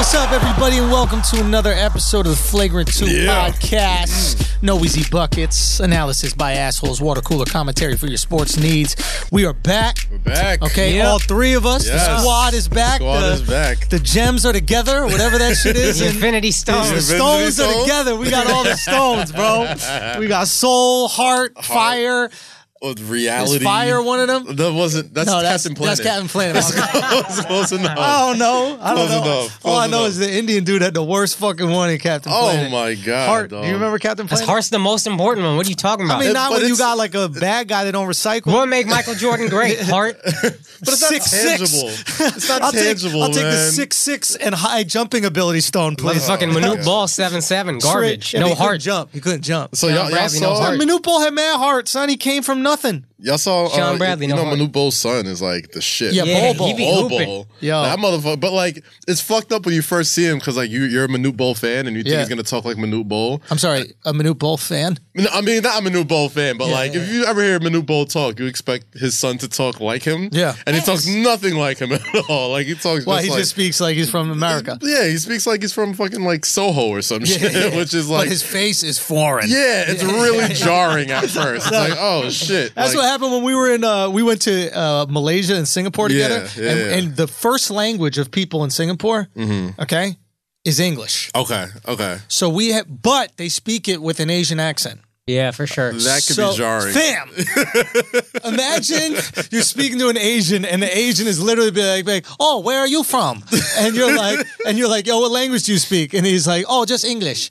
What's up, everybody, and welcome to another episode of the Flagrant 2 podcast. No easy buckets, analysis by assholes, water cooler commentary for your sports needs. We are back. We're back. Okay, all three of us. Yes. The squad is back. The gems are together, whatever that shit is. The Infinity Stones. The stones are together. We got all the stones, bro. We got soul, heart, fire. Reality. Is fire one of them? That's Captain Planet. That's Captain Planet. Close enough. I don't know. Close enough. All I know is the Indian dude had the worst fucking one in Captain Planet. Oh my god. Heart. Dog. Do you remember Captain Planet? Heart's the most important one. What are you talking about? I mean, not when you got like a bad guy that don't recycle. What make Michael Jordan great? Heart. But it's not 6'6". tangible. It's not tangible. I'll take man. the 6'6" and high jumping ability stone, please. Fucking Manute Ball 7'7". Garbage. Yeah, no he heart. He couldn't jump. So Sean y'all Bradley, no saw heart. Manute Ball had mad heart, son. He came from nothing. Y'all saw Sean Bradley, you no know heart. Manute Bol's son is like the shit. Yeah, Yeah, Bol he be Bol. hooping. Bol. Yo. That motherfucker. But like, it's fucked up when you first see him because like you're a Manute Bol fan and you think Yeah. he's gonna talk like Manute Bol. I'm sorry, a Manute Ball fan. I mean, not a Manute Bol fan, but Yeah, like yeah. if you ever hear Manute Bol talk, you expect his son to talk like him. Yeah. and he talks nothing like him at all. Like he talks. Well, just he like, just speaks like he's from America. Yeah, he speaks like he's from fucking like Soho or some shit, which is like but his face is foreign. yeah, it's really jarring at first. It's like, oh shit. That's like, what happened when we were in. We went to Malaysia and Singapore together, Yeah. and the first language of people in Singapore, okay, is English. Okay. So but they speak it with an Asian accent. Yeah, for sure. That could So, be jarring. Fam, imagine you're speaking to an Asian, and the Asian is literally be like, "Oh, where are you from?" And you're like, "Yo, what language do you speak?" And he's like, "Oh, just English."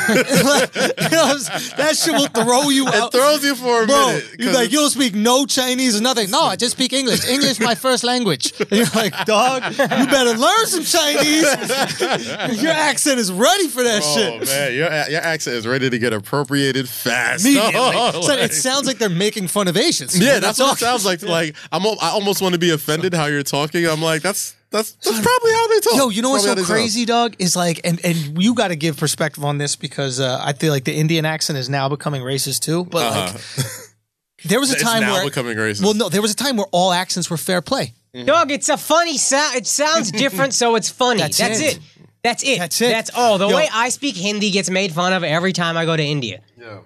That shit will throw you It out. throws you for a Bro, minute. you're like, you don't speak no Chinese or nothing. No, I just speak English. English my first language. And you're like, dog, you better learn some Chinese. Your accent is ready for that oh shit. man, your accent is ready to get appropriated fast. Immediately. Oh, So like- it sounds like they're making fun of Asians. yeah, When that's they're what it talking. sounds like. Like I almost want to be offended how you're talking. I'm like, that's probably how they talk. Yo, you know what's so Probably how they crazy, dog? Is like, and you got to give perspective on this because I feel like the Indian accent is now becoming racist too. But like, there was a It's time now where becoming racist. Well, no, there was a time where all accents were fair play. Dog, it's a funny sound. It sounds different, so it's funny. That's That's it. it. That's it. That's it. That's all. The Yo. way I speak Hindi gets made fun of every time I go to India. Yeah.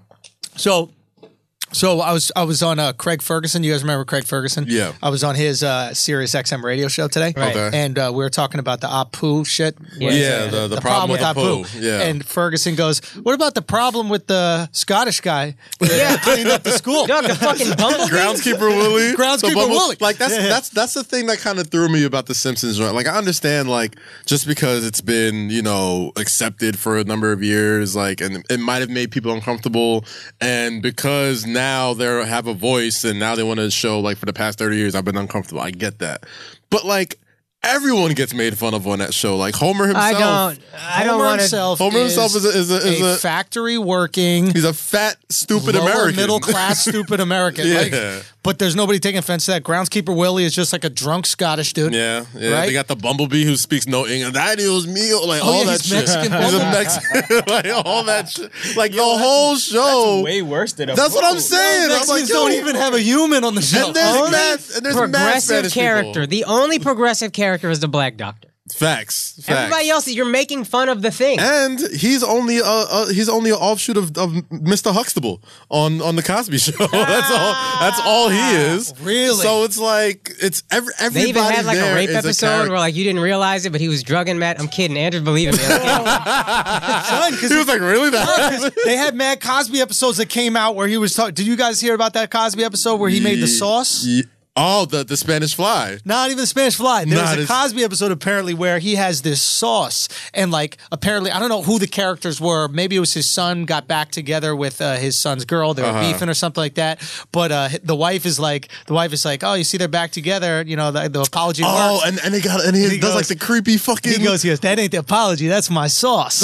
So I was on Craig Ferguson. You guys remember Craig Ferguson? Yeah. I was on his Sirius XM radio show today. Right. Okay. And we were talking about the Apu shit. Yeah, the problem with Apu. Yeah. And Ferguson goes, "What about the problem with the Scottish guy that cleaned up the school?" Dog, the fucking bumblebee. Groundskeeper Willie. Groundskeeper Willie. Like that's the thing that kind of threw me about the Simpsons. Right? Like I understand like just because it's been, accepted for a number of years, like, and it might have made people uncomfortable, and because now they have a voice and now they want to show like for the past 30 years I've been uncomfortable. I get that. But like everyone gets made fun of on that show. Like Homer himself. I don't want to. Homer himself is a a factory working, he's a fat, stupid lower American. middle class, stupid American. Yeah. But there's nobody taking offense to that. Groundskeeper Willie is just like a drunk Scottish dude. Yeah. Right? They got the Bumblebee who speaks no English. That is me. Like all that he's shit. Mexican He's a Bumblebee. Mexican. Like all that shit. Like the whole show. Way worse than a That's what I'm saying. I'm Mexicans like, don't yo, even have a human on the show. And there's Only mad progressive Spanish character. people. The only progressive character is the black doctor. Facts. Everybody else, you're making fun of the thing. And he's only an offshoot of Mr. Huxtable on the Cosby Show. That's all he is. Really? So it's like it's everybody. They even had like a rape is episode character. where like you didn't realize it, but he was drugging Matt. I'm kidding. Andrew's believing me. Son, 'cause He was like, really? That? they had mad Cosby episodes that came out where he was talking. Did you guys hear about that Cosby episode where he made the sauce? Oh, the Spanish Fly. Not even the Spanish Fly. There was Not a as- Cosby episode apparently where he has this sauce, and like apparently I don't know who the characters were. Maybe it was his son got back together with his son's girl. They were beefing or something like that. But the wife is like, oh, you see, they're back together. You know, the apology. Oh, works. and he does goes- like the creepy fucking. He goes, that ain't the apology. That's my sauce.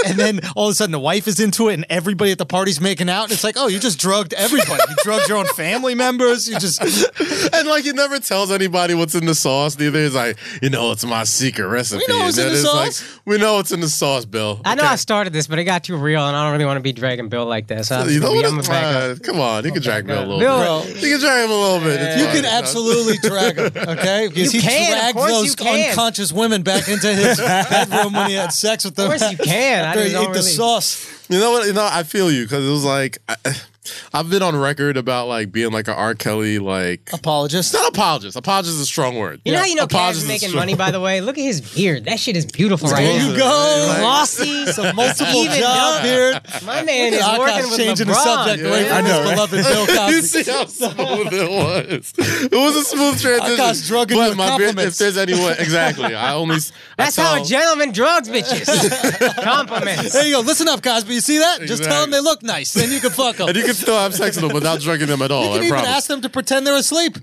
and then all of a sudden the wife is into it, and everybody at the party's making out, and it's like, oh, you just drugged everybody. You drugged your own family members. You just and like he never tells anybody what's in the sauce. Neither is like, it's my secret recipe. We know what's in the sauce. Like, we know what's in the sauce, Bill. I know I started this, but it got too real, and I don't really want to be dragging Bill like that. So You know what? Come on, you can drag Bill a little bit. You can drag him a little bit. It's you fine. can absolutely drag him, okay? Because You he can, of dragged course those you can. unconscious women back into his bedroom when he had sex with them. Of course you can. I After he just ate don't the really- sauce. You know what? I feel you because it was like I've been on record about like being like an R. Kelly Apologist. Not apologist. Apologist is a strong word. You know how you know Apologist Kaz is making strong. money, by the way? Look at his beard. That shit is beautiful right There now. you go. Glossy. Some multiple Even job done. beard. My man is Akash working with changing LeBron. the subject away from I his know, right? beloved Bill Cosby. You see how smooth it was? It was a smooth transition. Akash drugging you with beard, compliments. if there's anyone, exactly. That's how a gentleman drugs bitches. Compliments. There you go. Listen up, Cosby. You see that? Just tell them they look nice. Then you can fuck them. And you can still have sex with them without drugging them at all. You can I even promise. ask them to pretend they're asleep.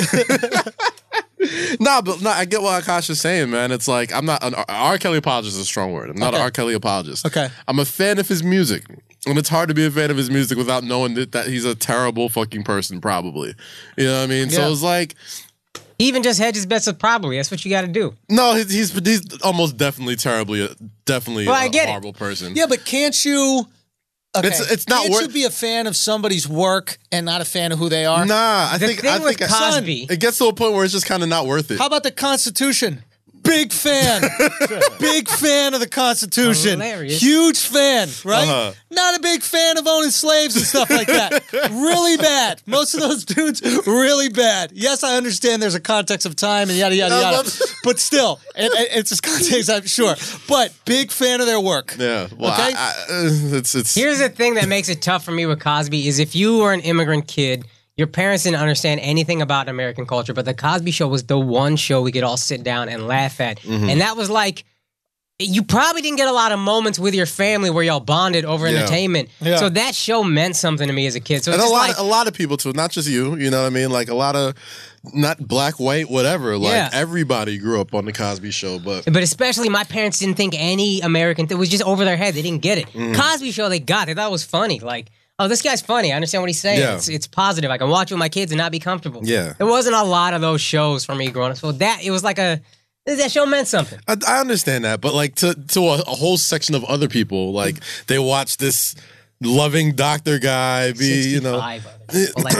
But I get what Akash is saying, man. It's like I'm not an R. Kelly apologist is a strong word. I'm not an R. Kelly apologist. Okay. I'm a fan of his music. And it's hard to be a fan of his music without knowing that he's a terrible fucking person, probably. You know what I mean? So Yeah. it's like He even just hedges bets with probably. That's what you got to do. no, he's almost definitely Well, I a get it. horrible person. Yeah, but can't you? Okay. It's not Can't worth- you be a fan of somebody's work and not a fan of who they are? Nah, I The think thing with Cosby, it gets to a point where it's just kind of not worth it. How about the Constitution? Big fan. Big fan of the Constitution. Hilarious. Huge fan, right? Uh-huh. Not a big fan of owning slaves and stuff like that. Really bad. Most of those dudes, really bad. Yes, I understand there's a context of time and yada, yada, No, yada. but- But still, it's just context, I'm sure. But big fan of their work. Yeah, well, Okay? it's here's the thing that makes it tough for me with Cosby is if you were an immigrant kid, your parents didn't understand anything about American culture, but the Cosby Show was the one show we could all sit down and laugh at. Mm-hmm. And that was like, you probably didn't get a lot of moments with your family where y'all bonded over Yeah. entertainment. Yeah. So that show meant something to me as a kid. So and it's a just like, lot of people too, not just you. You know what I mean? Like a lot of not black, white, whatever. Like Yeah. everybody grew up on the Cosby Show, but but especially my parents didn't think any American, it was just over their head. They didn't get it. Mm. Cosby Show, they got it. They thought it was funny. Like, oh, this guy's funny. I understand what he's saying. Yeah. It's positive. I can watch it with my kids and not be comfortable. Yeah. There wasn't a lot of those shows for me growing up. So it was like that show meant something. I understand that. But like to a whole section of other people, like they watch this loving doctor guy be, 65 others. Well, like,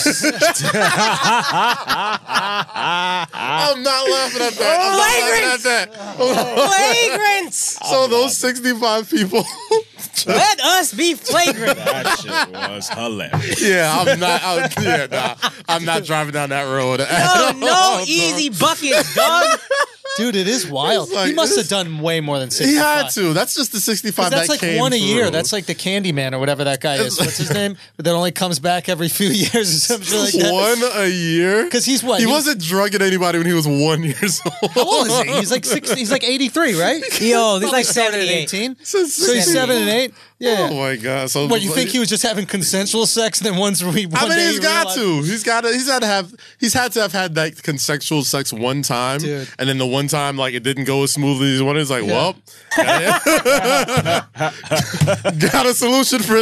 I'm not laughing at that. I'm not laughing at that. flagrants! So those 65 people. Let us be flagrant. That shit was hilarious. I'm not driving down that road. No easy buckets, dog. Dude, it is wild. like- He must have done way more than 65. He had to. That's just the 65 That's that like came one a year. through. That's like the Candyman or whatever that guy is. What's his name? That only comes back every few years or something like that. one a year. Because he's what? He wasn't drugging anybody when he was 1 year old. How old is he? He's like 60, he's like 83, right? Yo, he's like Started at 78. 18. So he's 7 and 8. Yeah. Oh my god! So What, you think he was just having consensual sex? And then once we, one I mean, day he's you got realize- to. He's had to have had that consensual sex one time, Dude. and then the one time like it didn't go as smoothly as one. He's like, well, got a solution for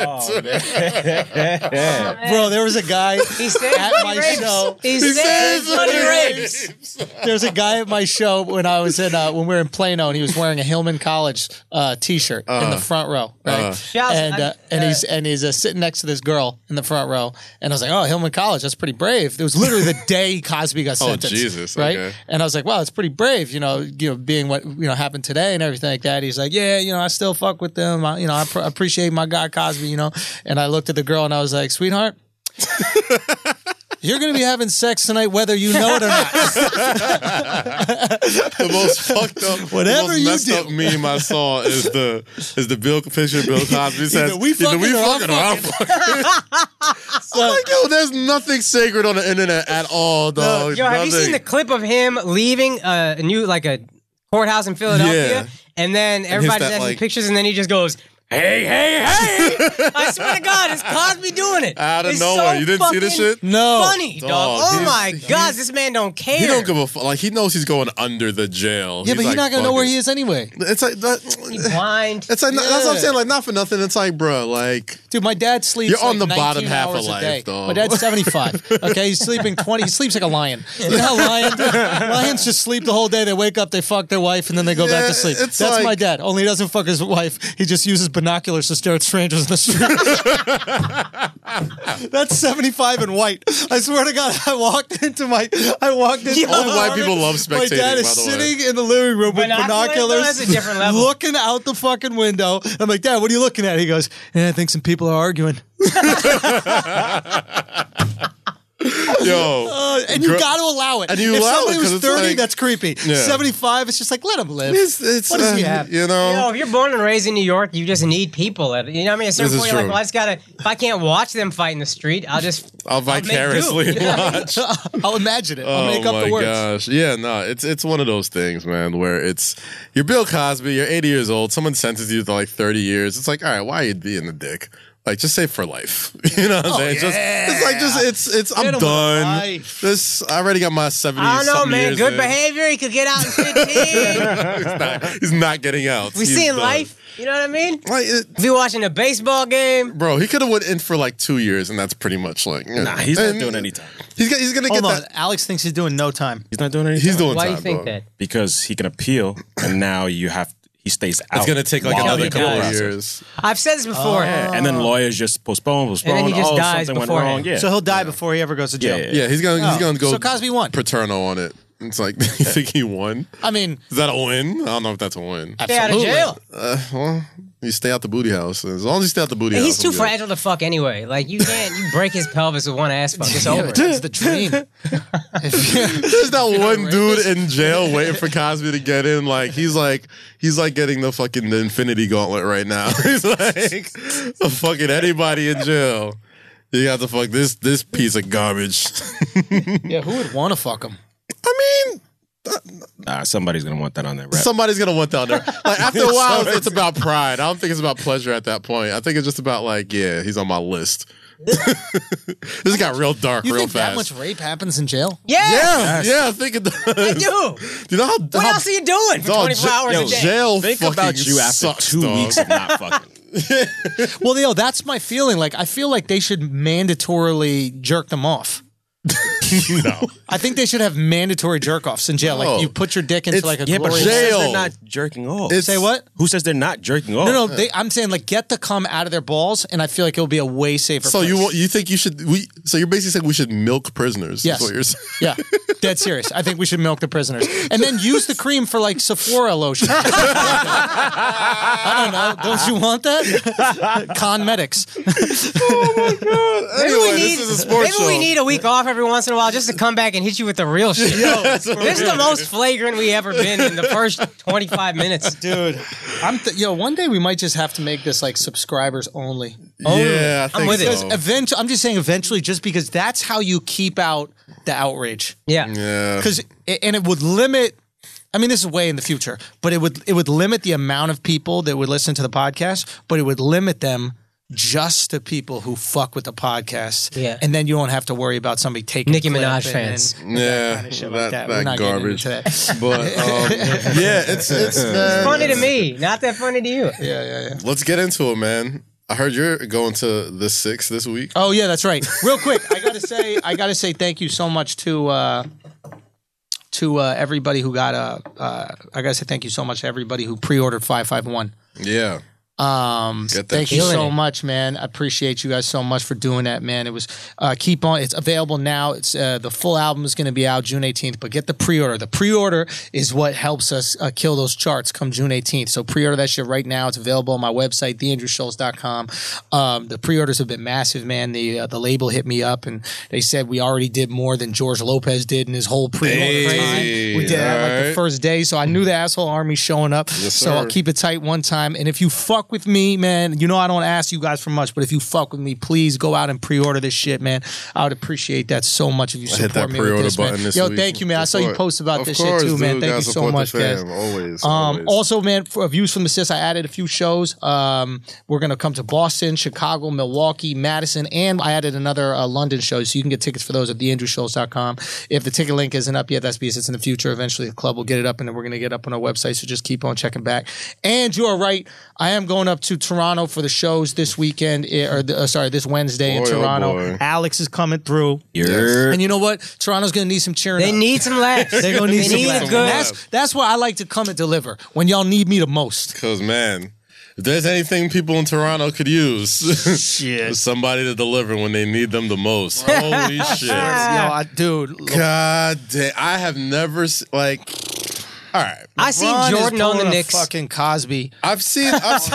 that. Bro, there was a guy He said at my rapes. show. He He said says money money rapes. There's a guy at my show when I was in when we were in Plano, and he was wearing a Hillman College T-shirt in the front row, right? Shouts- And he's sitting next to this girl in the front row, and I was like, "Oh, Hillman College, that's pretty brave." It was literally the day Cosby got sentenced. Jesus, right? okay. And I was like, "Wow, it's pretty brave," being what happened today and everything like that. He's like, "Yeah, I still fuck with them. I appreciate my guy Cosby, And I looked at the girl and I was like, "Sweetheart." You're going to be having sex tonight whether you know it or not. The most fucked up, Whatever the most you messed do. up meme I saw is the Bill picture of Bill Cosby says Either we fucking or I'm I'm fucking. I'm like, yo, there's nothing sacred on the internet at all, dog. Yo, have you seen the clip of him leaving a courthouse in Philadelphia? Yeah. And then everybody's that, asking like- pictures, and then he just goes, hey. I swear to God, it's Cosby doing it. Out of It's nowhere. so You didn't see this fucking shit? No. Funny, dog. Dog, Oh he's- my God, he's- this man don't care. He don't give a fuck. Like, he knows he's going under the jail. Yeah, but he's like, not gonna know fuck where it. he is anyway. It's like that. He's blind. It's like that's what I'm Yeah. saying. Like, not for nothing. It's like, bro, like Dude, my dad sleeps. You're on like the bottom 19 half of hours a life, day. dog. My dad's 75. Okay, he's sleeping 20. He sleeps like a lion. You know how lions just sleep the whole day. They wake up, they fuck their wife, and then they go back Yeah, to sleep. it's That's like- my dad. Only he doesn't fuck his wife. He just uses binoculars to stare at strangers in the street. That's 75 and white. I swear to God, I walked into. Only white people love My spectating, dad is by the way. sitting in the living room with Binoculars? binoculars, That's a different level. looking out the fucking window. I'm like, Dad, what are you looking at? He goes, I think some people are arguing. Yo, And you got to allow it. And you if allow somebody it 'cause was it's 30, like- that's creepy. Yeah. 75, it's just like, let him live. it's What does he have? You know, Yo, if you're born and raised in New York, you just need people. You know what I mean? At a certain This is point, you're like, true. well, I just gotta. If I can't watch them fight in the street, I'll vicariously make do. You know what I mean? watch. I'll imagine it. I'll Oh make up my the words. gosh. Yeah, no, it's one of those things, man, where it's you're Bill Cosby, you're 80 years old, someone sentences you to like 30 years. It's like, all right, why are you being a dick? Like, just say for life. You know what I'm saying? It's like it's I'm Hit 'em with done. life. This I already got my 70 I don't know, something man. years Good in. behavior. He could get out in 15. He's not getting out. we He's seeing done. life. You know what I mean? Like, If you're watching a baseball game, bro, he could have went in for like 2 years, and that's pretty much like Nah, he's not and doing any time. He's gonna get Hold on. that. Alex thinks he's doing no time. He's not doing any He's time. doing why do time, you think dog. that? because he can appeal, and now he stays out. It's gonna take like while another they couple of process. years. I've said this before. Yeah, and then lawyers just postpone. And then he just dies something went beforehand. wrong. Yeah. So he'll die before he ever goes to jail. Yeah. Yeah, he's gonna go. So Cosby won. Paterno on it. It's like, you think he won? I mean, Is that a win? I don't know if that's a win. Stay out of absolutely. jail. Well, you stay out the booty house. As long as you stay out the booty And house. he's too I'm good. fragile to fuck anyway. Like you break his pelvis with one ass fuck. It's over. That's the dream. There's that one dude in jail waiting for Cosby to get in. Like he's like getting the fucking Infinity Gauntlet right now. He's like fucking anybody in jail. You got to fuck this piece of garbage. Yeah, who would want to fuck him? I mean, Nah, somebody's gonna want that on their rep. somebody's gonna want that on there. Like after a while, it's about pride. I don't think it's about pleasure at that point. I think it's just about like, yeah, he's on my list. This got real dark You real think that fast. much rape happens in jail? Yeah, Yeah, I think it does. I do. You know how What else are you doing for dog, 24 hours yo, a day? jail Think fucking about you after sucks, 2 dog. weeks of not fucking. Well, yo, that's my feeling. Like, I feel like they should mandatorily jerk them off. No. I think they should have mandatory jerk offs in jail. No. Like, you put your dick into It's- like a Yeah, but who glorious... jail. says they're not jerking off? It's- Say what? Who says they're not jerking off? No, I'm saying like get the cum out of their balls, and I feel like it'll be a way safer. So place. you think you should? So you're basically saying we should milk prisoners? Yes. Is what you're saying. Yeah, dead serious. I think we should milk the prisoners and then use the cream for like Sephora lotion. I don't know. Don't you want that? Conmedics. Anyway, this is a sports show. we need a week off every once in a while just to come back and hit you with the real shit. This is the most flagrant we ever been in the first 25 minutes. Dude, one day we might just have to make this like subscribers only. Yeah, I think with it. so. Eventually, I'm just saying eventually, just because that's how you keep out the outrage. Yeah. Yeah, Because it would limit. I mean, this is way in the future, but it would limit the amount of people that would listen to the podcast, but it would limit them just to people who fuck with the podcast. Yeah. And then you won't have to worry about somebody taking Nicki a clip Minaj and- fans. yeah, kind of shit like that We're not garbage. getting into that. But yeah, it's Funny to me, not that funny to you. Yeah. Let's get into it, man. I heard you're going to the 6 this week. Oh yeah, that's right. Real quick, I gotta say thank you so much to everybody who got I gotta say thank you so much to everybody who pre-ordered 551. Yeah, Get that Thank you feeling so it. much, man. I appreciate you guys so much for doing that, man. It was keep on. It's available now. It's the full album is going to be out June 18th, but get the pre-order. The pre-order is what helps us kill those charts come June 18th. So pre-order that shit right now. It's available on my website, theandrewschultz.com. The pre-orders have been massive, man. The label hit me up and they said we already did more than George Lopez did in his whole pre-order time. We did that like the alright. first day, so I knew the asshole army showing up. Yes, so I'll sir. keep it tight one time. And if you fuck fuck with me, man, you know I don't ask you guys for much, but if you fuck with me, please go out and pre-order this shit, man. I would appreciate that so much if you support that me pre-order with this, man. button this Yo, week. thank you, man. I saw you post about this course, shit too, man. dude. Thank Gotta you so support much, the guys. fam. Always. Also, man, for views from the Sis, I added a few shows. We're gonna come to Boston, Chicago, Milwaukee, Madison, and I added another London show, so you can get tickets for those at theandrewschultz.com. If the ticket link isn't up yet, that's because it's in the future. Eventually, the club will get it up, and then we're gonna get it up on our website. So just keep on checking back. And you are right, I am going up to Toronto for the shows this weekend, this Wednesday in Boy, oh Toronto. boy. Alex is coming through. You're And you know what? Toronto's gonna need some cheering. They up. need some laughs. They're gonna need They some need laughs. good. That's why I like to come and deliver when y'all need me the most. Because, man, if there's anything people in Toronto could use, Shit. it's somebody to deliver when they need them the most. Holy shit. Dude. God damn. I have never, all right. I see LeBron is Jordan on the pulling a Knicks. Fucking Cosby. I've seen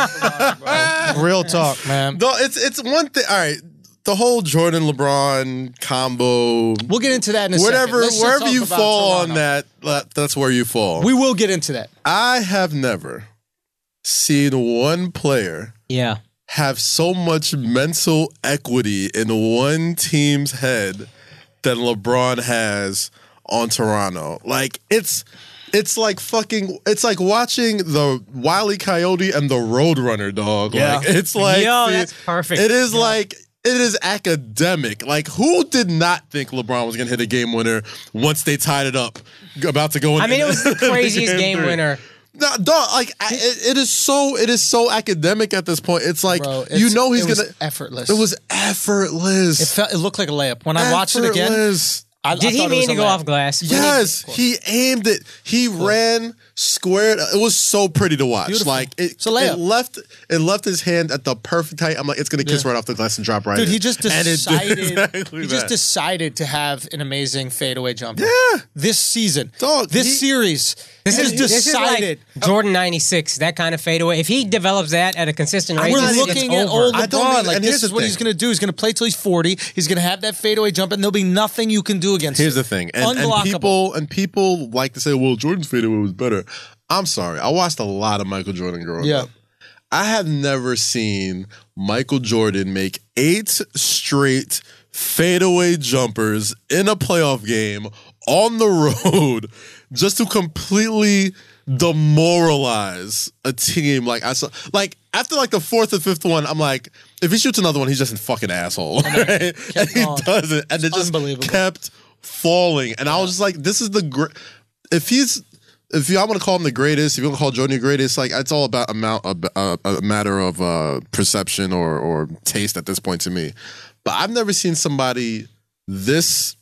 Real talk, man. no, it's one thing. All right. The whole Jordan LeBron combo, We'll get into that in a whatever, second. Let's just wherever talk you about fall Toronto. on that, that's where you fall. We will get into that. I have never seen one player Yeah. have so much mental equity in one team's head than LeBron has on Toronto. Like it's like watching the Wile E. Coyote and the Roadrunner, dog. Yeah. Like it's like Yo, that's perfect. It is like it is academic. Like who did not think LeBron was gonna hit a game winner once they tied it up, about to go in? I mean, it was the craziest game three. winner. No, dog, like it is so academic at this point. It's like Bro, you know he's it was gonna. effortless. It was effortless. It looked like a layup. When I watched it again, Effortless. I Did he thought it mean was to a go layup. off glass? Yes, he aimed it. He ran squared. It was so pretty to watch. Beautiful. Like It's a layup. it left his hand at the perfect height. I'm like, it's gonna kiss right off the glass and drop right. Dude, in. he just And it did decided. exactly He just that. decided to have an amazing fadeaway jumper. Yeah. This season, Dog, this series, This he is, just this is decided. like Jordan 96, that kind of fadeaway. If he develops that at a consistent rate, We're it's looking at over. old I don't LeBron. think- Like and this here's is the what thing. he's going to do. He's going to play till he's 40. He's going to have that fadeaway jump, and there'll be nothing you can do against Here's it. the thing, and Unblockable. people like to say, "Well, Jordan's fadeaway was better." I'm sorry, I watched a lot of Michael Jordan growing Yeah. up. I have never seen Michael Jordan make 8 straight fadeaway jumpers in a playoff game on the road just to completely demoralize a team. Like I saw, like after like the 4th or 5th one, I'm like, if he shoots another one, he's just a fucking asshole. Right? And he going. doesn't, and it just Unbelievable. kept falling. And I was just like, this is the great. If y'all want to call him the greatest, if you want to call Jordan the greatest, like it's all about a matter of perception or taste at this point to me. But I've never seen somebody this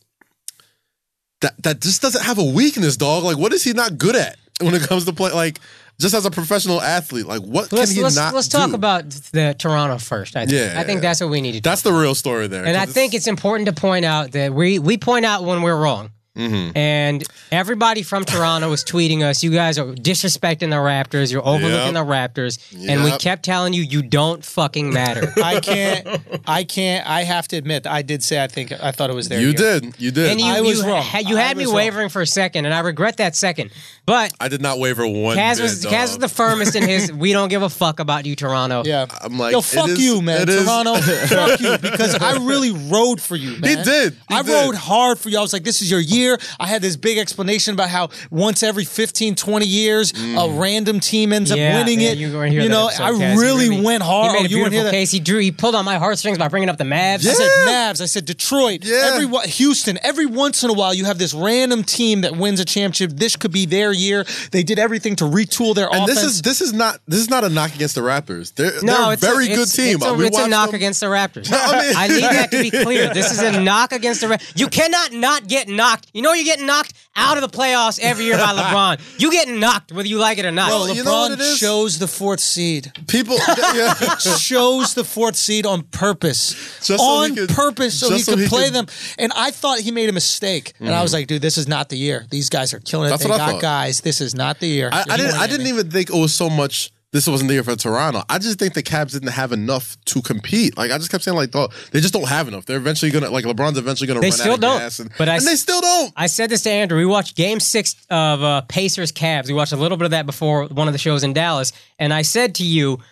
that just doesn't have a weakness, dog. Like, what is he not good at when it comes to play? Like, just as a professional athlete, like what can he not Let's talk do? about the Toronto first. I think. Yeah. I think that's what we need to do. That's the real story there. And I 'cause think it's important to point out that we point out when we're wrong. Mm-hmm. And everybody from Toronto was tweeting us, you guys are disrespecting the Raptors, you're overlooking the Raptors. And we Yep. kept telling you, you don't fucking matter. I can't. I have to admit, I did say I thought it was there. you did. And I was wrong. You had I me was wrong. wavering for a second, and I regret that second. But I did not waver one Kaz bit, was dog. the firmest in his, we don't give a fuck about you, Toronto. Yeah. I'm like, yo, it fuck is- you, man. it is- Toronto, fuck you. Because I really rode for you, man. He did. He I did. rode hard for you. I was like, this is your year. I had this big explanation about how once every 15, 20 years, a random team ends up Yeah, winning man, it. you weren't here that know, episode, I Kaz. You really went hard. He made a You weren't beautiful here. case. He pulled on my heartstrings by bringing up the Mavs. I Yeah. said Mavs. I said Detroit. Yeah. Houston. Every once in a while, you have this random team that wins a championship. This could be their year. They did everything to retool their And offense. this is not a knock against the Raptors. They're a it's very good it's- team. It's a, We it's a watched knock them- against the Raptors. I mean- I need that to be clear. This is a knock against the Raptors. You cannot not get knocked. You know you're getting knocked out of the playoffs every year by LeBron. You getting knocked whether you like it or not. Well, LeBron you know what it is? chose the 4th seed. People. Yeah. Chose the 4th seed on purpose. Just so on he could- purpose so he just so could he play could- them. And I thought he made a mistake. And I was like, dude, this is not the year. These guys are killing it. That's They what I got thought. guys. This is not the year. I didn't even think it was so much. This wasn't the year for Toronto. I just think the Cavs didn't have enough to compete. Like I just kept saying, like they just don't have enough. They're eventually gonna LeBron's eventually gonna They run still out of don't. gas, and But they still don't. I said this to Andrew. We watched Game 6 of Pacers Cavs. We watched a little bit of that before one of the shows in Dallas. And I said to you,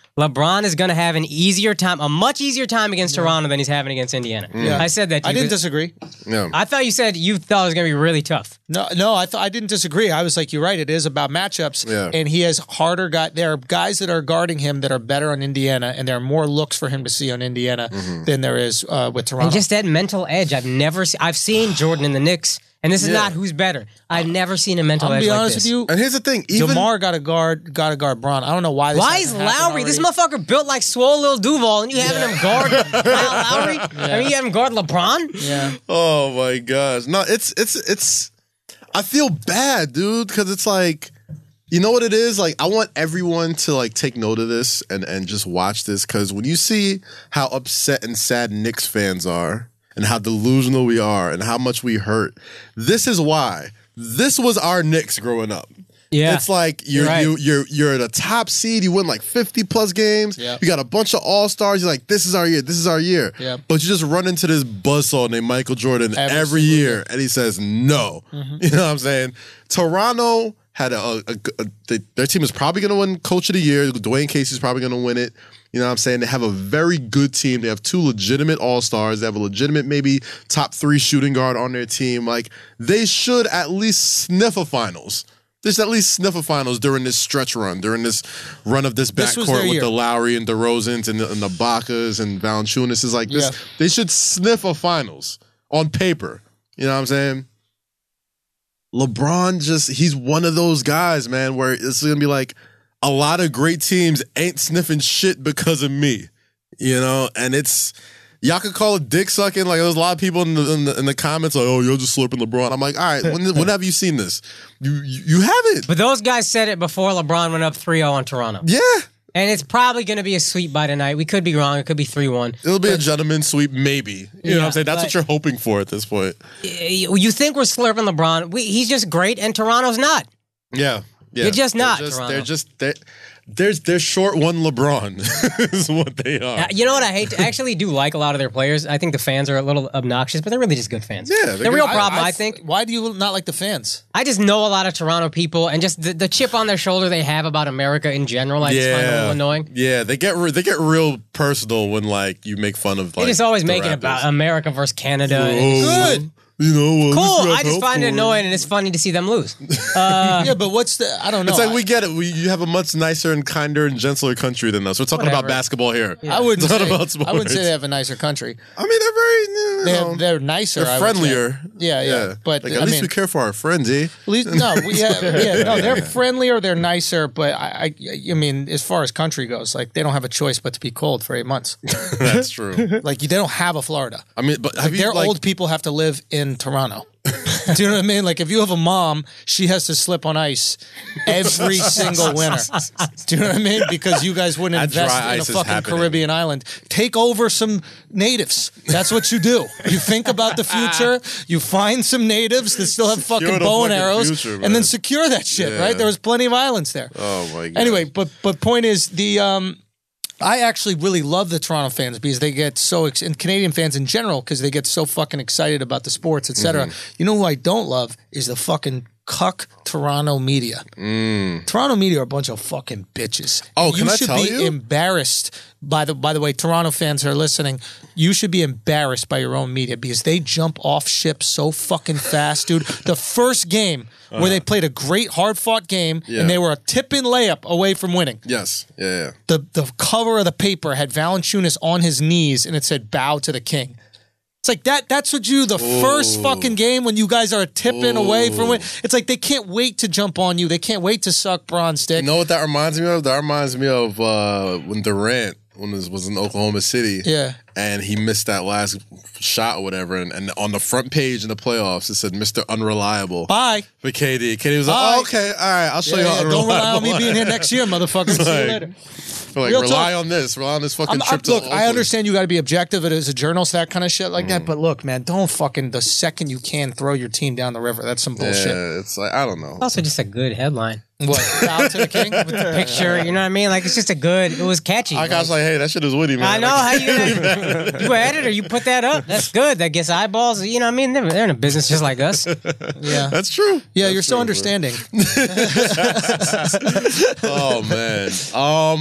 LeBron is going to have a much easier time against Toronto than he's having against Indiana. I said that to you. I didn't disagree. Yeah. I thought you said you thought it was going to be really tough. No, I didn't disagree. I was like, you're right. It is about matchups, and he has harder guys. There are guys that are guarding him that are better on Indiana, and there are more looks for him to see on Indiana than there is with Toronto. And just that mental edge. I've seen Jordan in the Knicks, and this is not who's better. I've never seen a mental edge like this. I'll be honest with you. And here's the thing, even DeMar got to guard Bron. I don't know why. Why is Lowry? This motherfucker built like swole little Duval, and you having him guard Kyle Lowry? I mean, you have him guard LeBron? Yeah. Oh my gosh. No, it's I feel bad, dude, because it's like, you know what it is? Like, I want everyone to like take note of this and just watch this, because when you see how upset and sad Knicks fans are and how delusional we are and how much we hurt, this is why. This was our Knicks growing up. Yeah. It's like you're at a top seed, you win like 50 plus games, you got a bunch of all-stars, you're like, this is our year. Yeah. But you just run into this buzzsaw named Michael Jordan every year, and he says no. You know what I'm saying? Toronto had their team is probably going to win Coach of the Year. Dwayne Casey's probably going to win it. You know what I'm saying? They have a very good team. They have 2 legitimate all-stars. They have a legitimate maybe top 3 shooting guard on their team. Like, they should at least sniff a finals. They should at least sniff a finals during this stretch run, during this run of this backcourt with the Lowry and DeRozans and the Ibaka's and Valanciunas. Is like this. Yeah. They should sniff a finals on paper. You know what I'm saying? LeBron he's one of those guys, man, where it's going to be like, a lot of great teams ain't sniffing shit because of me, you know? And y'all could call it dick sucking. Like, there's a lot of people in the comments like, oh, you're just slurping LeBron. I'm like, all right, when have you seen this? You haven't. But those guys said it before LeBron went up 3-0 on Toronto. Yeah. And it's probably going to be a sweep by tonight. We could be wrong. It could be 3-1. It'll be a gentleman's sweep, maybe. You know what I'm saying? That's what you're hoping for at this point. You think we're slurping LeBron. He's just great, and Toronto's not. Yeah. Yeah. They're just not, Toronto. They're short one LeBron is what they are. You know what I hate? I actually do like a lot of their players. I think the fans are a little obnoxious, but they're really just good fans. Yeah, the real problem, I think. Why do you not like the fans? I just know a lot of Toronto people, and just the chip on their shoulder they have about America in general. I just find it a little annoying. Yeah, they get real personal when like you make fun of. Like, they just always make it about America versus Canada. Good. You know, cool. I just find it annoying, and it's funny to see them lose. Yeah, but I don't know. It's like we get it. You have a much nicer and kinder and gentler country than us. We're talking about basketball here. Yeah. I wouldn't about sports. I wouldn't say they have a nicer country. I mean, they're very. They're nicer. They're friendlier. Yeah. But like, at least we care for our friends, eh? At least, they're friendlier. They're nicer. But I mean, as far as country goes, like they don't have a choice but to be cold for 8 months. That's true. Like they don't have a Florida. I mean, but their old people have to live in Toronto. Do you know what I mean? Like if you have a mom, she has to slip on ice every single winter. Do you know what I mean? Because you guys wouldn't invest in a fucking Caribbean island. Take over some natives. That's what you do. You think about the future. You find some natives that still have fucking bow and arrows, and then secure that shit. Right? There was plenty of islands there. Oh my god. Anyway, but point is I actually really love the Toronto fans because they get so, and Canadian fans in general, because they get so fucking excited about the sports, etc. You know who I don't love is the fucking cuck Toronto media. Toronto media are a bunch of fucking bitches. Oh, can I tell you? You should be embarrassed. By the way, Toronto fans who are listening, you should be embarrassed by your own media because they jump off ship so fucking fast, dude. The first game where they played a great hard-fought game and they were a tip-in layup away from winning. Yes. Yeah. The cover of the paper had Valanciunas on his knees and it said "Bow to the King." It's like that's what the first fucking game when you guys are a tip-in away from winning. It's like they can't wait to jump on you. They can't wait to suck Bron's dick. You know what that reminds me of? That reminds me of when Durant was in Oklahoma City. Yeah. And he missed that last shot or whatever. And on the front page in the playoffs, it said Mr. Unreliable. Bye. For KD. KD was like, oh, okay, all right, I'll show you how unreliable. Don't rely on me being here next year, motherfucker. See you later. Like, rely on this fucking trip to Look, Oakland. I understand you got to be objective as a journalist, that kind of shit like that. But look, man, don't fucking, the second you can, throw your team down the river. That's some bullshit. Yeah, it's like, I don't know. Also, just a good headline. What? Bow to the King? With the picture, you know what I mean? Like, it's just it was catchy. I was like, hey, that shit is witty, man. I know. How you editor, you put that up. That's good. That gets eyeballs. You know what I mean? They're in a business just like us. Yeah. That's true. Yeah, That's you're so understanding. Oh, man.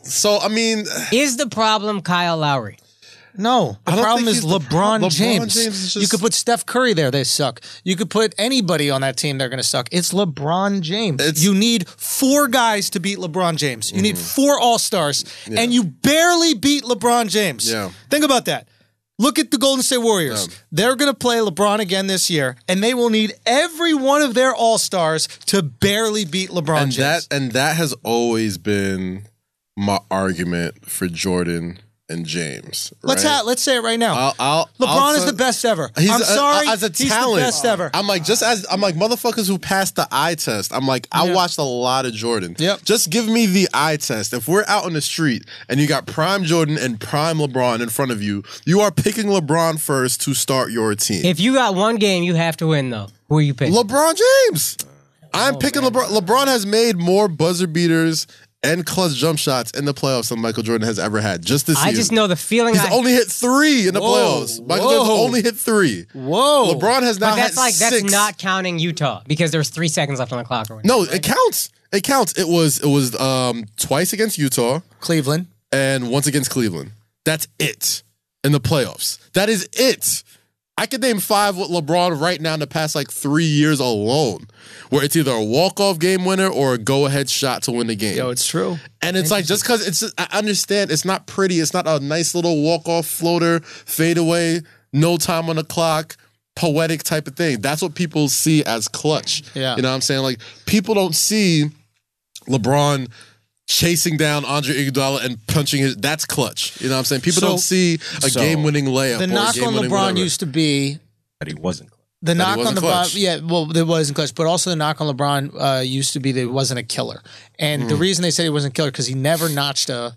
So I mean, Is the problem Kyle Lowry? No, the I don't problem think is he's the LeBron LeBron James. James is just- You could put Steph Curry there; they suck. You could put anybody on that team; they're going to suck. It's LeBron James. You need 4 guys to beat LeBron James. You need 4 All-Stars, and you barely beat LeBron James. Yeah. Think about that. Look at the Golden State Warriors. They're going to play LeBron again this year, and they will need every one of their All-Stars to barely beat LeBron James. That has always been my argument for Jordan and James. Right? Let's say it right now. LeBron LeBron is the best ever. I'm sorry, as a he's talent, the best ever. I'm like motherfuckers who passed the eye test. I'm like, I watched a lot of Jordan. Yep. Just give me the eye test. If we're out on the street and you got prime Jordan and prime LeBron in front of you, you are picking LeBron first to start your team. If you got one game you have to win, though, who are you picking? LeBron James. I'm picking LeBron. LeBron has made more buzzer beaters and clutch jump shots in the playoffs than Michael Jordan has ever had. Just this season. I just know the feeling. He's only hit 3 in the playoffs. Michael Jordan's only hit 3. Whoa. LeBron has now But had that's 6. that's not counting Utah because there's 3 seconds left on the clock. Or whatever, No, right? it counts. It counts. It was twice against Utah Cleveland. and once against Cleveland. That's it in the playoffs. That is it. I could name 5 with LeBron right now in the past 3 years alone, where it's either a walk-off game winner or a go-ahead shot to win the game. Yo, it's true. And it's just because I understand it's not pretty. It's not a nice little walk-off floater, fadeaway, no time on the clock, poetic type of thing. That's what people see as clutch. Yeah. You know what I'm saying? People don't see LeBron chasing down Andre Iguodala and punching his. That's clutch. You know what I'm saying? People don't see a game-winning layup. The knock on LeBron used to be That he wasn't. the knock on clutch. it wasn't clutch, but also the knock on LeBron used to be that he wasn't a killer. And the reason they said he wasn't a killer because he never notched a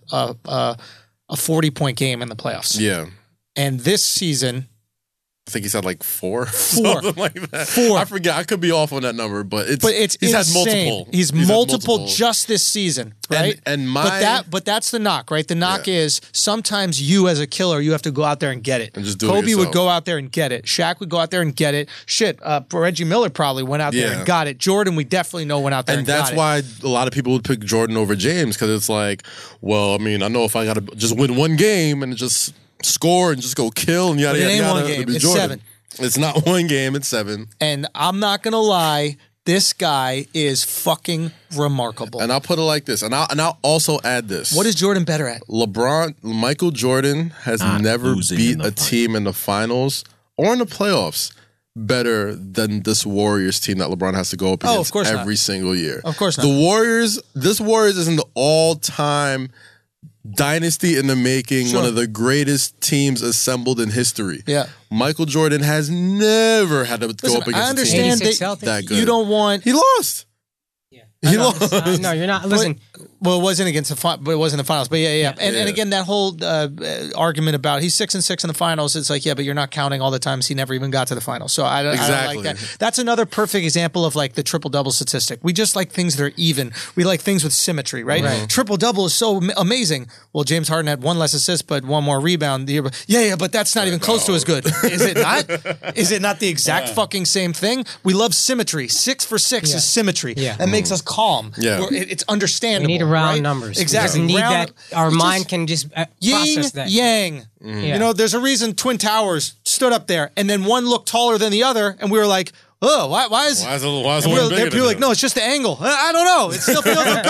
40-point game in the playoffs. Yeah. And this season, I think he's had 4. Something like that. 4. I forget. I could be off on that number, but it's he's had insane. multiple. He's had multiple just this season, right? But that's the knock, right? The knock is sometimes you as a killer, you have to go out there and get it. And just do it Kobe yourself. would go out there and get it. Shaq would go out there and get it. Shit, Reggie Miller probably went out there Yeah. and got it. Jordan, we definitely know went out there and that's got it. why a lot of people would pick Jordan over James because it's well, I mean, I know if I got to just win one game and just score and just go kill and yada But it yada ain't yada, one it'd game. be It's Jordan. 7. It's not one game. It's 7. And I'm not gonna lie, this guy is fucking remarkable. And I'll put it like this, and I'll also add this. What is Jordan better at? Michael Jordan has never losing beat in the a team in the finals or in the playoffs better than this Warriors team that LeBron has to go up Oh, of against course not. every single year. Of course not. This Warriors is in the all-time dynasty in the making, Sure. one of the greatest teams assembled in history. Yeah. Michael Jordan has never had to go Listen, up against I a team understand 86 that Celtics. that good. you don't want. He lost. He No, lost. no, you're not. Listen, Well, it wasn't against but it wasn't the finals. But yeah. And Yeah. again, that whole argument about he's 6-6 in the finals. It's but you're not counting all the times he never even got to the finals. So I don't Exactly. like that. That's another perfect example of the triple double statistic. We just like things that are even. We like things with symmetry, right? Triple double is so amazing. Well, James Harden had 1 less assist, but 1 more rebound. Yeah, but that's not even close to as good. Is it not? Is it not the exact fucking same thing? We love symmetry. 6 for 6 is symmetry. Yeah. That makes us calm. Yeah. It's understandable. we need round right? numbers. Exactly. We just need Round- that. Our we just- mind can just Yin process that. yang. Yeah. You know, there's a reason Twin Towers stood up there, and then one looked taller than the other, and we were like, "Oh, why is?" Why is and one we're- bigger people than like, the "No, it's just the angle." I don't know. It still feels good.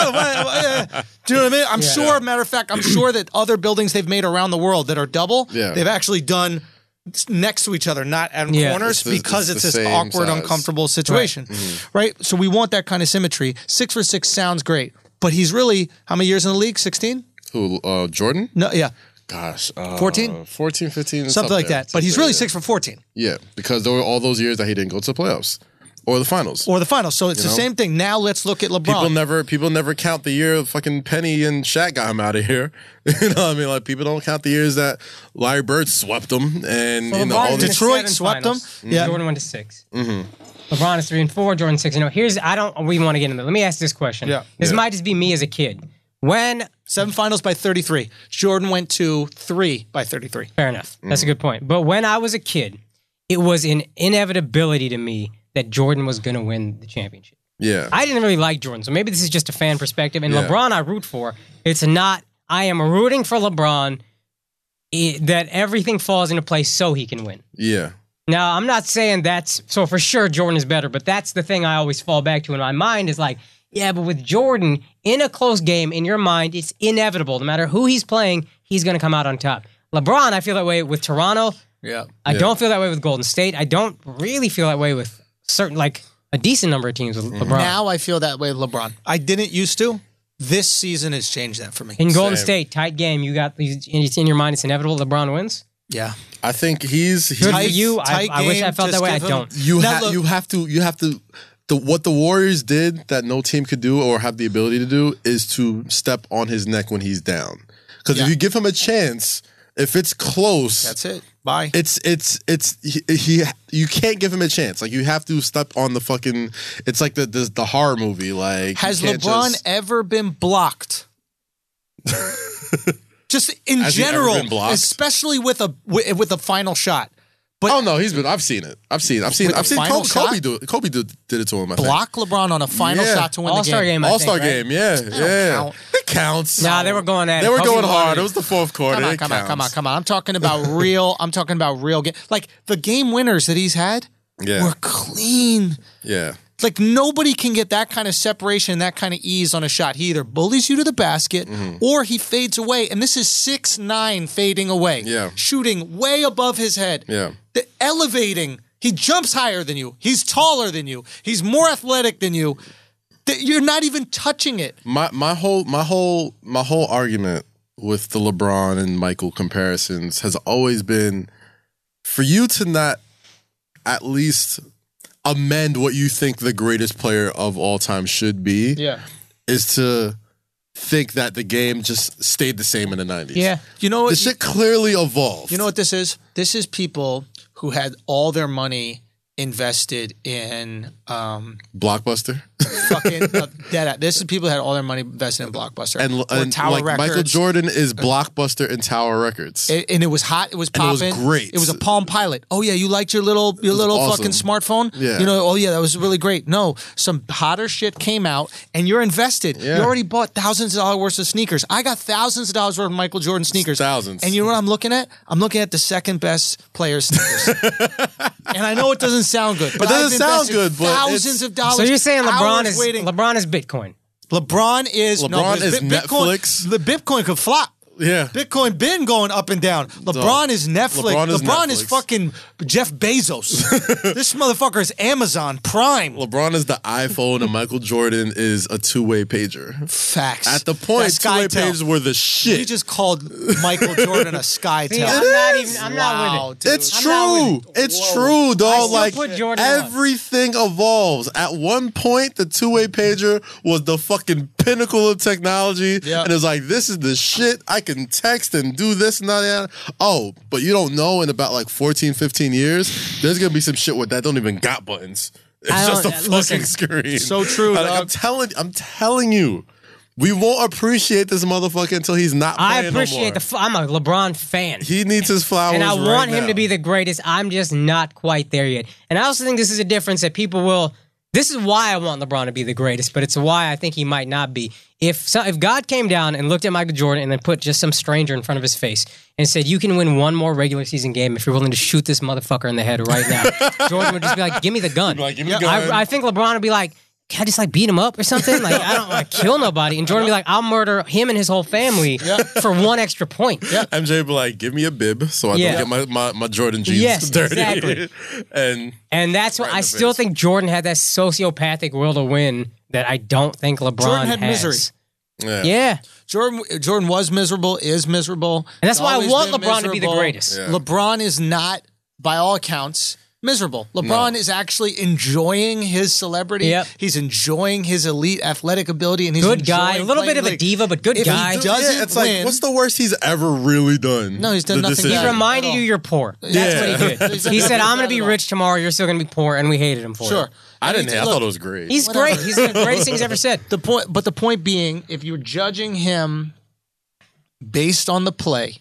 Do you know what I mean? I'm sure. Matter of fact, I'm sure that other buildings they've made around the world that are double, Yeah. they've actually done next to each other, not at Yeah. corners, because it's it's the this same awkward, size. uncomfortable situation, right? So we want that kind of symmetry. 6 for 6 sounds great, but he's really how many years in the league? 16? Who, Jordan? No, yeah. Gosh. 14? 14, 15. Something like there. that. But he's really Something 6 for 14. there. Yeah, because there were all those years that he didn't go to the playoffs or the finals. Or the finals. So it's the same thing. Now let's look at LeBron. People never count the year fucking Penny and Shaq got him out of here. You know what I mean? People don't count the years that Larry Bird swept them and Well, all LeBron went to these. Detroit 7 swept finals. them. Yeah. Jordan went to 6. LeBron is 3 and 4. Jordan 6. We want to get into. Let me ask this question. Yeah. This might just be me as a kid. When 7 finals by 33. Jordan went to 3 by 33. fair enough. That's a good point. But when I was a kid, it was an inevitability to me that Jordan was going to win the championship. Yeah. I didn't really like Jordan, so maybe this is just a fan perspective. And Yeah. LeBron, I root for. It's not I am rooting for LeBron that everything falls into place so he can win. Yeah. Now, I'm not saying that's... So for sure, Jordan is better, but that's the thing I always fall back to in my mind is like, yeah, but with Jordan, in a close game, in your mind, it's inevitable. No matter who he's playing, he's going to come out on top. LeBron, I feel that way with Toronto. Yeah. I don't feel that way with Golden State. I don't really feel that way with certain, like, a decent number of teams with LeBron. Now I feel that way with LeBron. I didn't used to. This season has changed that for me. In Golden State, tight game, it's in your mind, it's inevitable LeBron wins? Yeah. I think he's Good for you. I wish I felt that way. I don't. you have to what the Warriors did that no team could do or have the ability to do is to step on his neck when he's down. Because if you give him a chance, if it's close, That's it. Bye. You can't give him a chance. Like you have to step on the fucking. It's like the horror movie. Like has LeBron ever been blocked? Just in Has he ever general, been blocked? especially with a final shot. But Oh no, I've seen it. I've seen final Kobe do it. Kobe did it to him. I think. block LeBron on a final Yeah. shot to win All-Star the game. game, I think, All-Star right? game, yeah. count. It counts. Nah, they were going at it. They were Kobe going won hard. it. It was the fourth quarter. Come on. I'm talking about real. I'm talking about real game. Like the game winners that he's had Yeah. were clean. Yeah. Like nobody can get that kind of separation, that kind of ease on a shot. He either bullies you to the basket or he fades away. And this is 6'9" fading away. Yeah. Shooting way above his head. Yeah. The elevating. He jumps higher than you. He's taller than you. He's more athletic than you. You're not even touching it. My whole argument with the LeBron and Michael comparisons has always been for you to not at least amend what you think the greatest player of all time should be is to think that the game just stayed the same in the 90s. Yeah. You know what? The shit clearly evolved. You know what this is? This is people who had all their money invested in Blockbuster. fucking this is people who had all their money invested in Blockbuster and Tower like Records. Michael Jordan is Blockbuster and Tower Records. And it was hot. It was And it was popping. great. It was a Palm Pilot. Oh yeah, you liked your little awesome. fucking smartphone. Yeah. You know. Oh yeah, that was really great. No, some hotter shit came out, and you're invested. Yeah. You already bought thousands of dollars worth of sneakers. I got thousands of dollars worth of Michael Jordan sneakers. Thousands. And you know what I'm looking at? I'm looking at the second best player's sneakers. And I know it doesn't sound good, but It doesn't I've sound invested good, but thousands of dollars. So you're saying LeBron hours is waiting. LeBron is Bitcoin? LeBron is Netflix. Bitcoin, the Bitcoin could flop. Yeah. Bitcoin been going up and down. LeBron is Netflix. LeBron LeBron is Netflix. fucking Jeff Bezos. This motherfucker is Amazon Prime. LeBron is the iPhone and Michael Jordan is a two-way pager. Facts. At the point, That two-way SkyTel. pages were the He shit. just called Michael Jordan a SkyTel. See, I'm not with it. Dude. It's I'm not true. with it. It's true, I dog. still Like put Jordan on. everything evolves. At one point, the two-way pager was the fucking pinnacle of technology, Yeah. and it's like this is the shit. I can text and do this and that. Oh, but you don't know in about like 14, 15 years, there's gonna be some shit with that don't even got buttons. It's I just a don't- fucking listen, screen. so true, Like, dog. I'm telling you. We won't appreciate this motherfucker until he's not playing I no appreciate more. I'm a LeBron fan. He needs his flowers. And I right want him now. to be the greatest. I'm just not quite there yet. And I also think this is a difference that people will. This is why I want LeBron to be the greatest, but it's why I think he might not be. If God came down and looked at Michael Jordan and then put just some stranger in front of his face and said, "You can win one more regular season game if you're willing to shoot this motherfucker in the head right now," Jordan would just be like, "Give me the gun." Like, "Give me the gun." I think LeBron would be like, "Can I just like beat him up or something? Like I don't want to kill nobody." And Jordan would be like, "I'll murder him and his whole family for one extra point." MJ be like, give me a bib so I Yeah. don't get my Jordan jeans Yes, dirty. exactly. And that's what Right in I the still face. think Jordan had that sociopathic will to win that I don't think LeBron Jordan had has. misery. Yeah. Jordan was miserable, is miserable. And that's why I always want been LeBron to be the miserable. greatest. Yeah. LeBron is not, by all accounts, miserable. LeBron is actually enjoying his celebrity. Yep. He's enjoying his elite athletic ability, and he's Good guy. enjoying A little bit playing of a league. diva, but good If he guy. doesn't yeah, it's win, like, what's the worst he's ever really done? No, he's done The nothing decision. He bad. reminded you you're poor. That's what he did. He's He done said, nothing "I'm going bad to be at all. rich tomorrow. You're still going to be poor," and we hated him for Sure. it. I didn't. I Look, thought it was great. He's great. He's the greatest thing he's ever said. The point being, if you're judging him based on the play,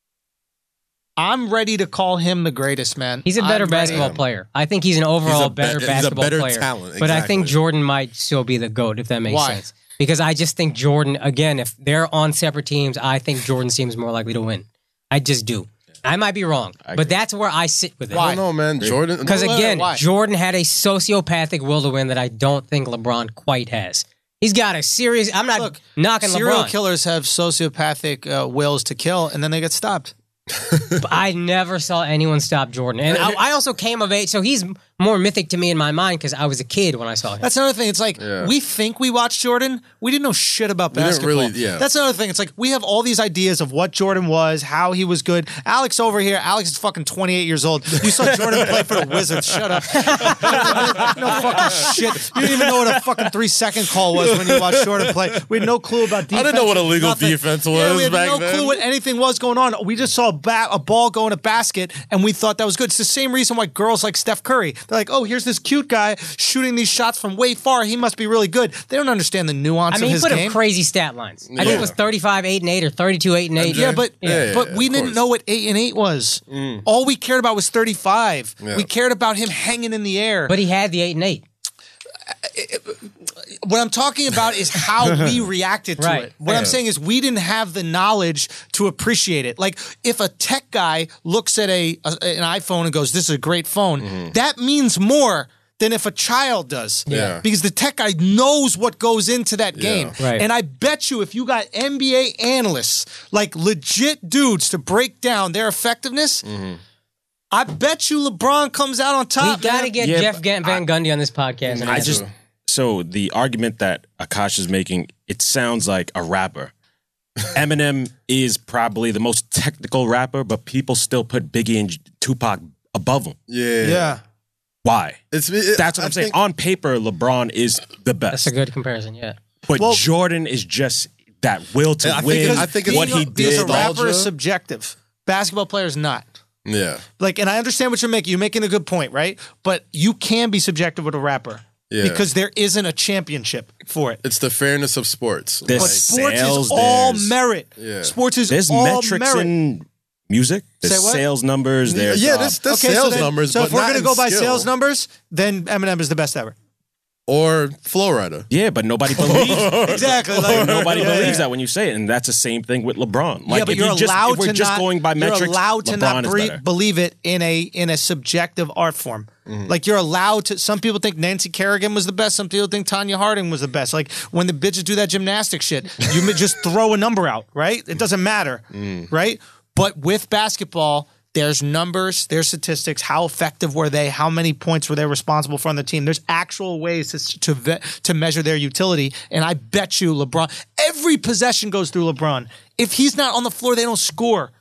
I'm ready to call him the greatest, man. He's a better I'm ready. basketball player. I think he's an overall He's a better he's a basketball better player. talent, But I think exactly. Jordan might still be the GOAT, if that makes Why? sense. because I just think Jordan, again, if they're on separate teams, I think Jordan's team is more likely to win. I just do. I might be wrong, but that's where I sit with it. I don't know, man. Jordan. Because again, Why? Jordan had a sociopathic will to win that I don't think LeBron quite has. He's got a serious. I'm not knocking serial LeBron. killers have sociopathic wills to kill, and then they get stopped. But I never saw anyone stop Jordan. And I also came of age, so he's more mythic to me in my mind because I was a kid when I saw him. That's another thing. It's like we think we watched Jordan. We didn't know shit about basketball. That's another thing. It's like we have all these ideas of what Jordan was, how he was good. Alex over here, Alex is fucking 28 years old. You saw Jordan play for the Wizards. Shut up. No fucking shit. You didn't even know what a fucking 3-second call was when you watched Jordan play. We had no clue about defense. I didn't know what illegal defense was Yeah, we had back no then. clue what anything was going on. We just saw a ball go in a basket, and we thought that was good. It's the same reason why girls like Steph Curry. They're like, oh, here's this cute guy shooting these shots from way far. He must be really good. They don't understand the nuance I mean, of he his put game. up crazy stat lines. I think it was 35, 8, and 8, or 32, 8, and 8. Yeah, but we of didn't course. know what 8 and 8 was. All we cared about was 35. Yeah. We cared about him hanging in the air. But he had the 8 and 8. What I'm talking about is how we reacted to Right. it. What I'm saying is we didn't have the knowledge to appreciate it. Like if a tech guy looks at an iPhone and goes, "This is a great phone," that means more than if a child does. Yeah. Because the tech guy knows what goes into that game. Right. And I bet you if you got NBA analysts, like legit dudes to break down their effectiveness, I bet you LeBron comes out on top. We got to man. get Yeah, Jeff but Van Gundy on this podcast. And I ask just him. so the argument that Akash is making, it sounds like a rapper. Eminem is probably the most technical rapper, but people still put Biggie and Tupac above him. Yeah. Why? That's That's what I'm saying. On paper, LeBron is the best, That's a good comparison, yeah. but Well- Jordan is just that will to I think win. I think it's what he Because did. a rapper nostalgia. is subjective. Basketball player is not. Yeah. Like, and I understand what you're making. You're making a good point, right? But you can be subjective with a rapper. Yeah. Because there isn't a championship for it. It's the fairness of sports. There's But sports sales, is all there's- merit. Yeah. Sports is There's all metrics merit. in music. There's Say what? sales numbers. There's There's sales numbers, So but if we're not gonna in go by skill. sales numbers, then Eminem is the best ever. Or Flowrider. yeah, but nobody believes. Exactly. Nobody believes that when you say it, and that's the same thing with LeBron. Like, yeah, but if you're you just, allowed if we're to just not, going by metrics, you're allowed to LeBron not is better. believe it in a subjective art form. Like you're allowed to. Some people think Nancy Kerrigan was the best. Some people think Tanya Harding was the best. Like when the bitches do that gymnastic shit, you just throw a number out, right? It doesn't matter, right? But with basketball, there's numbers, there's statistics. How effective were they? How many points were they responsible for on the team? There's actual ways to measure their utility. And I bet you LeBron, every possession goes through LeBron. If he's not on the floor, they don't score.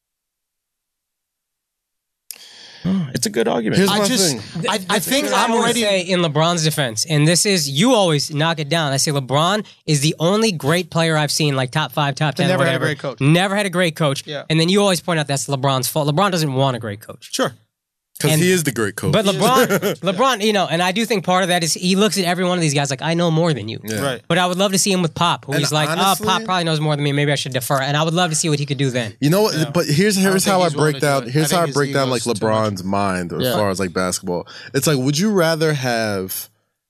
It's a good argument. Here's I my just, thing. I think I I'm want to already. say in LeBron's defense, and this is, you always knock it down. I say LeBron is the only great player I've seen, like top 5, top 10, never had a whatever. great coach. Never had a great coach. Yeah. And then you always point out that's LeBron's fault. LeBron doesn't want a great coach. Sure. Because and- he is the great coach. But LeBron, you know, and I do think part of that is he looks at every one of these guys like, I know more than you. Yeah. Right. But I would love to see him with Pop, who And he's like, honestly- oh, Pop probably knows more than me. Maybe I should defer. And I would love to see what he could do then. You know what? But here's think how I he's willing break to do down. it. Here's I how I think break his down like ego's too LeBron's mind as Yeah. far as like basketball. It's like, would you rather have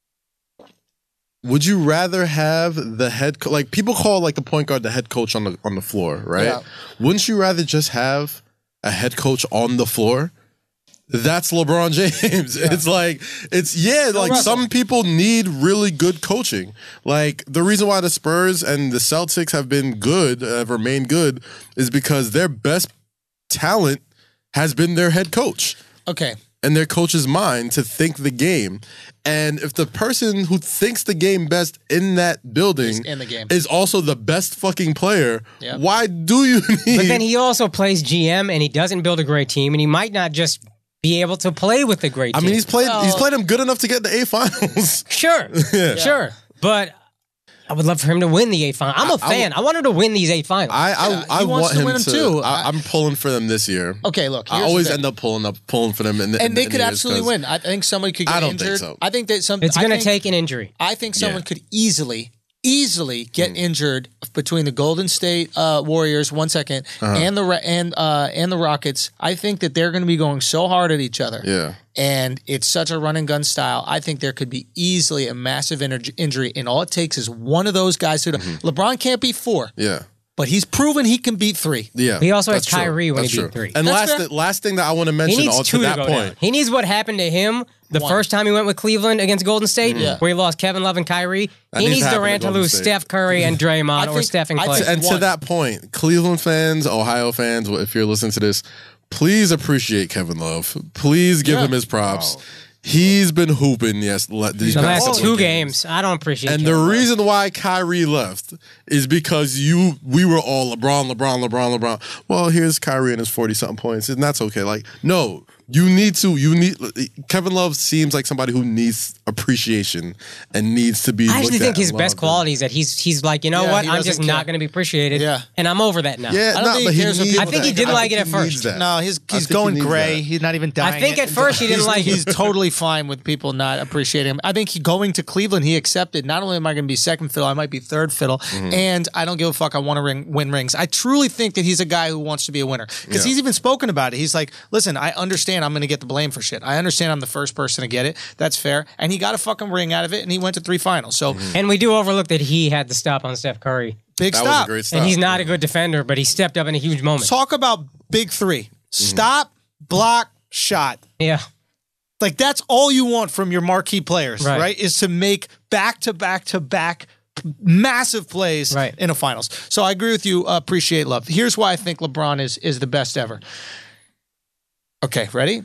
the head like people call like the point guard the head coach on the floor, right? Yeah. Wouldn't you rather just have a head coach on the floor? That's LeBron James. It's like like Russell. some people need really good coaching. Like the reason why the Spurs and the Celtics have been good, have remained good, is because their best talent has been their head coach Okay. and their coach's mind to think the game. And if the person who thinks the game best in that building Is in the game. is also the best fucking player, Yeah. why do you need? But then he also plays GM and he doesn't build a great team and he might not just be able to play with a great I team. mean, he's played him good enough to get the A finals. Sure. Sure. But I would love for him to win the 8 final. I'm a fan. I want him to win these 8 finals. I he wants want to him win 'em to. too. I'm pulling for them this year. Okay, look. I here's always the thing. end up pulling for them, And they could absolutely win. I think somebody could get I don't think injured. so. I think that some. It's I going to think- take an injury. I think someone could easily easily get injured between the Golden State Warriors, and the Rockets. I think that they're going to be going so hard at each other. Yeah. And it's such a run and gun style. I think there could be easily a massive injury, and all it takes is one of those guys who LeBron can't beat 4. Yeah. But he's proven he can beat 3. Yeah. He also that's had Kyrie true. when That's he beat true. 3. And That's last thing that I want to He mention needs all 2 to to that go point. down. He needs what happened to him the first time he went with Cleveland against Golden State, where he lost Kevin Love and Kyrie. That He needs needs to happen Durant to to Golden lose State. Steph Curry and Draymond, or think- Steph and I'd Clay. say- And to One. that point, Cleveland fans, Ohio fans, if you're listening to this, please appreciate Kevin Love. Please give him his props. He's been hooping, these The past last couple 2 of games, I don't appreciate And it. the reason why Kyrie left is because we were all LeBron. Well, here's Kyrie and his 40-something points, and that's okay. Like, no, Kevin Love seems like somebody who needs appreciation and needs to be I actually looked think at his and best loved. quality is that he's like, you know Yeah, what? he I'm doesn't just care. not going to be appreciated. Yeah. And I'm over that now. Yeah, I don't think but he he cares what needs people I think he that. didn't like it think at he first. needs that. No, I he's think he going needs gray. that. He's not even dying. I think at first he didn't like it. He's totally fine with people not appreciating him. I think going to Cleveland, he accepted. Not only am I going to be second fiddle, I might be third fiddle, and I don't give a fuck. I want to win rings. I truly think that he's a guy who wants to be a winner because he's even spoken about it. He's like, "Listen, I understand. I'm going to get the blame for shit. I understand. I'm the first person to get it. That's fair." And he got a fucking ring out of it, and he went to 3 finals. So And we do overlook that he had the stop on Steph Curry. big That was stop. a great stop. And he's not a good defender, but he stepped up in a huge moment. Talk about big 3: stop, block, shot. Yeah. Like that's all you want from your marquee players, Right. right? Is to make back-to-back massive plays Right. in a finals. So I agree with you. Appreciate Love. Here's why I think LeBron is the best ever. Okay, ready?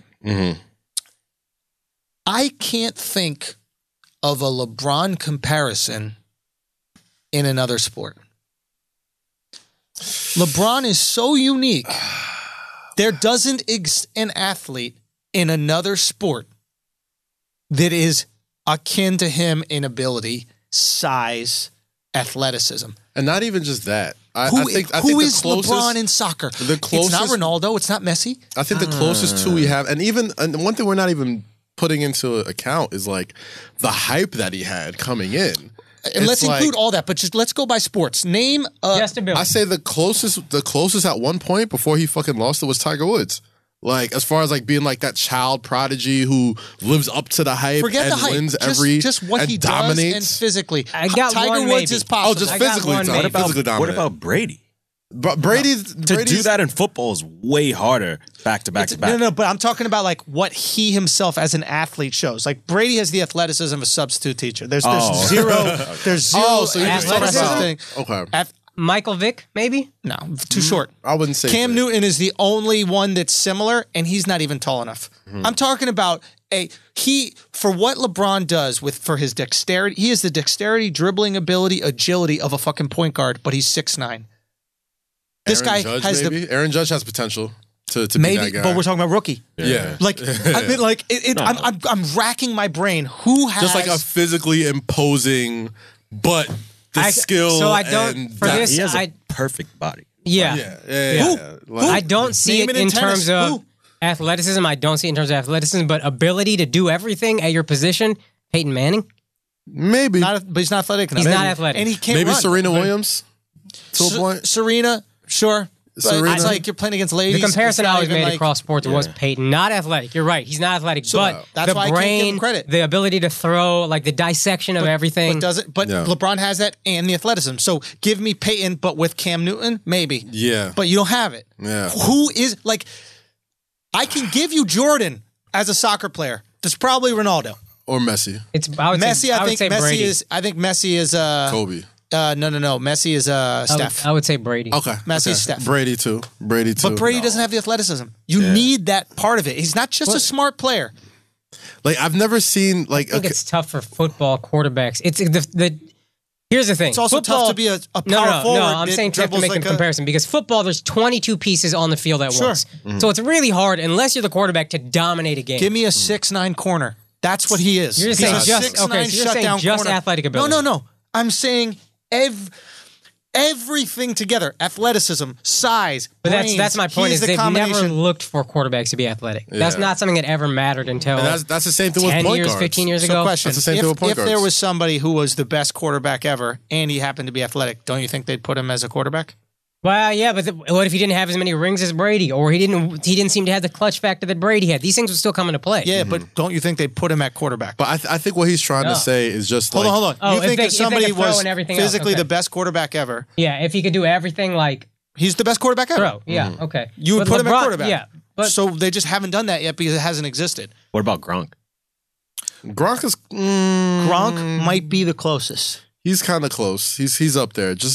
I can't think of a LeBron comparison in another sport. LeBron is so unique. There doesn't exist an athlete in another sport that is akin to him in ability, size, athleticism. And not even just that. I Who think who the is closest, LeBron in soccer? the It's not closest- Ronaldo. It's not Messi. I think the closest two we have, and one thing we're not even putting into account is like the hype that he had coming in. And let's It's like- include all that, but just let's go by sports. Name Just ability. I say the closest at one point before he fucking lost it was Tiger Woods. Like as far as like being like that child prodigy who lives up to the hype forget and the hype. wins Just, every just what and he dominates. does and physically. I got Tiger one Woods maybe. is possible. just I got physically, one Tom. maybe. Physically What dominant. about Brady? But Brady's To do that in football is way harder back to back to back. No, but I'm talking about like what he himself as an athlete shows. Like Brady has the athleticism of a substitute teacher. There's zero. There's zero. Oh, so you're just talking athleticism about thing. okay. Michael Vick, maybe? No, too short. I wouldn't say Cam that. Newton is the only one that's similar, and he's not even tall enough. Hmm. I'm talking about for what LeBron does for his dexterity. He has the dexterity, dribbling ability, agility of a fucking point guard, but he's 6'9". This Aaron guy Judge, has maybe? Aaron Judge has potential to be maybe, that guy. but we're talking about rookie. yeah. Like I mean, like I'm racking my brain. Who has Just like a physically imposing, but the skill. so I don't- and for that- this- He has I- a perfect body. Yeah. Yeah. Like, I don't see Name it it in in terms tennis. of Who? athleticism. I don't see it in terms of athleticism, but ability to do everything at your position. Peyton Manning. maybe but he's not athletic enough. He's not athletic. and he can't maybe run. Serena Williams to a point. Serena, sure. But Serena. it's like you're playing against ladies. The comparison It's I not always even made like- across sports was Peyton. Not athletic. You're right. He's not athletic. but that's the why I can't give him brain, credit. the ability to throw, like the dissection of everything. But does it? But Yeah. LeBron has that and the athleticism. So give me Peyton, but with Cam Newton, maybe. Yeah. But you don't have it. Yeah. Who is like? I can give you Jordan as a soccer player. That's probably Ronaldo. Or Messi. It's I would Messi, say, I would think say Messi Brady. is. I think Messi is. Kobe. No. Messi is Steph. I would say Brady. Okay. Messi's okay. Steph. Brady too. But Brady doesn't have the athleticism. You need that part of it. He's not just a smart player. Like I've never seen like I think it's tough for football quarterbacks. It's the here's the thing. It's also Football- tough to be a power no, forward. I'm that saying tough to dribbles make like a comparison because football, there's 22 pieces on the field at Sure. once. So it's really hard unless you're the quarterback to dominate a game. Give me a 6'9" corner. That's what he is. You're He's saying a just- 6'9" okay, so you're saying shutdown just corner. athletic ability. No. I'm saying everything together: athleticism, size, But brains. that's my point. He's Is the they've never combination. looked for quarterbacks to be athletic. That's not something that ever mattered until And that's the same thing with 10 point years, guards. 15 years So ago. question: That's the same thing with point if there guards. was somebody who was the best quarterback ever and he happened to be athletic, don't you think they'd put him as a quarterback? Well, yeah, but what if he didn't have as many rings as Brady, or he didn't seem to have the clutch factor that Brady had? These things would still come into play. Yeah, but don't you think they'd put him at quarterback? But I think what he's trying No. to say is just Hold like, on. Oh, you if think they- if if they somebody could throw was and everything else, physically okay. the best quarterback ever, Yeah, if he could do everything like he's the best quarterback ever. throw. Yeah, okay. You would But put him at LeBron- quarterback. Yeah, but So they just haven't done that yet because it hasn't existed. What about Gronk? Gronk is Gronk might be the closest. he's kind of close. He's up there. Just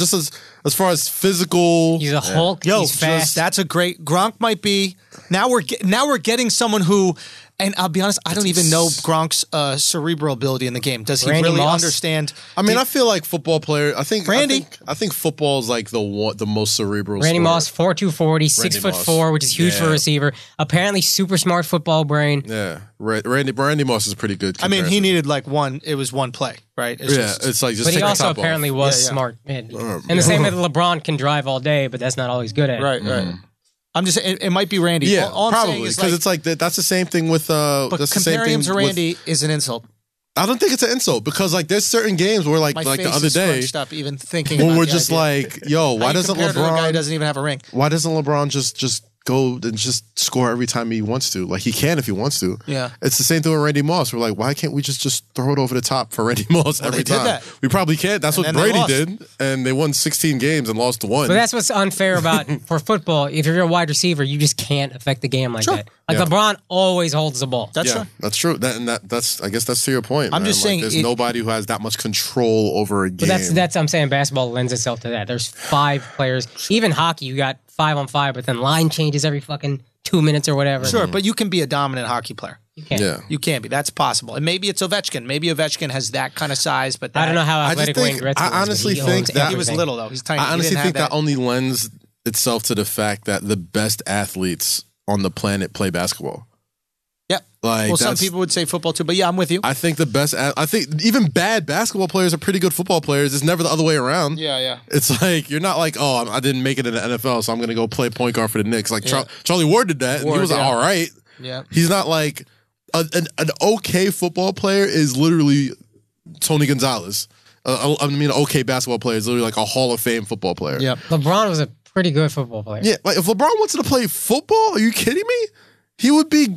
as far as physical. he's a Hulk. Yo, he's fast. that's a great. Gronk might be. Now we're getting someone who, and I'll be honest, I don't even know Gronk's cerebral ability in the game. Does he Randy really Moss. understand? I mean, I feel like football player. Randy. I think football is like the most cerebral. Randy sport. Moss, 4'2", 40, 6'4", which is huge for a receiver. Apparently, super smart football brain. Yeah, Randy Moss is pretty good. I mean, he comparison. needed like one. It was one play, right? It's Yeah, just- it's like just. But he take the also top off. apparently was Yeah, yeah. smart. And the same way that LeBron can drive all day, but that's not all he's good at. right. I'm just. It might be Randy. Yeah, All I'm saying probably is, because it's like that's the same thing with. But that's the same comparing him thing to with- Randy is an insult. I don't think it's an insult because like there's certain games where like My the face other is day scrunched up even thinking. when about we're the just idea. like, yo, How why you doesn't compare to a guy who LeBron? doesn't even have a ring? Why doesn't LeBron just go and just score every time he wants to? Like he can if he wants to. Yeah. It's the same thing with Randy Moss. We're like, why can't we just throw it over the top for Randy Moss every they did time? that. We probably can't. That's And what then they Brady lost. did, and they won 16 games and lost one. But that's what's unfair about for football. If you're a wide receiver, you just can't affect the game like that. Like Yeah. LeBron always holds the ball. That's yeah, true. that's true. That's I guess that's to your point. I'm man. just Like, saying there's it- nobody who has that much control over a game. But that's I'm saying basketball lends itself to that. There's 5 players. Even hockey, you got 5-on-5, but then line changes every fucking 2 minutes or whatever. Sure, but you can be a dominant hockey player. You can't. yeah. You can be. That's possible. And maybe it's Ovechkin. Maybe Ovechkin has that kind of size, but that, I don't know how I just athletic Wayne think- Gretzky I was, but honestly he think owns that- he was everything. little though. He's tiny. I He honestly didn't have think that only lends itself to the fact that the best athletes on the planet play basketball. Yep. Like, Well, some that's- people would say football too, but yeah, I'm with you. I think the best. I think even bad basketball players are pretty good football players. It's never the other way around. yeah. It's like you're not like, oh, I didn't make it in the NFL, so I'm going to go play point guard for the Knicks. Like Charlie Ward did that, and he Ward, was yeah. all right. Yeah. He's not like an okay football player is literally Tony Gonzalez. I mean, an okay basketball player is literally like a Hall of Fame football player. Yep. LeBron was a pretty good football player. Yeah, like if LeBron wanted to play football, are you kidding me? He would be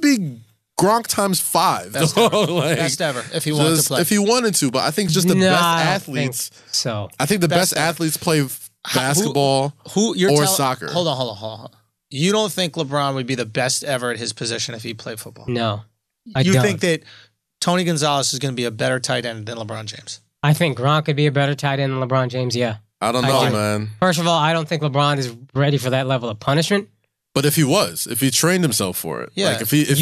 Gronk times 5. Best Like, Best ever if he wanted to just- play. if he wanted to, but I think just the No, best I don't athletes. think so. I think the Best best ever. athletes play basketball Who you're or tell- soccer. Hold on. You don't think LeBron would be the best ever at his position if he played football? No. I You don't. think that Tony Gonzalez is going to be a better tight end than LeBron James? I think Gronk could be a better tight end than LeBron James, yeah. I don't I know, agree. man. First of all, I don't think LeBron is ready for that level of punishment. But if he trained himself for it, Yeah. like if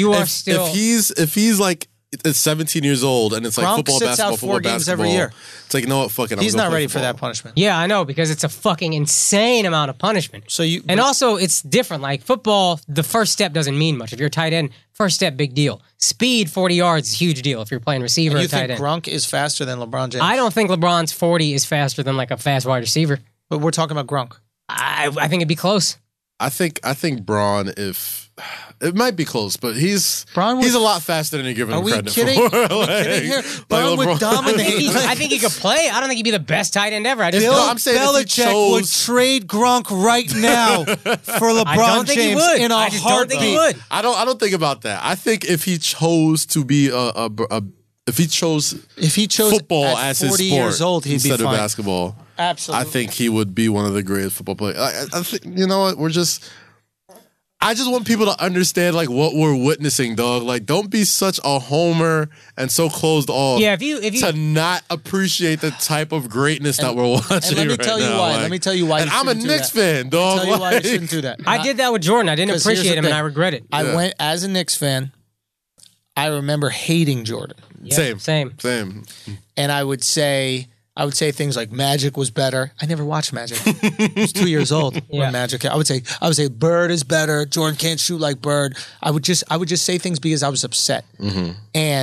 he's like 17 years old and it's like Gronk football, sits basketball, out 4 football, games every basketball, year. It's like, you know what, fuck it. I'm He's gonna not play ready for football. that punishment. Yeah, I know, because it's a fucking insane amount of punishment. So you And also, it's different. Like football, the first step doesn't mean much. If you're a tight end, first step, big deal. Speed, 40 yards is a huge deal if you're playing receiver or you tight think end. Gronk is faster than LeBron James? I don't think LeBron's 40 is faster than like a fast wide receiver. But we're talking about Gronk. I think it'd be close. I think Braun, if it might be close, but he's Braun he's would- a lot faster than you're giving Are him we credit kidding? for. Are we kidding here? Braun would dominate. I think he could play. I don't think he'd be the best tight end ever. I just Bill No, I'm saying if he Belichick would chose- trade Gronk right now for LeBron I don't think he James would. in a I just don't heartbeat. think he would. I don't think about that. I think if he chose to be if he chose If he chose football at as his 40 sport years old, he'd instead be of fine. basketball, Absolutely. I think he would be one of the greatest football players. I think, you know what? I just want people to understand like what we're witnessing, dog. Like, don't be such a homer and so closed off. Yeah, if you to not appreciate the type of greatness that we're watching. and let me right tell you now. why. Like, Let me tell you why. And you I'm a shouldn't do Knicks that. fan, dog. I'll tell you why you Like- shouldn't do that. I did that with Jordan. I didn't 'Cause here's appreciate the him, and thing. I regret it. I Yeah. went as a Knicks fan. I remember hating Jordan, Yeah, Same. Same. and I would say things like Magic was better. I never watched Magic. I was 2 years old Yeah. when Magic. I would say Bird is better. Jordan can't shoot like Bird. I would just say things because I was upset. And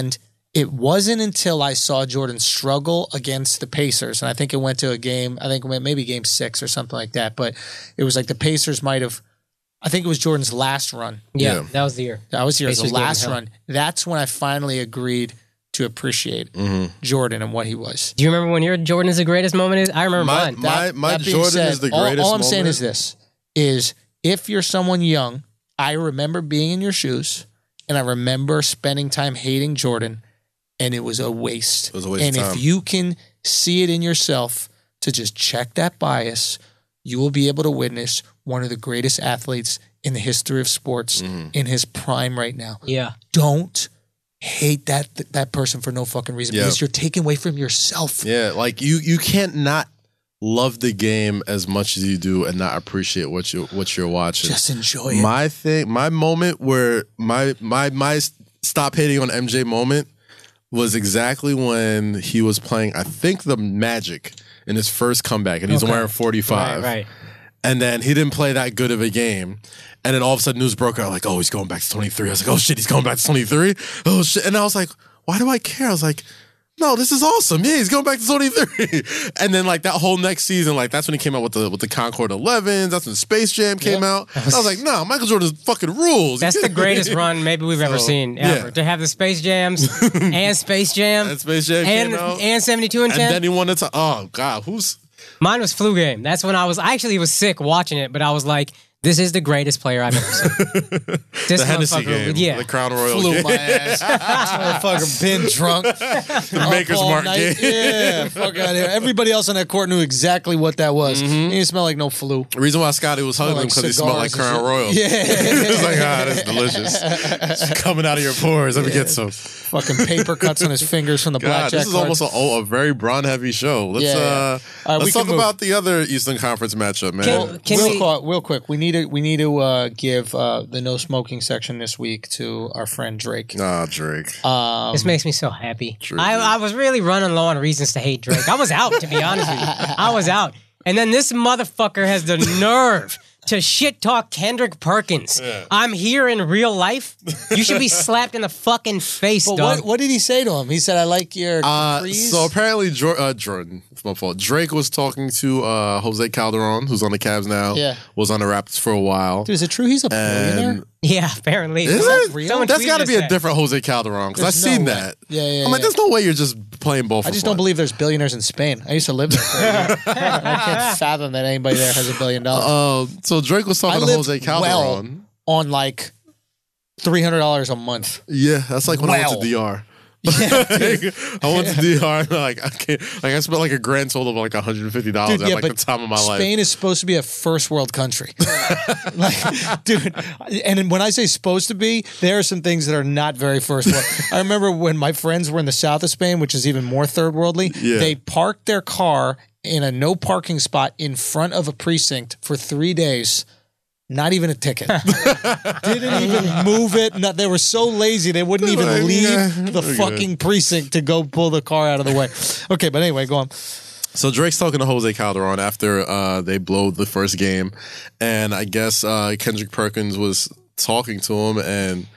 it wasn't until I saw Jordan struggle against the Pacers, and I think it went to a game, I think maybe game 6 or something like that, but it was like the Pacers might have, I think it was Jordan's last run. Yeah, that was the year. That was the Pacers last gave him run. That's when I finally agreed to appreciate Jordan and what he was. Do you remember when your Jordan is the greatest moment is? I remember mine. My being Jordan said, is the greatest all I'm saying moment. is this, is if you're someone young, I remember being in your shoes, and I remember spending time hating Jordan, and it was a waste. It was a waste and of time. if you can see it in yourself to just check that bias, you will be able to witness one of the greatest athletes in the history of sports in his prime right now. Yeah. Don't hate that person for no fucking reason because you're taking away from yourself. Yeah, like you can't not love the game as much as you do and not appreciate what you're watching. Just enjoy it. My moment where my stop hating on MJ moment was exactly when he was playing, I think, the Magic in his first comeback, and he's wearing 45. Right. And then he didn't play that good of a game. And then all of a sudden news broke out like, oh, he's going back to 23. I was like, oh shit, he's going back to 23? Oh shit. And I was like, why do I care? I was like, no, this is awesome. Yeah, he's going back to 23. And then like that whole next season, like that's when he came out with the Concord 11s. That's when Space Jam came out. I was like, no, Michael Jordan's fucking rules. That's the greatest run maybe we've ever seen ever. yeah. To have the Space Jams and Space Jam And Space Jam came out. and 72 and 10. And then he wanted to, oh God, who's... Mine was Flu Game. That's when I actually was sick watching it, but I was like, this is the greatest player I've ever seen. This The Hennessy motherfucker- game. Yeah. The Crown Royal Flew game. my ass. Motherfucker been drunk. The Maker's all Mark night. game. Yeah, fuck out of here. Everybody else on that court knew exactly what that was. He didn't smell like no flu. The reason why Scotty was hugging him Like because he smelled like cigars and Crown shit. Royal. Yeah. It's like, that's delicious. It's coming out of your pores. Let me get some. Fucking paper cuts on his fingers from the God, blackjack this is cards. almost a very Braun heavy show. Let's Yeah. All right, we let's can talk move. about the other Eastern Conference matchup, man. Real quick, we need to give the no smoking section this week to our friend Drake. Drake. This makes me so happy. True. I was really running low on reasons to hate Drake. I was out, to be honest with you. I was out. And then this motherfucker has the nerve to shit talk Kendrick Perkins. I'm here in real life. You should be slapped in the fucking face, But dog. what did he say to him? He said, "I like your capris." So apparently Jordan, it's my fault. Drake was talking to Jose Calderon, who's on the Cavs now. Yeah. Was on the Raptors for a while. Dude, is it true he's a billionaire? And Yeah, apparently. is that it? real? Someone That's tweeted got to us be a that. different Jose Calderon because I've There's seen no way. that. Yeah. I'm like, there's no way you're just playing both. I just don't believe there's billionaires in Spain. I used to live there. For a year. I can't fathom that anybody there has $1 billion. So Drake was I talking to live Jose Calderon. on like $300 a month. Yeah, that's like when I went to DR. I went to DR and like I spent like a grand total of like $150 Dude, at yeah, like the but time of my life. Spain is supposed to be a first world country. Like, dude, and when I say supposed to be, there are some things that are not very first world. I remember when my friends were in the south of Spain, which is even more third worldly, they parked their car in a no parking spot in front of a precinct for 3 days. Not even a ticket. Didn't even move it. No, they were so lazy they wouldn't even leave the fucking precinct to go pull the car out of the way. Okay, but anyway, go on. So Drake's talking to Jose Calderon after they blow the first game, and I guess Kendrick Perkins was talking to him, and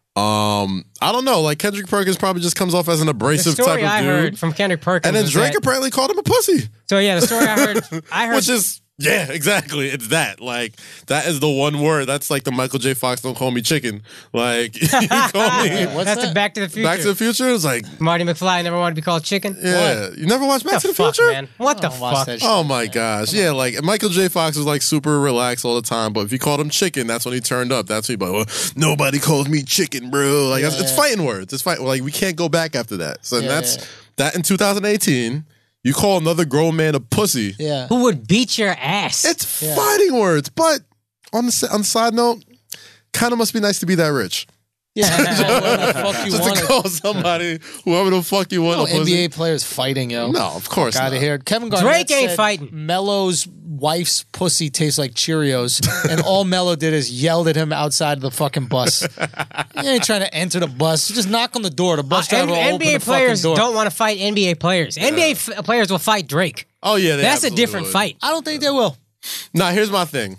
I don't know, like Kendrick Perkins probably just comes off as an The abrasive type story of I dude. heard from Kendrick Perkins And then was Drake that- apparently called him a pussy. So yeah, the story I heard Which is, yeah, exactly. It's that. Like, that is the one word. That's like the Michael J. Fox, don't call me chicken. Like, you call me that's the Back to the Future. Back to the Future? It's like, Marty McFly never wanted to be called chicken. yeah. You never watched Back What to the the fuck, Future? man? What the watch fuck? that shit. Oh my gosh. Yeah, like Michael J. Fox was like super relaxed all the time, but if you called him chicken, that's when he turned up. That's when he like, well, nobody calls me chicken, bro. Like it's fighting words. It's fighting, like we can't go back after that. So that in 2018, you call another grown man a pussy. Yeah. Who would beat your ass? It's fighting words. But on the side note, kind of must be nice to be that rich. Yeah. Whatever the fuck you Just to want. call somebody, whoever the fuck you want, No a pussy. NBA players fighting, yo. No, of course Out not. of here. Kevin Garnett Drake ain't said fighting. Melo's wife's pussy tastes like Cheerios, and all Melo did is yelled at him outside of the fucking bus. You ain't trying to enter the bus. Just knock on the door. The bus driver will open the NBA players fucking door. don't want to fight NBA players. NBA players will fight Drake. Oh yeah, they That's a absolutely different would. fight. I don't think they will. Now, here's my thing.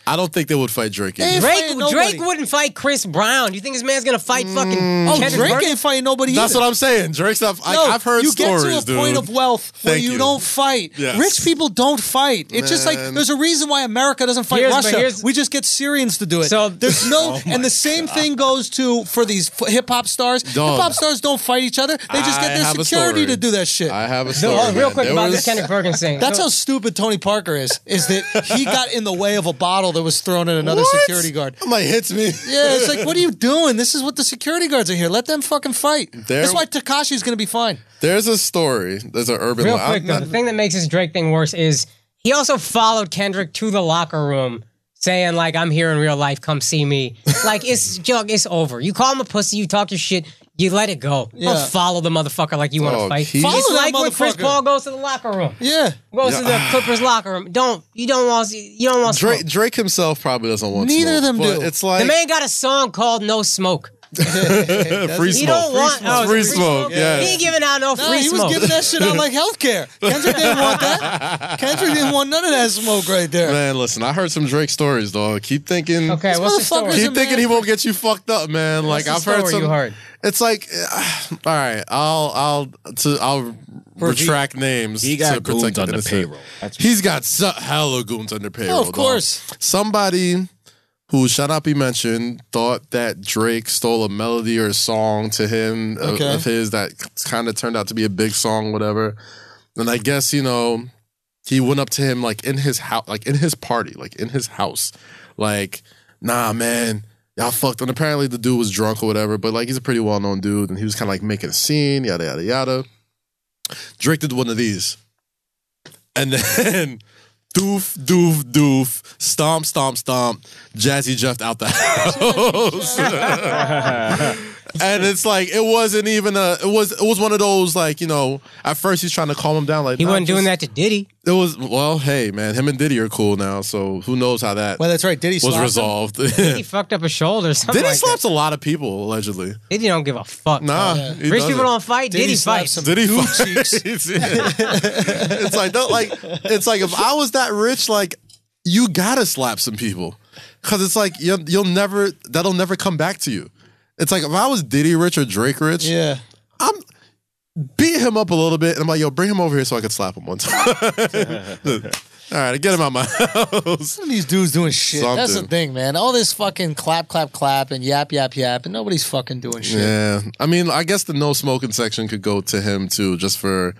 I don't think they would fight Drake. They ain't Either. fighting nobody. Drake wouldn't fight Chris Brown. You think this man's gonna fight fucking Kendrick Drake Perkins? ain't fighting nobody That's either. what I'm saying. Drake's not. No, I've heard you stories, get to a dude. point of wealth where Thank you you. don't fight. Yes. Rich people don't fight. It's just like Man. there's a reason why America doesn't fight Russia. We just get Syrians to do it. So- there's no, and the same thing goes to for these hip hop stars. Dog. Hip hop stars don't fight each other. They just get I their have a security story. to do that shit. I have a story. No, real man. quick There about was- this Kendrick Perkins thing. That's So- how stupid Tony Parker is that he got in the way of a bottle that was thrown at another What? security guard. I'm like, hits me. Yeah, it's like, what are you doing? This is what the security guards are here. Let them fucking fight. There- That's why Tekashi's going to be fine. There's a story. There's an urban. Real I'm quick, though, not- the thing that makes this Drake thing worse is he also followed Kendrick to the locker room saying, like, I'm here in real life, come see me. Like, it's over. You call him a pussy, you talk your shit, you let it go. Yeah. Don't follow the motherfucker like you want to Oh, fight. he- Follow It's that like when Chris motherfucker. Paul goes to the locker room. Yeah. Goes to the Clippers locker room. You don't want smoke. Drake himself probably doesn't want. Neither of smoke, them but do. It's like The man got a song called No Smoke. free He smoke. don't want Free is it smoke. He Yes. ain't giving out no No, free he smoke. was giving that shit out like healthcare. Kendrick didn't want that. Kendrick didn't want none of that smoke right there. Man, listen, I heard some Drake stories, dog. Keep thinking. Okay, what's the story? motherfucker's Keep a thinking man he won't get you fucked up, man. Like What's the I've heard story some. you heard? It's like, all right, I'll retract names. He got to protect goons the on the innocent. payroll. That's He's got hella goons under payroll. Oh, of dog. course. Somebody who shall not be mentioned thought that Drake stole a melody or a song to him Okay. of his that kind of turned out to be a big song, whatever. And I guess, you know, he went up to him like in his house, like in his party, like in his house. Like, nah, man, y'all fucked. And apparently the dude was drunk or whatever, but like he's a pretty well-known dude and he was kind of like making a scene, yada, yada, yada. Drake did one of these. And then doof, doof, doof, stomp, stomp, stomp, Jazzy Jeff out the house. And it's like it wasn't even it was one of those, like, you know, at first he's trying to calm him down, like He wasn't doing that to Diddy. It was, well, hey man, him and Diddy are cool now, so who knows how that Well, that's right. Diddy was slapped him. resolved. He fucked up his shoulder or something Diddy like slaps a lot of people allegedly. that. Diddy don't give a fuck. Nah, bro. he Rich doesn't. people don't fight. Diddy slaps fights. some Diddy dude fights. cheeks. It's like, don't, like, it's like if I was that rich, like, you gotta slap some people, because it's like that'll never come back to you. It's like if I was Diddy rich or Drake rich, Yeah. I'm beat him up a little bit, and I'm like, yo, bring him over here so I could slap him one time. All right, get him out my house. Some of these dudes doing shit. That's the Something. thing, man. All this fucking clap, clap, clap, and yap, yap, yap, and nobody's fucking doing shit. Yeah, I mean, I guess the no smoking section could go to him too, just for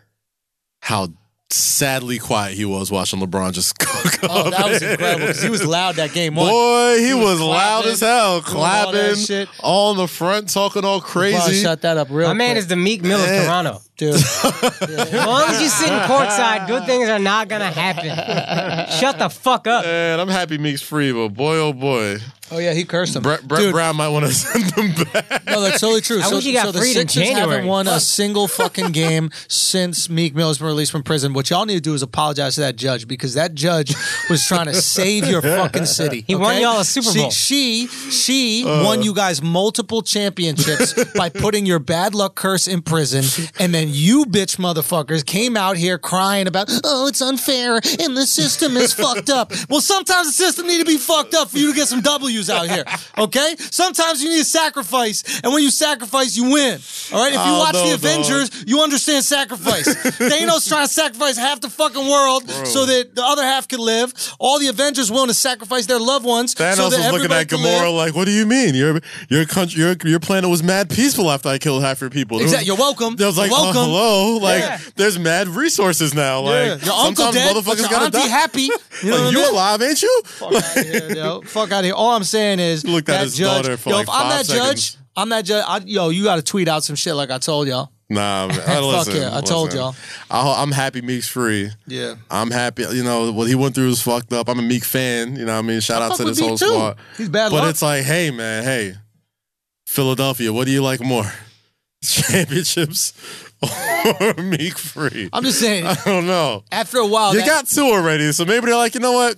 how sadly quiet he was watching LeBron just cook Oh, up. that was incredible because he was loud that game one. Boy, he was clapping, loud as hell, doing all that clapping, shit. all in the front, talking all LeBron crazy. shut that up real My man quick. is the Meek Mill of Yeah. Toronto. Dude. As long as you sit in courtside, good things are not gonna happen. Shut the fuck up. Man, I'm happy Meek's free, but boy, oh boy, Oh, yeah, he cursed him. Brett Dude, Brown might want to send him back. no, that's totally true. I wish he got the freed in Sixers haven't January. won a single fucking game since Meek Mill has been released from prison. What y'all need to do is apologize to that judge because that judge was trying to save your fucking city. He won okay? y'all a Super Bowl. She won you guys multiple championships by putting your bad luck curse in prison, and then you bitch motherfuckers came out here crying about, oh, it's unfair and the system is fucked up. Well, sometimes the system need to be fucked up for you to get some W's out here. Okay? Sometimes you need to sacrifice, and when you sacrifice, you win. All right? If you Oh, watch no, the dog. Avengers, you understand sacrifice. Thanos trying to sacrifice half the fucking world so that the other half could live. All the Avengers willing to sacrifice their loved ones Thanos so that was looking everybody at could Gamora live. like, "What do you mean? Your country, your planet was mad peaceful after I killed half your people." Exactly. You're welcome. I was like, You're welcome. hello, like, Yeah. there's mad resources now. Like, Your uncle sometimes dead, but motherfuckers your gotta auntie die. happy. You know Like, what I you mean? alive, ain't you? Fuck out of here, yo. Fuck out of here. All I'm saying is, Looked at that his judge. daughter for Yo, like if I'm 5 that seconds. judge, yo, you got to tweet out some shit like I told y'all. Nah, man. Fuck yeah, I told y'all. I'm happy Meek's free. Yeah. I'm happy. You know, what he went through was fucked up. I'm a Meek fan. You know what I mean? Shout out fuck to with this Meek whole too. squad. He's bad But luck. it's like, hey, man, hey, Philadelphia, what do you like more? Championships or Meek free? I'm just saying, I don't know. after a while, You that- got 2 already, so maybe they're like, you know what?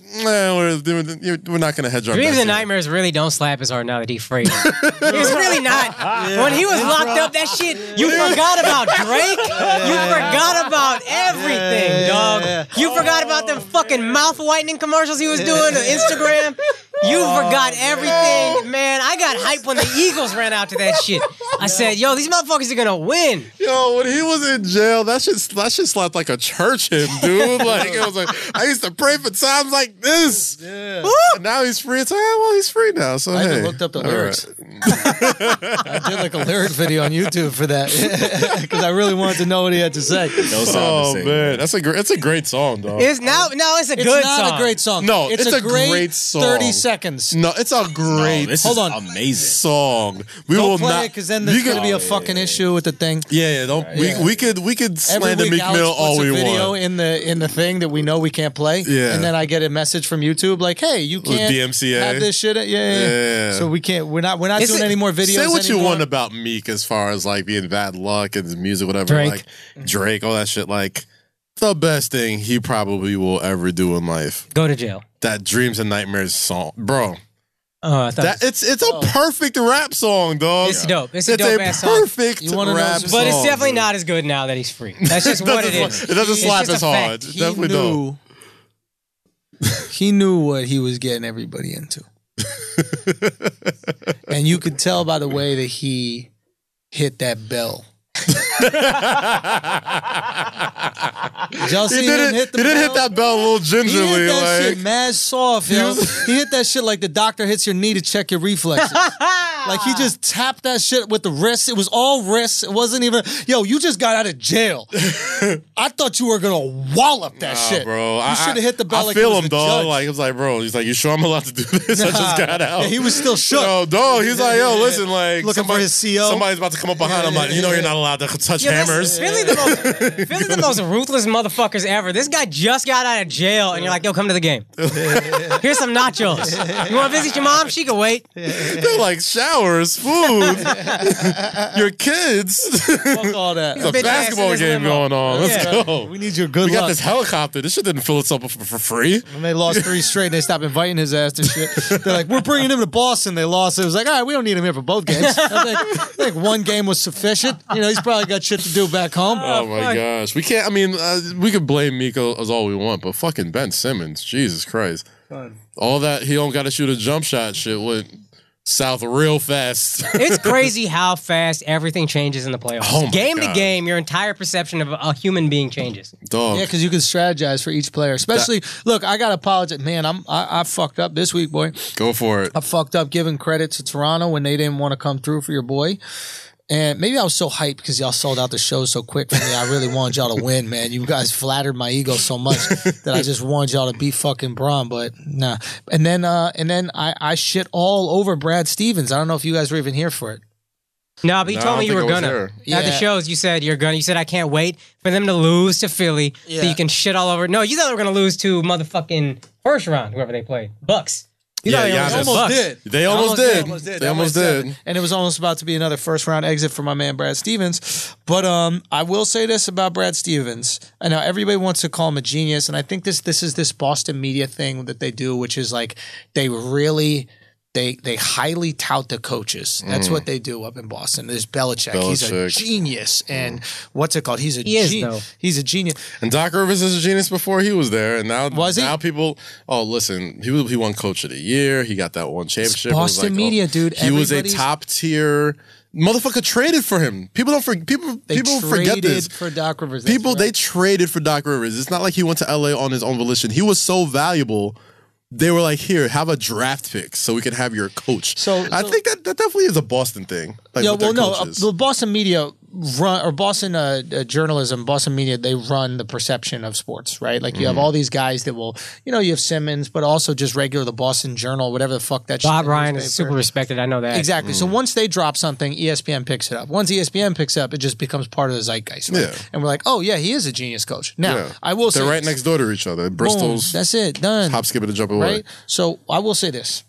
We're not gonna hedge our Dreams bets and here. nightmares really don't slap as hard now that he's free. It's really not. When he was locked up, that shit, you forgot about Drake. You forgot about everything, dog. Yeah. You forgot about them fucking mouth whitening commercials he was doing on Instagram. You forgot everything, man. I got hyped when the Eagles ran out to that shit. I said, yo, these motherfuckers are gonna win. Yo, when he was in jail, that shit slapped like a church hymn, dude. Like it was like I used to pray for times like this. Yeah. And now he's free. It's like, well, he's free now. So I hey. even looked up the All lyrics. right. I did like a lyric video on YouTube for that because I really wanted to know what he had to say. No sound Oh the same. man, that's a great song, dog. It's it's a It's good not song. a great song. No, it's a great song. 30 seconds. No, it's a great This Hold is on. amazing. song. We Don't will play not it because then there's we going to could- be a fucking issue with the thing. Yeah, don't. Yeah. We could Every slander week, Meek Alex Mill all puts we a video want. in the thing that we know we can't play. Yeah. And then I get a message from YouTube like, "Hey, you With can't DMCA. have this shit." Yeah. So we can't. We're not Is doing it- any more videos. Say what you anymore. want about Meek as far as like being bad luck and his music, whatever. Drake. Like Drake, all that shit. Like the best thing he probably will ever do in life. Go to jail. That Dreams and Nightmares song, bro. Oh, I thought That it's a perfect rap song, dog. It's dope. It's a dope ass song. perfect You wanna know rap some- song. But it's definitely dude. not as good now that he's free. That's just what it is. It doesn't It's slap just as a hard. fact. It definitely don't. He knew what he was getting everybody into. And you could tell by the way that he hit that bell. Did y'all see him hit the He bell? didn't hit that bell a little He gingerly, hit that like shit mad soft, yo. He hit that shit like the doctor hits your knee to check your reflexes. Like he just tapped that shit with the wrist. It was all wrists. It wasn't even, yo, you just got out of jail. I thought you were gonna wallop that shit. bro. You should have hit the bell I like feel it was him, the dog. judge. Like it was like, bro. He's like, you sure I'm allowed to do this? I just got out. Yeah, he was still shook. Yo, dog. He's like, yo, listen, like Looking for his CO. Somebody's about to come up behind him. Like, you know, you're not allowed to touch hammers. Philly the most ruthless motherfuckers ever. This guy just got out of jail, and you're like, yo, come to the game. Here's some nachos. You want to visit your mom? She can wait. They're like showers, food, your kids. Fuck all that. It's a bitch ass in basketball his game limo. going on. Let's Yeah. go. We need your good We got luck. this helicopter. This shit didn't fill itself up for free. And they lost 3 straight. They stopped inviting his ass to shit. They're like, we're bringing him to Boston. They lost. It was like, all right, we don't need him here for both games. I think one game was sufficient. You know, he's probably got shit to do back home. Oh my fuck. gosh. We can't, I mean, we could blame Miko as all we want, but fucking Ben Simmons, Jesus Christ. All that, he don't got to shoot a jump shot shit went south real fast. It's crazy how fast everything changes in the playoffs. Oh my Game to God. game, your entire perception of a human being changes. Dog. Yeah, because you can strategize for each player. Especially, look, I got to apologize. Man, I fucked up this week, boy. Go for it. I fucked up giving credit to Toronto when they didn't want to come through for your boy. And maybe I was so hyped because y'all sold out the show so quick for me. I really wanted y'all to win, man. You guys flattered my ego so much that I just wanted y'all to beat fucking Braun, but nah. And then I shit all over Brad Stevens. I don't know if you guys were even here for it. No, but you No, told I me you don't were think I was gonna. there. At the Yeah. shows, you said you're gonna. You said I can't wait for them to lose to Philly so Yeah. you can shit all over. No, you thought they were gonna lose to motherfucking first round, whoever they played, Bucks. You thought they were Giannis. gonna lose to Almost Bucks. did. They almost did. They almost did. And it was almost about to be another first round exit for my man Brad Stevens. But I will say this about Brad Stevens. I know everybody wants to call him a genius, and I think this is this Boston media thing that they do, which is like they really they highly tout the coaches. That's what they do up in Boston. There's Belichick. He's a Belichick. genius. And what's it called? He's a He is, genius. though. He's a genius. And Doc Rivers is a genius before he was there, and now Was he? Now people, oh listen, he won Coach of the Year. He got that one championship. It was Boston media, dude. He was a Everybody's- top tier motherfucker. Traded for him. People don't forget. People They forget traded this. for Doc Rivers. That's People right. they traded for Doc Rivers. It's not like he went to LA on his own volition. He was so valuable. They were like, here, have a draft pick so we can have your coach. So- I think that definitely is a Boston thing. Like Yeah, with their well, no, coaches. the Boston media run, or Boston journalism, Boston media, they run the perception of sports, right? Like you have all these guys that will, you know, you have Simmons, but also just regular the Boston Journal, whatever the fuck that. Bob shit Ryan is newspaper. super respected. I know that. Exactly. So once they drop something, ESPN picks it up. Once ESPN picks it up, it just becomes part of the zeitgeist. Right? Yeah. And we're like, oh yeah, he is a genius coach. Now Yeah. I will say They're right this. next door to each other. Boom. Bristol's That's it. Done. hop, skip, and a jump away. Right. So I will say this.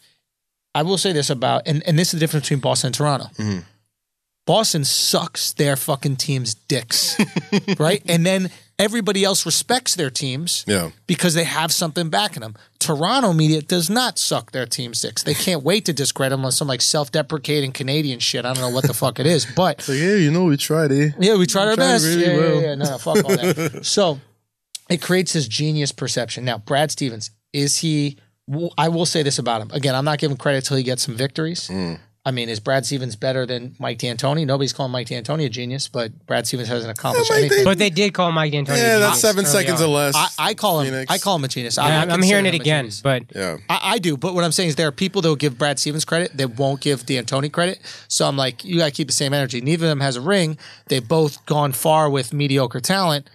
I will say this about, and this is the difference between Boston and Toronto. Mm-hmm. Boston sucks their fucking team's dicks, right? And then everybody else respects their teams Yeah. because they have something backing them. Toronto media does not suck their team's dicks. They can't wait to discredit them on some like self-deprecating Canadian shit. I don't know what the fuck it is, but So yeah, you know we tried it. yeah, we tried our tried best. really Yeah, well. yeah, yeah. No, fuck all that. So it creates this genius perception. Now, Brad Stevens, is he? I will say this about him. Again, I'm not giving credit till he gets some victories. I mean, is Brad Stevens better than Mike D'Antoni? Nobody's calling Mike D'Antoni a genius, but Brad Stevens hasn't accomplished anything. But they did call Mike D'Antoni. Yeah, a that's genius 7 seconds early or on. less. I call him. Phoenix. I call him a genius. I'm hearing it again, but Yeah. I do. But what I'm saying is there are people that will give Brad Stevens credit that won't give D'Antoni credit. So I'm like, you got to keep the same energy. Neither of them has a ring. They've both gone far with mediocre talent.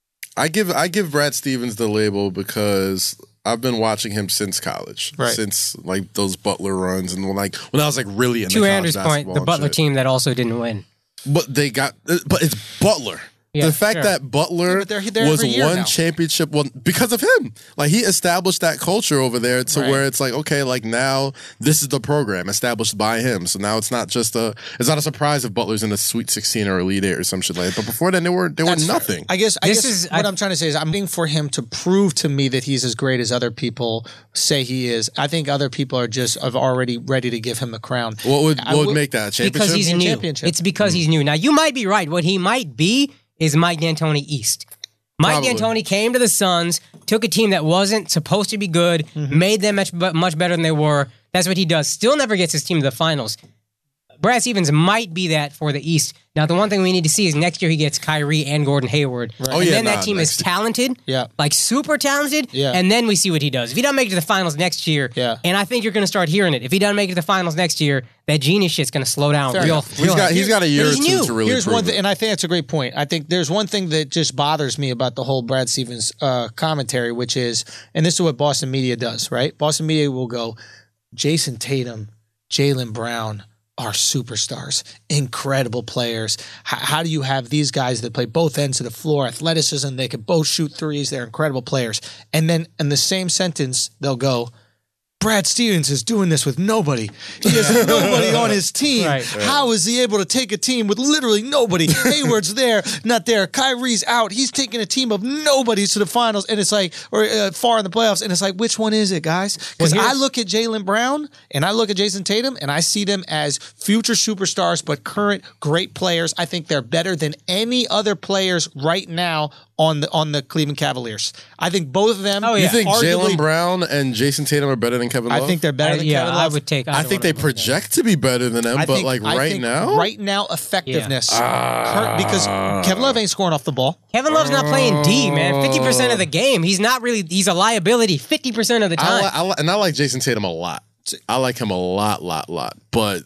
I give Brad Stevens the label because I've been watching him since college, Right. since like those Butler runs, and when I was like really into to college Andrew's point, basketball the and Butler shit. team that also didn't win. But it's Butler. Yeah, the fact sure. that Butler but they're was every year one now. championship, well, because of him. Like he established that culture over there to Right. where it's like, okay, like now this is the program established by him. So now it's not a surprise if Butler's in the Sweet 16 or Elite 8 or some shit like that. But before then, they were That's fair. nothing. I guess This what is- I'm trying to say is I'm waiting for him to prove to me that he's as great as other people say he is. I think other people are already ready to give him the crown. What would I would- make that a championship? Because he's A new. championship. It's because he's new. Now, you might be right. What he might be is Mike D'Antoni East. Mike Probably. D'Antoni came to the Suns, took a team that wasn't supposed to be good, made them much better than they were. That's what he does. Still never gets his team to the finals. Brad Stevens might be that for the East. Now, the one thing we need to see is next year he gets Kyrie and Gordon Hayward. Right. Oh, And yeah, then that nah, team is next year. talented, Yeah. like super talented, Yeah. and then we see what he does. If he doesn't make it to the finals next year, Yeah. and I think you're going to start hearing it. If he doesn't make it to the finals next year, that genius shit's going to slow down Fair real, enough. real hard. He's got a year or He's two new. to really Here's prove one thing, it. and I think that's a great point. I think there's one thing that just bothers me about the whole Brad Stevens commentary, which is, and this is what Boston media does, right? Boston media will go, Jason Tatum, Jaylen Brown are superstars, incredible players. How do you have these guys that play both ends of the floor, athleticism, they can both shoot threes, they're incredible players. And then in the same sentence, they'll go, Brad Stevens is doing this with nobody. He has nobody on his team. Right. How is he able to take a team with literally nobody? Hayward's there, not there. Kyrie's out. He's taking a team of nobody to the finals, and it's like, or far in the playoffs, and it's like, which one is it, guys? Because I look at Jaylen Brown and I look at Jason Tatum, and I see them as future superstars, but current great players. I think they're better than any other players right now on the Cleveland Cavaliers. I think both of them. Oh, You yeah. think arguably- Jaylen Brown and Jason Tatum are better than Kevin Love? I think they're better than yeah, Kevin I Love. would take. I think they project to be better than them, I but think- like I right think now, right now, effectiveness, because Kevin Love ain't scoring off the ball. Kevin Love's not playing D, man. 50% of the game. He's not really. He's a liability 50% of the time. I like Jason Tatum a lot. I like him a lot. But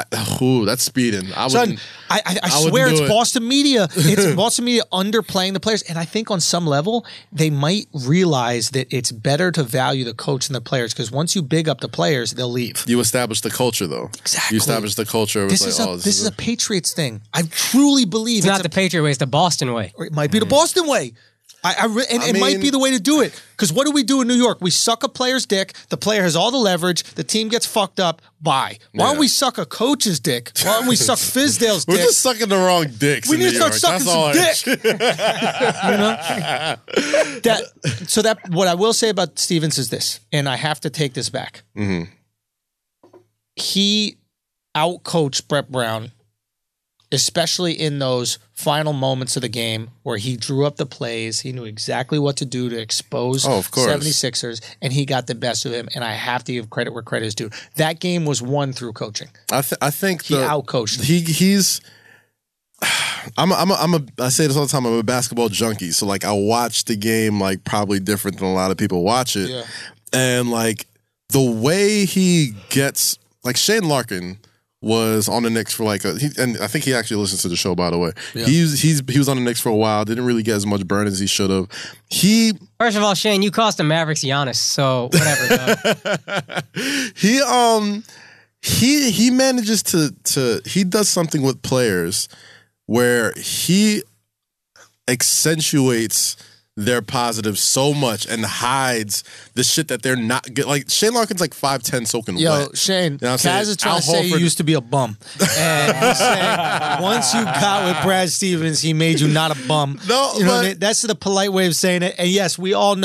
that's speeding. I Son, wouldn't. I wouldn't swear do it's it. Boston media. It's Boston media underplaying the players. And I think on some level, they might realize that it's better to value the coach than the players, because once you big up the players, they'll leave. You establish the culture, though. Exactly. You establish the culture. This is a Patriots thing. I truly believe it's not the Patriot way. It's the Boston way. It might be the Boston way. It might be the way to do it. Because what do we do in New York? We suck a player's dick. The player has all the leverage. The team gets fucked up. Bye. Why don't we suck a coach's dick? Why don't we suck Fizdale's We're dick? just sucking the wrong dicks. We in need to New start York. sucking That's all some dick. What I will say about Stevens is this, and I have to take this back. Mm-hmm. He outcoached Brett Brown, especially in those final moments of the game where he drew up the plays. He knew exactly what to do to expose of course. 76ers, and he got the best of him, and I have to give credit where credit is due. That game was won through coaching. I think He outcoached them. He's. I say this all the time. I'm a basketball junkie, so like I watch the game like probably different than a lot of people watch it, Yeah. and like the way he gets, like Shane Larkin was on the Knicks for and I think he actually listens to the show, by the way. Yeah. He was on the Knicks for a while, didn't really get as much burn as he should have. First of all, Shane, you cost the Mavericks Giannis, so whatever. Dog. He manages to he does something with players where he accentuates their positives so much and hides the shit that they're not good. Like Shane Larkin's like 5'10", soaking Yo, wet. Shane, You know what I'm Kaz saying? is trying Al to say you Horford- used to be a bum. And he's saying once you got with Brad Stevens, he made you not a bum. No, you know what I but- mean? That's the polite way of saying it. And yes, we all know.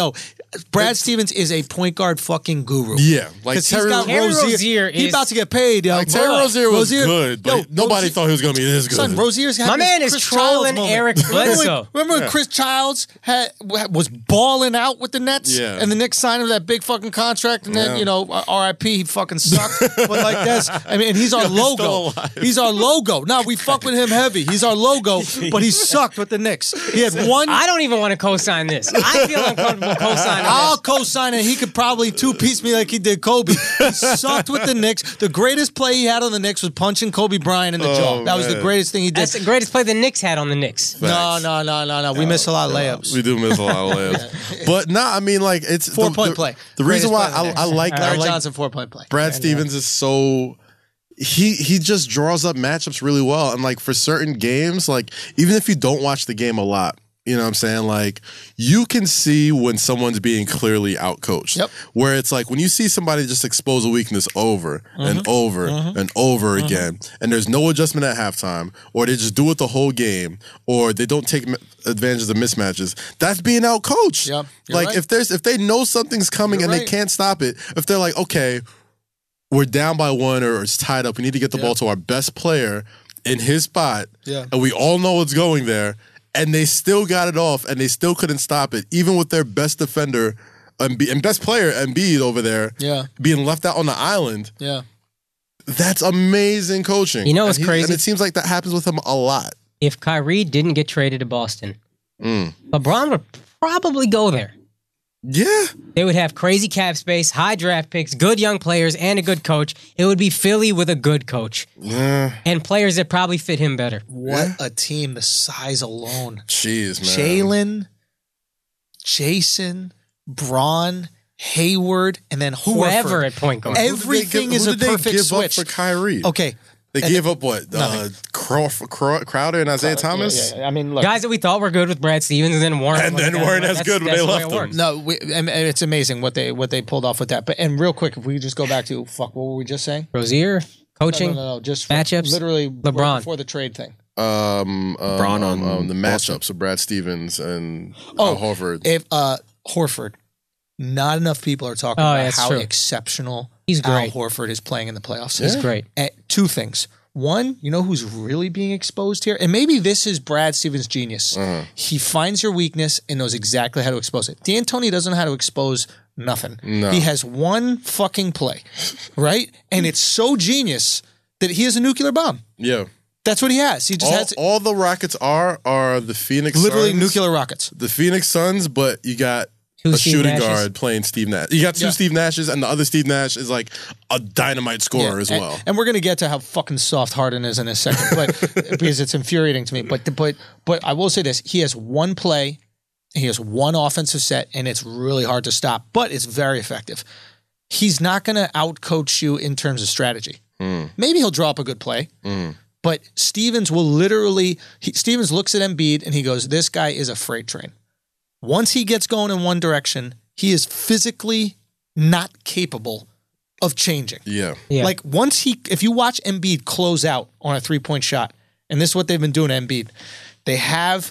Brad Stevens is a point guard fucking guru. Yeah, like 'Cause he's got Terry Rozier. Rozier He's is- about to get paid. Yo. Like, Terry Rozier was good, but Yo, nobody Rozier- thought he was going to be this good. Son, Rozier's had My this man is Chris trolling Childs moment. Eric Bledsoe. Remember when Chris Childs was balling out with the Nets, Yeah. and the Knicks signed him that big fucking contract, and then Yeah. R.I.P. he fucking sucked. But like that's, I mean, and he's our Yo, he's still logo. alive. He's our logo. No, we fuck with him heavy. He's our logo, but he sucked with the Knicks. He had one. I don't even want to co-sign this. I feel uncomfortable co-signing I'll this. co-sign it. He could probably two-piece me like he did Kobe. He sucked with the Knicks. The greatest play he had on the Knicks was punching Kobe Bryant in the jaw. That was the man. greatest thing he did. That's the greatest play the Knicks had on the Knicks. No. We missed a lot of layups. We do miss a lot of layups. But nah, I mean, like, it's 4-point play. The reason Greatest why play of the I Knicks. like Larry I like Johnson 4-point play. Brad Stevens is so he just draws up matchups really well. And like for certain games, like even if you don't watch the game a lot, you know what I'm saying? Like you can see when someone's being clearly outcoached. Yep. Where it's like when you see somebody just expose a weakness over and over and over again, and there's no adjustment at halftime, or they just do it the whole game, or they don't take advantage of mismatches, that's being outcoached. Yep. You're Like right. if they know something's coming You're and they right. can't stop it, if they're like, okay, we're down by one or it's tied up. We need to get the ball to our best player in his spot. Yeah. And we all know it's going there. And they still got it off and they still couldn't stop it, even with their best defender and best player, Embiid, over there being left out on the island. Yeah. That's amazing coaching. You know what's And crazy? And it seems like that happens with him a lot. If Kyrie didn't get traded to Boston, LeBron would probably go there. Yeah. They would have crazy cap space, high draft picks, good young players, and a good coach. It would be Philly with a good coach. Yeah. And players that probably fit him better. What a team, the size alone. Jeez, man. Jalen, Jason, Braun, Hayward, and then Whoever Horford. at point guard. Everything is Who a did they perfect give switch. up for Kyrie? Okay. They gave up what? Crowder and Isaiah Thomas? Yeah. I mean, look. Guys that we thought were good with Brad Stevens and then weren't. And then weren't as good when they the way left it them. works. No, and it's amazing what they pulled off with that. But and real quick, if we just go back to what were we just saying? Rozier, coaching. No, just matchups? Literally LeBron. right before the trade thing. LeBron on the matchups of Brad Stevens and Oh, Horford. If Horford, not enough people are talking Oh, about that's how true. exceptional He's great. Al Horford is playing in the playoffs. He's great. Two things. One, you know who's really being exposed here? And maybe this is Brad Stevens' genius. He finds your weakness and knows exactly how to expose it. D'Antoni doesn't know how to expose nothing. No. He has one fucking play, right? And it's so genius that he has a nuclear bomb. Yeah. That's what he has. He just has All the Rockets are the Phoenix literally Suns. nuclear rockets. The Phoenix Suns, but you got Two a Steve shooting Nashes. guard playing Steve Nash. You got two Yeah. Steve Nashes, and the other Steve Nash is like a dynamite scorer Yeah, as and- well. And we're gonna get to how fucking soft Harden is in a second, but because it's infuriating to me. But I will say this: he has one play, he has one offensive set, and it's really hard to stop. But it's very effective. He's not gonna outcoach you in terms of strategy. Maybe he'll draw up a good play. But Stevens will literally. Stevens looks at Embiid and he goes, "This guy is a freight train." Once he gets going in one direction, he is physically not capable of changing. Yeah. Yeah. Like if you watch Embiid close out on a 3-point shot, and this is what they've been doing to Embiid, they have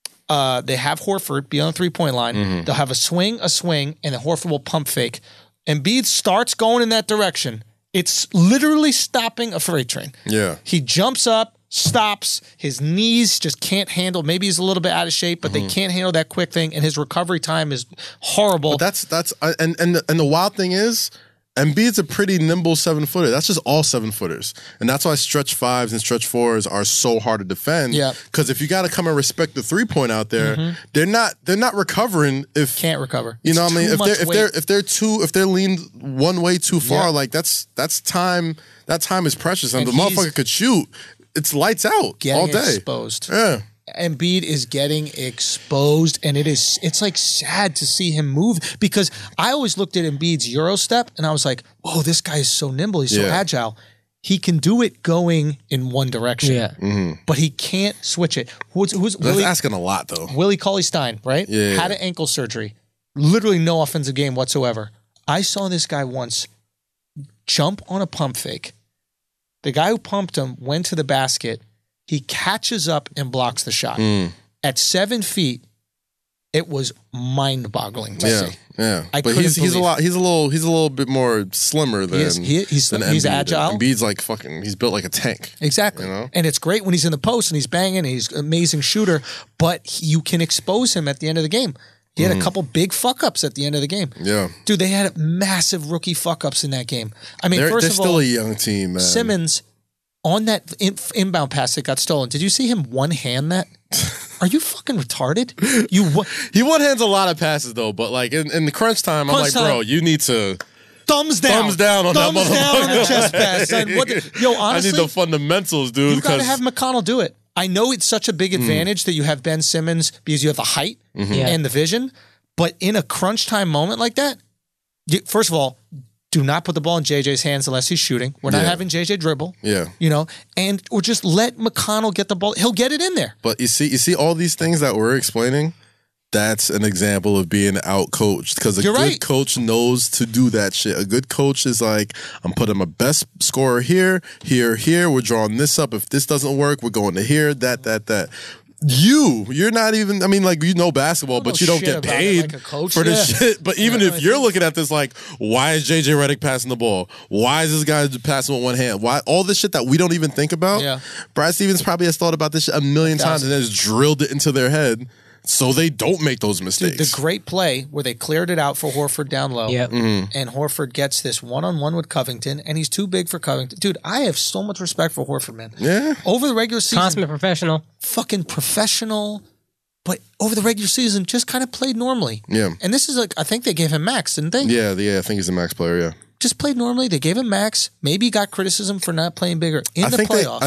Horford be on the 3-point line. They'll have a swing, and then Horford will pump fake. Embiid starts going in that direction. It's literally stopping a freight train. Yeah. He jumps up, stops, his knees just can't handle. Maybe he's a little bit out of shape, but they can't handle that quick thing, and his recovery time is horrible. But that's and the wild thing is, Embiid's a pretty nimble 7-footer. That's just all 7-footers, and that's why stretch 5s and stretch 4s are so hard to defend. Yeah. Because if you got to come and respect the 3-point out there, they're not recovering if Can't recover. You know It's what I mean? too much weight. If they're leaned one way too far, Yeah. like that's time. That time is precious, and And the he's motherfucker could shoot. It's lights out Getting all day. exposed. Yeah. Embiid is getting exposed, and it's like sad to see him move, because I always looked at Embiid's Euro step and I was like, whoa, this guy is so nimble, he's so Yeah. agile. He can do it going in one direction, Yeah. but he can't switch it. Who's That's Willie, asking a lot, though. Willie Cauley-Stein, right? Yeah. Had an ankle surgery, literally no offensive game whatsoever. I saw this guy once jump on a pump fake. The guy who pumped him went to the basket. He catches up and blocks the shot. At 7 feet, it was mind-boggling to Yeah, see. yeah. I But couldn't he's a believe lot he's a little bit more slimmer than He's than he's Embiid. agile. Embiid's like fucking. He's built like a tank. Exactly. You know? And it's great when he's in the post and he's banging and he's an amazing shooter, but you can expose him at the end of the game. He had a couple big fuck-ups at the end of the game. Yeah, Dude, they had massive rookie fuck-ups in that game. I mean, they're first of still all, a young team, man. Simmons, on that inbound pass that got stolen, did you see him one-hand that? Are you fucking retarded? He one hands a lot of passes though, but like in the crunch time, I'm Crunch like, bro, time. you need to thumbs down. thumbs down on that Thumbs down on the motherfucker. chest pass. Son. Honestly, I need the fundamentals, dude. you got to 'cause- have McConnell do it. I know it's such a big advantage that you have Ben Simmons because you have the height Yeah. and the vision, but in a crunch time moment like that, first of all, do not put the ball in JJ's hands unless he's shooting. We're not Yeah. having JJ dribble. Yeah. Or just let McConnell get the ball. He'll get it in there. But you see all these things that we're explaining. That's an example of being out coached because a You're good right. coach knows to do that shit. A good coach is like, I'm putting my best scorer here. We're drawing this up. If this doesn't work, we're going to here. That. You're not even. I mean, like basketball, but know you don't shit get about it paid like a coach. for this Yeah. shit. But even if you're looking at this, like, why is JJ Redick passing the ball? Why is this guy passing with one hand? Why all this shit that we don't even think about? Yeah. Brad Stevens probably has thought about this shit a million times and then just drilled it into their head so they don't make those mistakes. The great play where they cleared it out for Horford down low. Yep. And Horford gets this one-on-one with Covington, and he's too big for Covington. Dude, I have so much respect for Horford, man. Yeah. Over the regular season, Consummate professional. fucking professional, but over the regular season, just kind of played normally. Yeah. And this is like, I think they gave him max, didn't they? Yeah, I think he's a max player, yeah. Just played normally. They gave him max. Maybe he got criticism for not playing bigger in the playoffs.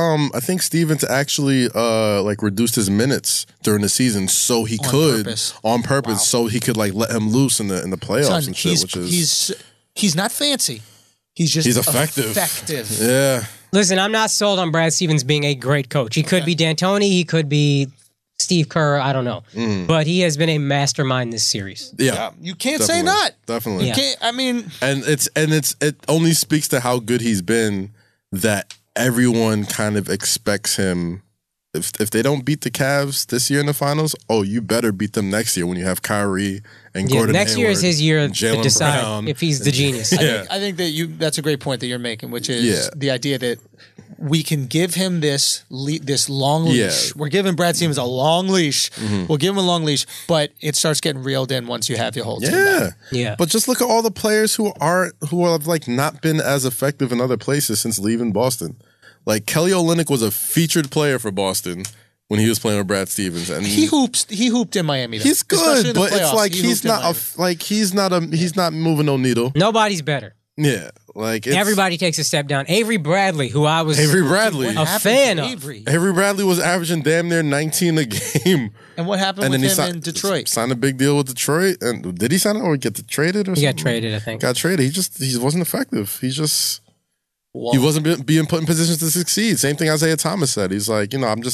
I think Stevens actually like reduced his minutes during the season so he could purpose. on purpose Wow. so he could like let him loose in the playoffs Son, and shit, which is he's not fancy. He's just he's effective. Yeah. Listen, I'm not sold on Brad Stevens being a great coach. He could be D'Antoni. He could be Steve Kerr. I don't know. But he has been a mastermind this series. Yeah. You can't say Definitely. not. Definitely. You can't. I mean, And it only speaks to how good he's been that everyone kind of expects him. If they don't beat the Cavs this year in the finals, you better beat them next year when you have Kyrie and Gordon Next year is Hayward his year and to Jaylen decide Brown. if he's the genius. Yeah. I think that's a great point that you're making, which is Yeah. the idea that we can give him this long leash. Yeah. Mm-hmm. We're giving Brad Stevens a long leash. We'll give him a long leash, but it starts getting reeled in once you have your whole team Yeah. back. Yeah. But just look at all the players who have like not been as effective in other places since leaving Boston. Like Kelly Olynyk was a featured player for Boston when he was playing with Brad Stevens, and He hooped in Miami. Though. he's Especially good, in the but it's playoffs, like he he's hooped in not Miami. he's not moving no needle. Nobody's better. Yeah, like Everybody takes a step down. Avery Bradley, who I was Avery Bradley. a Happened fan to of. Avery. Avery Bradley was averaging damn near 19 a game. And what happened And with then he him in Detroit? signed a big deal with Detroit. And did he sign it or get traded or He something? got traded, I think. Got traded. He wasn't effective. He Whoa. wasn't being put in positions to succeed. Same thing Isaiah Thomas said. He's like,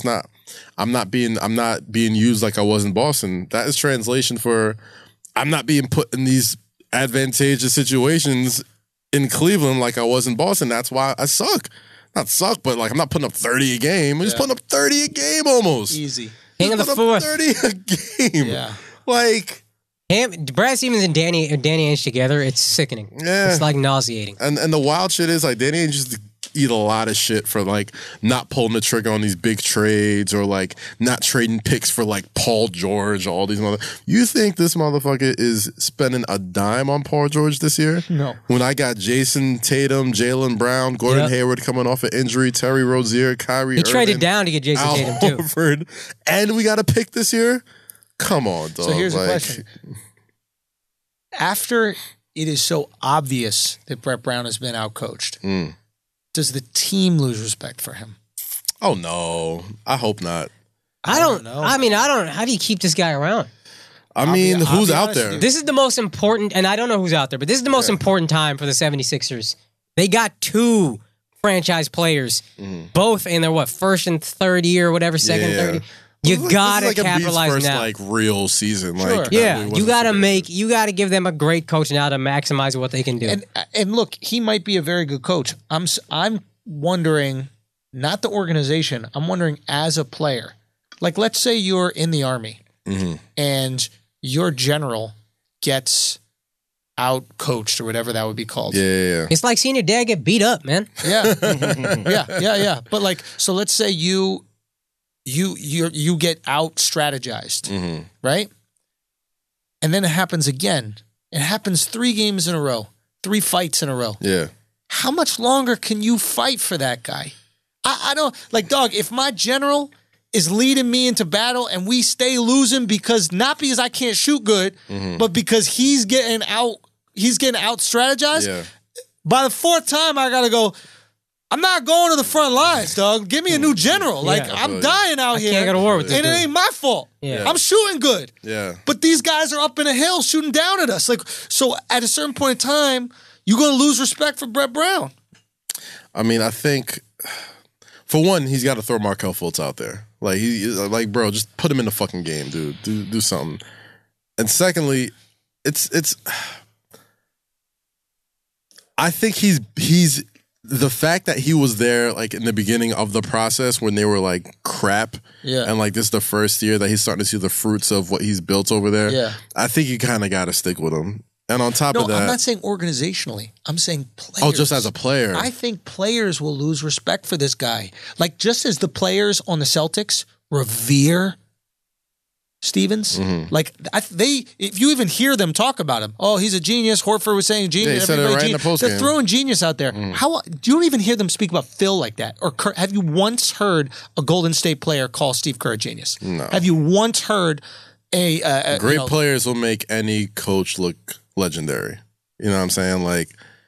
I'm not being used like I was in Boston. That is translation for I'm not being put in these advantageous situations in Cleveland like I was in Boston. That's why I suck. Not suck, but like I'm not putting up 30 a game. I'm just putting up 30 a game almost. Easy. King of the Just put up fourth. 30 a game. Yeah. Like, Brad Stevens and Danny Ainge together, it's sickening. Yeah. It's like nauseating. and the wild shit is like Danny Ainge just eat a lot of shit for like not pulling the trigger on these big trades or like not trading picks for like Paul George, all these You think this motherfucker is spending a dime on Paul George this year? No. When I got Jason Tatum, Jaylen Brown, Gordon Yep. Hayward coming off an injury, Terry Rozier, Kyrie He traded Irving, down to get Jason Al Tatum, too. Horford, and we got a pick this year? Come on, dog. So here's like, the question. After it is so obvious that Brett Brown has been outcoached, does the team lose respect for him? Oh no. I hope not. I don't know. I mean, how do you keep this guy around? I mean, I'll who's be out honest there? with you. This is the most important, and I don't know who's out there, but this is the most important time for the 76ers. They got two franchise players, both in their first and third year, whatever, second, Yeah. third. You This is gotta like Embiid's capitalize first, now. like real season. Sure. Like, Yeah, that you wasn't gotta super- you gotta give them a great coach now to maximize what they can do. And look, he might be a very good coach. I'm wondering, not the organization. I'm wondering as a player. Like, let's say you're in the Army and your general gets out coached or whatever that would be called. Yeah. It's like seeing your dad get beat up, man. Yeah. Yeah. But like, so let's say you get out strategized, right? And then it happens again. It happens 3 games in a row, 3 fights in a row. Yeah. How much longer can you fight for that guy? I don't, like, dog, if my general is leading me into battle and we stay losing not because I can't shoot good, but because he's getting out strategized. Yeah. By the 4th time, I gotta go, I'm not going to the front lines, dog. Give me a new general. Like, I'm dying out here. Can't go to war with this and it dude. ain't my fault. Yeah. I'm shooting good. Yeah. But these guys are up in a hill shooting down at us. Like, so at a certain point in time, you're gonna lose respect for Brett Brown. I mean, I think for one, he's got to throw Markelle Fultz out there. Like, bro, just put him in the fucking game, dude. Do something. And secondly, it's. I think he's the fact that he was there like in the beginning of the process when they were like crap. Yeah. And like this is the first year that he's starting to see the fruits of what he's built over there. Yeah. I think you kind of got to stick with him. And on top of that, I'm not saying organizationally. I'm saying players. just as a player. I think players will lose respect for this guy. Like, just as the players on the Celtics revere Stevens, like if you even hear them talk about him, oh, he's a genius. Horford was saying genius. Yeah, he said it Everybody right in the genius. postgame. They're throwing genius out there. How you don't even hear them speak about Phil like that? Or have you once heard a Golden State player call Steve Kerr a genius? No. Have you once heard a Great players will make any coach look legendary. You know what I'm saying? Like,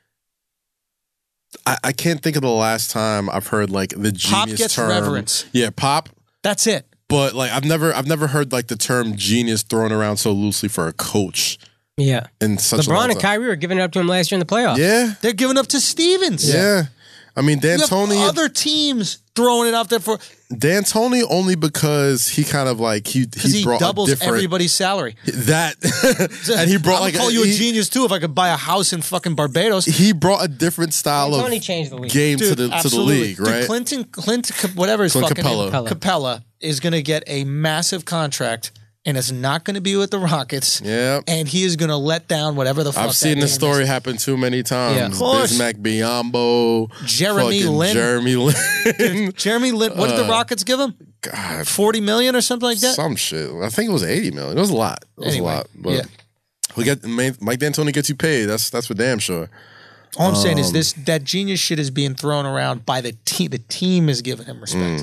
I can't think of the last time I've heard like the genius Pop gets term. reverence. Yeah, Pop. That's it. But like I've never heard like the term genius thrown around so loosely for a coach Yeah. in such a LeBron long and time. Kyrie were giving it up to him last year in the playoffs. Yeah, They're giving up to Stevens. yeah. I mean, You have D'Antoni. other teams throwing it out there for D'Antoni only because he kind of like he brought doubles a different everybody's salary. that, and he brought I would like call you a genius too if I could buy a house in fucking Barbados. He brought a different style of Tony changed the league. game to the absolutely. league, Dude, right? Clint, whatever his Clint fucking Capella. name, Capella is going to get a massive contract, and it's not going to be with the Rockets. Yeah. And he is going to let down whatever the fuck. I've seen that this name story is. happen too many times. Yeah. Of course. Bismack Biyombo, Jeremy fucking Lin. Jeremy Lin, Jeremy Lin. What did the Rockets give him? God, 40 million or something like that. some shit. I think it was 80 million. It was a lot. It was Anyway, a lot. But yeah. we got Mike D'Antoni gets you paid. That's for damn sure. All I'm saying is that genius shit is being thrown around by the team. The team is giving him respect.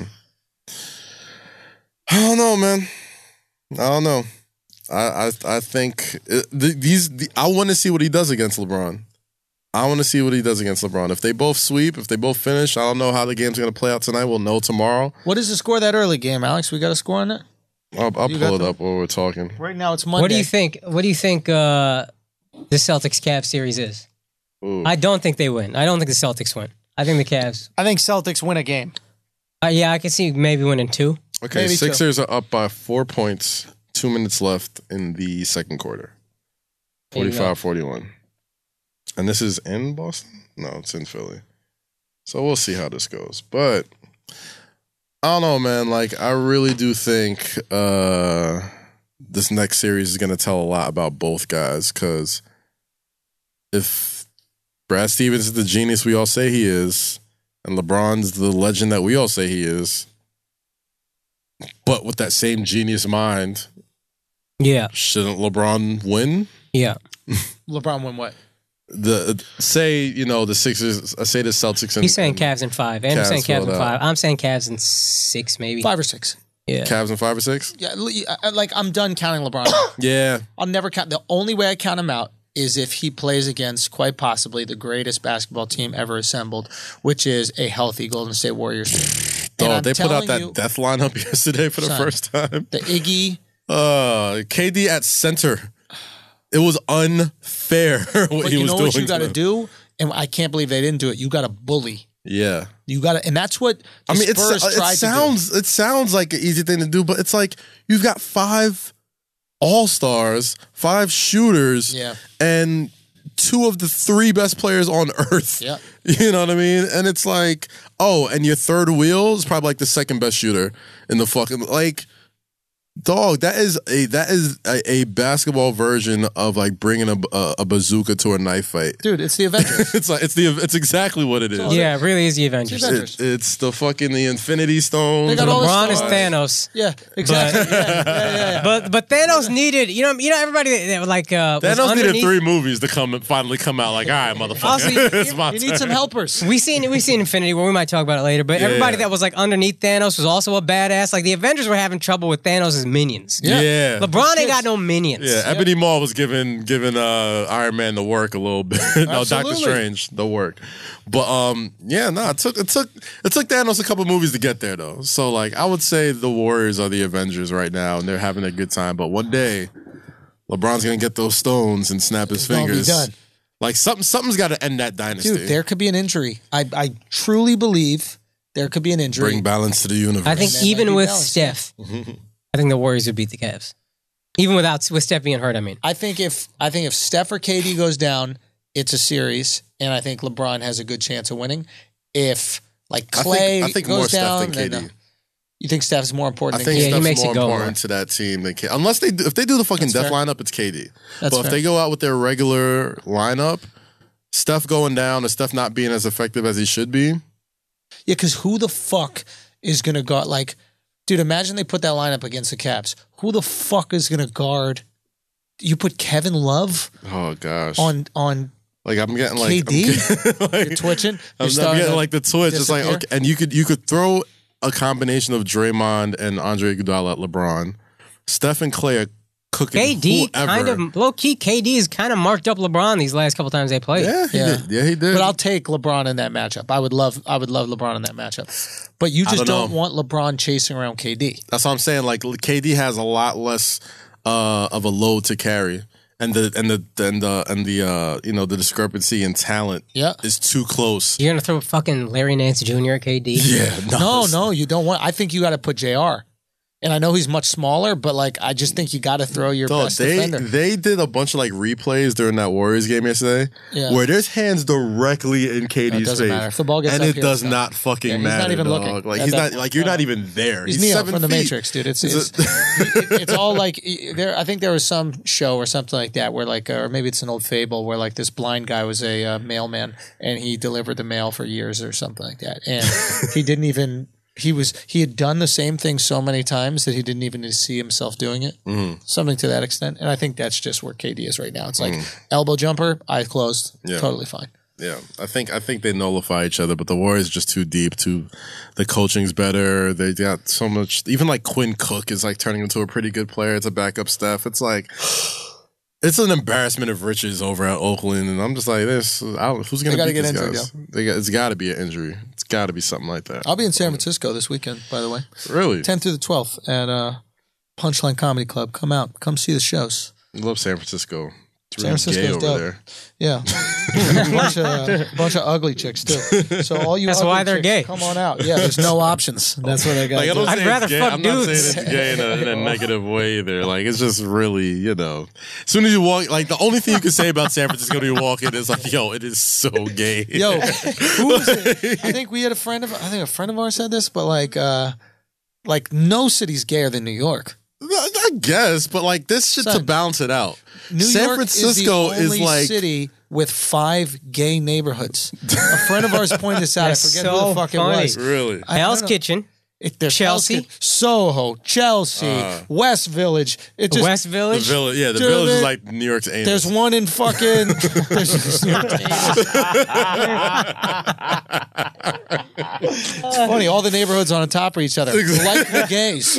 I don't know, man. I don't know. I think I want to see what he does against LeBron. I want to see what he does against LeBron. If they both sweep, if they both finish, I don't know how the game's going to play out tonight. We'll know tomorrow. What is the score of that early game, Alex? We got a score on that? I'll You got pull it the- up while we're talking. Right now it's Monday. What do you think? What do you think the Celtics Cavs series is? Ooh. I don't think they win. I don't think the Celtics win. I think the Cavs. I think Celtics win a game. Yeah, I can see maybe winning 2. Okay, Maybe so. Sixers are up by 4 points, 2 minutes left in the second quarter. There you go. 45-41. And this is in Boston? No, it's in Philly. So we'll see how this goes. But I don't know, man. Like, I really do think this next series is going to tell a lot about both guys. Because if Brad Stevens is the genius we all say he is, and LeBron's the legend that we all say he is, but with that same genius mind, Yeah, shouldn't LeBron win? yeah. LeBron win what? The Sixers, say the Celtics, and He's saying Cavs in 5. And I'm Cavs saying Cavs in filled 5. out. I'm saying Cavs in 6, maybe. 5 or 6. Yeah. Cavs in 5 or 6. Yeah, like I'm done counting LeBron. Yeah, I'll never count. The only way I count him out is if he plays against quite possibly the greatest basketball team ever assembled, which is a healthy Golden State Warriors team. And oh, I'm they put out telling that you, death lineup yesterday for the Son. first time. the Iggy. KD at center. It was unfair what But he you was know doing. what you to got to them. do, and I can't believe they didn't do it. You got to bully. Yeah. You got to, and that's what the Spurs tried to do. It sounds like an easy thing to do, but it's like you've got 5 all-stars, 5 shooters, Yeah. and 2 of the 3 best players on earth. Yeah. You know what I mean? And it's like, oh, and your third wheel is probably like the second best shooter in the fucking, like, Dog, that is a basketball version of like bringing a bazooka to a knife fight. Dude, it's the Avengers. It's exactly what it is. Yeah, it really is the Avengers. It's the fucking the Infinity Stones. They got all the LeBron is stars. Thanos. Yeah, exactly. Yeah. But Thanos needed, everybody that like was Thanos needed underneath- 3 movies to finally come out. Like, all right, motherfucker, Also, it's my You turn. need some helpers. We seen Infinity War. We might talk about it later. But everybody that was like underneath Thanos was also a badass. Like the Avengers were having trouble with Thanos' minions. Yeah. LeBron ain't got no minions. Yeah, Ebony Maw was giving Iron Man the work a little bit. No, Doctor Absolutely. Strange the work. But it took Thanos a couple movies to get there though. So like I would say the Warriors are the Avengers right now and they're having a good time. But one day LeBron's gonna get those stones and snap his gonna be fingers. done. Like something's got to end that dynasty. Dude, there could be an injury. I truly believe there could be an injury. Bring balance to the universe. I think That might even be with balanced, Steph, I think the Warriors would beat the Cavs. Even with Steph being hurt, I mean. I think if Steph or KD goes down, it's a series, and I think LeBron has a good chance of winning. If like Clay I think goes more down, Steph than then KD. no. You think Steph's more important I than think KD? he Steph's makes it more go important more. to that team than KD. Unless if they do the fucking That's death fair. lineup, it's KD. That's but if fair. they go out with their regular lineup, Steph going down or Steph not being as effective as he should be. Yeah, because who the fuck is going to guard? Like, dude, imagine they put that lineup against the Cavs. Who the fuck is going to guard? You put Kevin Love Oh gosh. on Like I'm getting like KD? like, You're twitching. I'm You're starting getting to like the twitch. It's like disappear. okay, and you could throw a combination of Draymond and Andre Iguodala at LeBron. Steph and Clay are cooking. KD whoever. kind of low key. KD has kind of marked up LeBron these last couple times they played. Yeah, he Yeah. did. Yeah, he did. But I'll take LeBron in that matchup. I would love LeBron in that matchup. But you just don't don't know. want LeBron chasing around KD. That's what I'm saying. Like KD has a lot less of a load to carry, and the discrepancy in talent Yeah. is too close. You're gonna throw fucking Larry Nance Jr. at KD? Yeah, No, you don't want. I think you got to put JR. And I know he's much smaller, but like I just think you got to throw your Dog, best defender. they did a bunch of like replays during that Warriors game yesterday, Yeah. where there's hands directly in It KD's doesn't face, matter. If the ball gets and up it here, does it's not fucking Yeah, he's matter. not even dog. looking Like at he's that not point. like you're not even there. He's Neo 7 from the feet. Matrix, dude. It's all like there. I think there was some show or something like that where like, or maybe it's an old fable where like this blind guy was a mailman and he delivered the mail for years or something like that, and he didn't even. He had done the same thing so many times that he didn't even see himself doing it. Something to that extent, and I think that's just where KD is right now. It's like elbow jumper, eyes closed, Yeah. totally fine. Yeah, I think they nullify each other, but the Warriors are just too deep. The coaching's better. They got so much. Even like Quinn Cook is like turning into a pretty good player. It's a backup Steph. It's like it's an embarrassment of riches over at Oakland, and I'm just like this. Who's going to gotta beat get these injured, guys? It's got to be an injury. It's got to be something like that. I'll be in San Francisco this weekend, by the way, Really, 10th through the 12th at Punchline Comedy Club. Come out, come see the shows. I love San Francisco. It's San really Francisco's gay over dope. there. Yeah, bunch of ugly chicks too. So all you That's ugly why they're chicks, gay. Come on out. Yeah, there's no options. That's what I got. Like, I don't I'd say it's rather gay. fuck I'm not dudes. saying it's gay in a negative way either. Like, it's just really, as soon as you walk, like, the only thing you can say about San Francisco when you walk in is like, yo, it is so gay. Yo, who was it? I think we had a friend of ours said this, but like no city's gayer than New York. I guess, but like this shit to Son, balance it out. New San York Francisco is the only like city with 5 gay neighborhoods. A friend of ours pointed this out. I That's forget who so the fuck funny. it was. really. Hell's don't know. Kitchen, There's Chelsea? Hell's Kitchen, Soho, Chelsea, West Village. It just West The Village. village, the Dude, village is like New York's anus. there's one in fucking. It's funny. All the neighborhoods on top of each other, like the gays.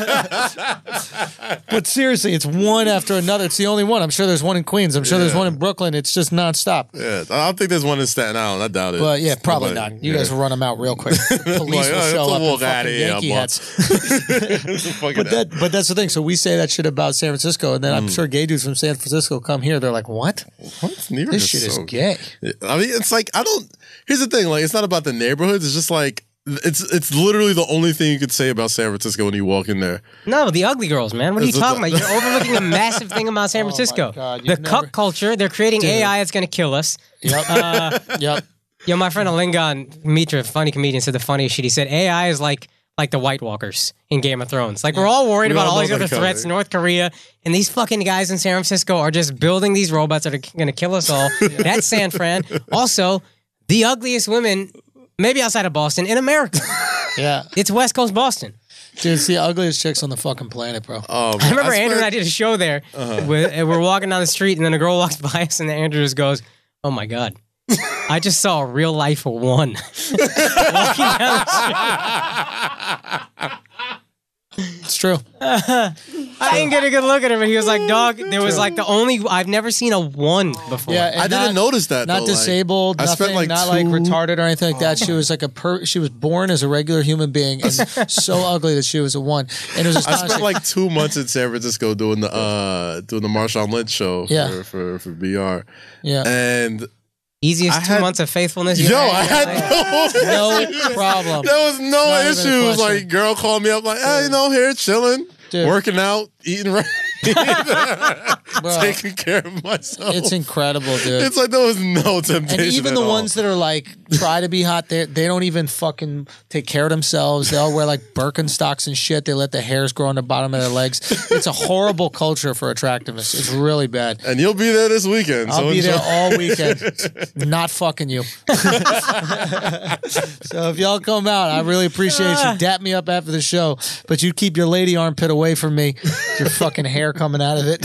But seriously, it's one after another. It's the only one. I'm sure there's one in Queens. I'm sure there's one in Brooklyn. It's just nonstop. Yeah, I don't think there's one in Staten Island. I doubt it. But yeah, probably But, not. You guys will run them out real quick. The police will Like, show let's up in walk outta fucking here, Yankee boss. hats. But that's the thing. So we say that shit about San Francisco, and then I'm sure gay dudes from San Francisco come here. They're like, "What? What? New York This is shit is so gay." I mean, it's like here's the thing, like it's not about the neighborhoods, it's just like it's literally the only thing you could say about San Francisco when you walk in there. No, the ugly girls, man. What are you It's talking a- about? You're overlooking a massive thing about San Francisco. God, The you've never- cuck culture. They're creating AI that's going to kill us. Yep. Yep. Yo, my friend Alingan Mitra, funny comedian, said the funniest shit. He said AI is like like the White Walkers in Game of Thrones. Like we're all worried We about all all know these that other threats, coming. North Korea, and these fucking guys in San Francisco are just building these robots that are going to kill us all. That's San Fran. Also, the ugliest women, maybe outside of Boston, in America. Yeah. It's West Coast Boston. Dude, it's the ugliest chicks on the fucking planet, bro. Oh, I remember man, Andrew and I spent- did a show there. We're walking down the street, and then a girl walks by us, and Andrew just goes, "Oh my god, I just saw a real life one." Walking down the street. It's true. I didn't get a good look at him, but he was like, "Dog, there was like the only I've never seen a one before." Yeah, and I didn't notice that. Not though, like, disabled, I nothing, spent like not like two- retarded or anything like that. She was like she was born as a regular human being and so ugly that she was a one. And it was I astonishing. spent like 2 months in San Francisco doing the Marshawn Lynch show Yeah. for BR. yeah. And Easiest I 2 had- months of faithfulness. you yo, ever I had No no problem. There was no Not even a issues. question. Like, girl called me up like, hey, you know, here chilling, Dude. working out, eating right, Bro, taking care of myself. it's incredible, dude. It's like there was no temptation. And even at the all. ones that are like try to be hot, they don't even fucking take care of themselves. They all wear like Birkenstocks and shit. They let the hairs grow on the bottom of their legs. It's a horrible culture for attractiveness. It's really bad. And you'll be there this weekend. I'll so be there enjoy. all weekend, not fucking you. So if y'all come out, I really appreciate you. Dap me up after the show, but you keep your lady armpit away from me. Your fucking hair coming out of it.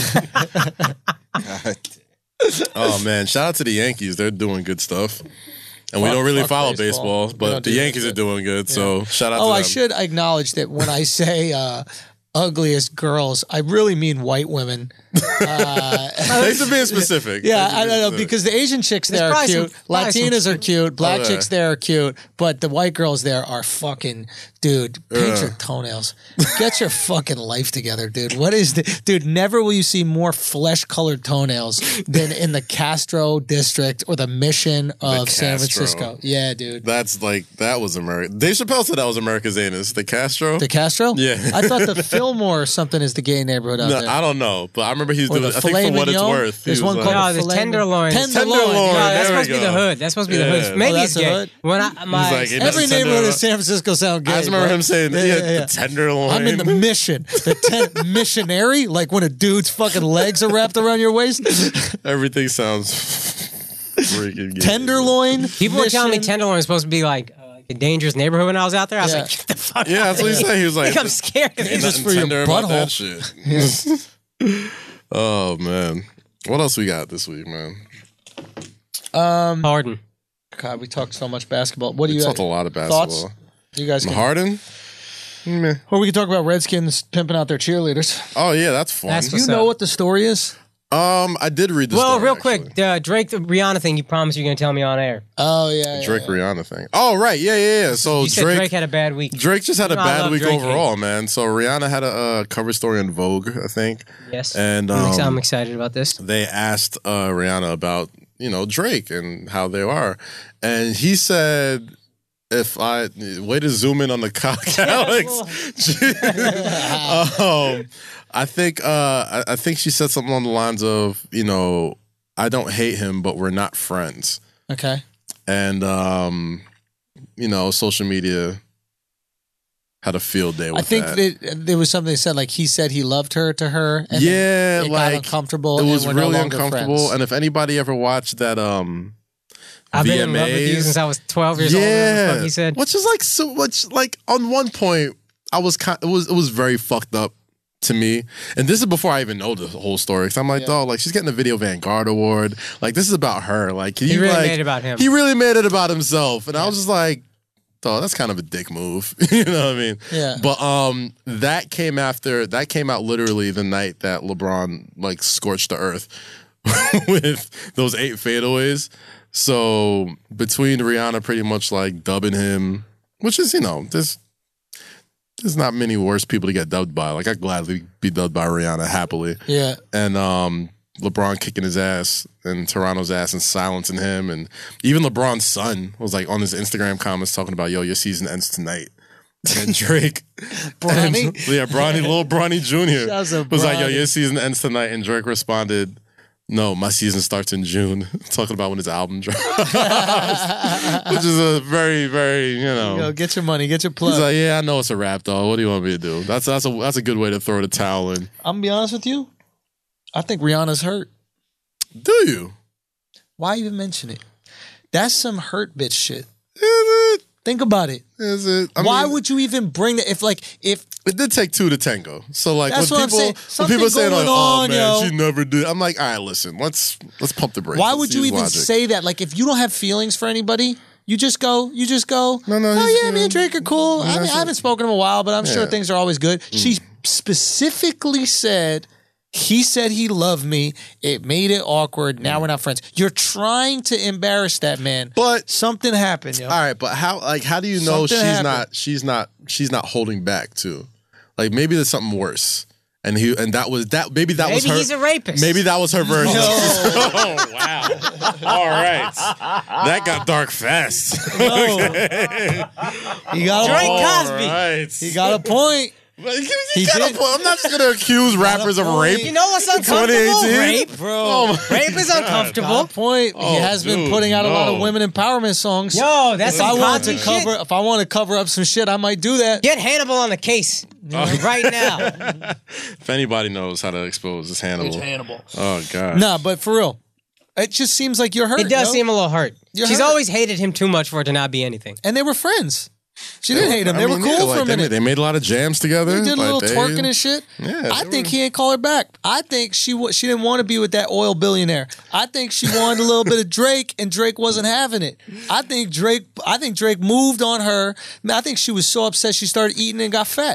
Oh man, shout out to the Yankees. They're doing good stuff. And we Fuck- don't really fuck follow baseball. baseball, We but don't the do that Yankees are shit. doing good. So shout out to Oh, them. I should acknowledge that when I say ugliest girls, I really mean white women. Thanks for being specific. Yeah, Thanks for I being don't know specific. because the Asian chicks there are probably cute, some- probably some Latinas are cute, black Oh, yeah. chicks there are cute, but the white girls there are fucking dude. Paint your toenails. Get your fucking life together, dude. What is the dude? Never will you see more flesh-colored toenails than in the Castro district or the Mission of San Castro. Francisco. Yeah, dude. That's like that was America. Dave Chappelle said that was America's anus. The Castro. The Castro? Yeah. I thought the Fillmore or something is the gay neighborhood out no, there. I don't know, but I remember he's Or doing. the I think filet for what it's mignon? worth, he There's was one like, called No, there's filet tenderloins. Tenderloin. Tenderloin. No, that's there supposed we to be the go. hood. That's supposed to be the Yeah. hood. Maybe Oh, it's that's the gay. hood? When I my like, it Every That's neighborhood in tenderloin. San Francisco sound gay. I just remember bro. him saying, "Yeah, the tenderloin." I'm in the mission. The missionary, like when a dude's fucking legs are wrapped around your waist. Everything sounds freaking gay. Tenderloin. people were telling me mission. tenderloin was supposed to be like a dangerous neighborhood when I was out there. I was Yeah. like, get the fuck Yeah, out that's what he said. He was I like, think I'm scared. "Ain't Just nothing for your tender about that butthole." shit." Oh man, what else we got this week, man? Harden. God, we talked so much basketball. What do We you talked a lot of thoughts? basketball. You guys can, Harden. Meh. or we can talk about Redskins pimping out their cheerleaders. Oh yeah, that's fun. That's Do you What's know up? what the story is? I did read the Well, story, real actually. quick, Drake, the Rihanna thing. You promised you're gonna tell me on air. Oh yeah, Drake Rihanna thing. Oh right, yeah. So You said Drake had a bad week. Drake just had a You know I bad love week Drake overall, man. So Rihanna had a cover story in Vogue, I think, Yes, and I'm excited about this. they asked Rihanna about Drake and how they are, and he said, "If I way to zoom in on the cock, Alex." I think she said something along the lines of, I don't hate him, but we're not friends, Okay. and social media had a field day with I think that. there was something that said like he said he loved her to her. And Yeah, then it got like uncomfortable. it and was we're no really longer uncomfortable. friends. And if anybody ever watched that, I've been in love with you VMAs, since I was 12 years old. Whatever the fuck he said. which is like so much. Like on one point, I was it was very fucked up to me. And this is before I even know the whole story. Because I'm like, dog, like she's getting the Video Vanguard Award. Like this is about her. Like He really made it about him. He really made it about himself. And I was just like, dog, that's kind of a dick move. You know what I mean? Yeah. But that came out literally the night that LeBron like scorched the earth with those 8 fadeaways. So between Rihanna pretty much like dubbing him, which is, there's not many worse people to get dubbed by. Like I'd gladly be dubbed by Rihanna happily. Yeah. And LeBron kicking his ass and Toronto's ass and silencing him. And even LeBron's son was like on his Instagram comments talking about, yo, your season ends tonight. And Drake, Bronny? little Bronny Jr. Shouts out was like, yo, Bronny. your season ends tonight. And Drake responded, No, my season starts in June. Talking about when his album drops. Which is a very, very, Yo, get your money, get your plug. He's like, yeah, I know it's a rap, dog. What do you want me to do? That's a good way to throw the towel in. I'm gonna be honest with you. I think Rihanna's hurt. Do you? Why even mention it? That's some hurt bitch shit. Is it? Think about it. Is it? Why would you even bring that? If it did take two to tango. So like That's when what I'm saying. when people say like, Something oh going man, on, yo. she never did. I'm like, all right, listen, let's pump the brakes. why Let's would you use even logic. say that? Like, if you don't have feelings for anybody, you just go. No, Oh yeah, me and Drake are cool. I that's haven't spoken in a while, but I'm sure Yeah. things are always good. She specifically said. He said he loved me. It made it awkward. Now we're not friends. You're trying to embarrass that man. But Something happened, yo. all right, but how do you know Something happened. she's not holding back too? Like maybe there's something worse. And maybe that was Maybe her. he's a rapist. Maybe that was her version. No. Oh wow! All right, that got dark fast. No. He got Drake a point. Cosby. Right. He got a point. He got did. a point. I'm not just gonna accuse rappers of point. rape. You know what's uncomfortable? 2018? Rape. Bro. Oh my Rape is uncomfortable. Got a point. He has been dude, putting out a lot of no. women empowerment songs. Yo, that's if I some want to content shit. if I want to cover up some shit, I might do that. Get Hannibal on the case right now. If anybody knows how to expose this Hannibal. Hannibal. Oh god. Nah, but for real, it just seems like you're hurt. It does yo. seem a little hurt. You're She's hurt. always hated him too much for it to not be anything. And they were friends. She didn't hate him. They I were mean, cool yeah, for like, a minute. They made a lot of jams together. They did a like, little twerking and shit. Yeah, I they think were- he ain't call her back. I think she didn't want to be with that oil billionaire. I think she wanted a little bit of Drake, and Drake wasn't having it. I think Drake moved on her. I think she was so upset she started eating and got fat.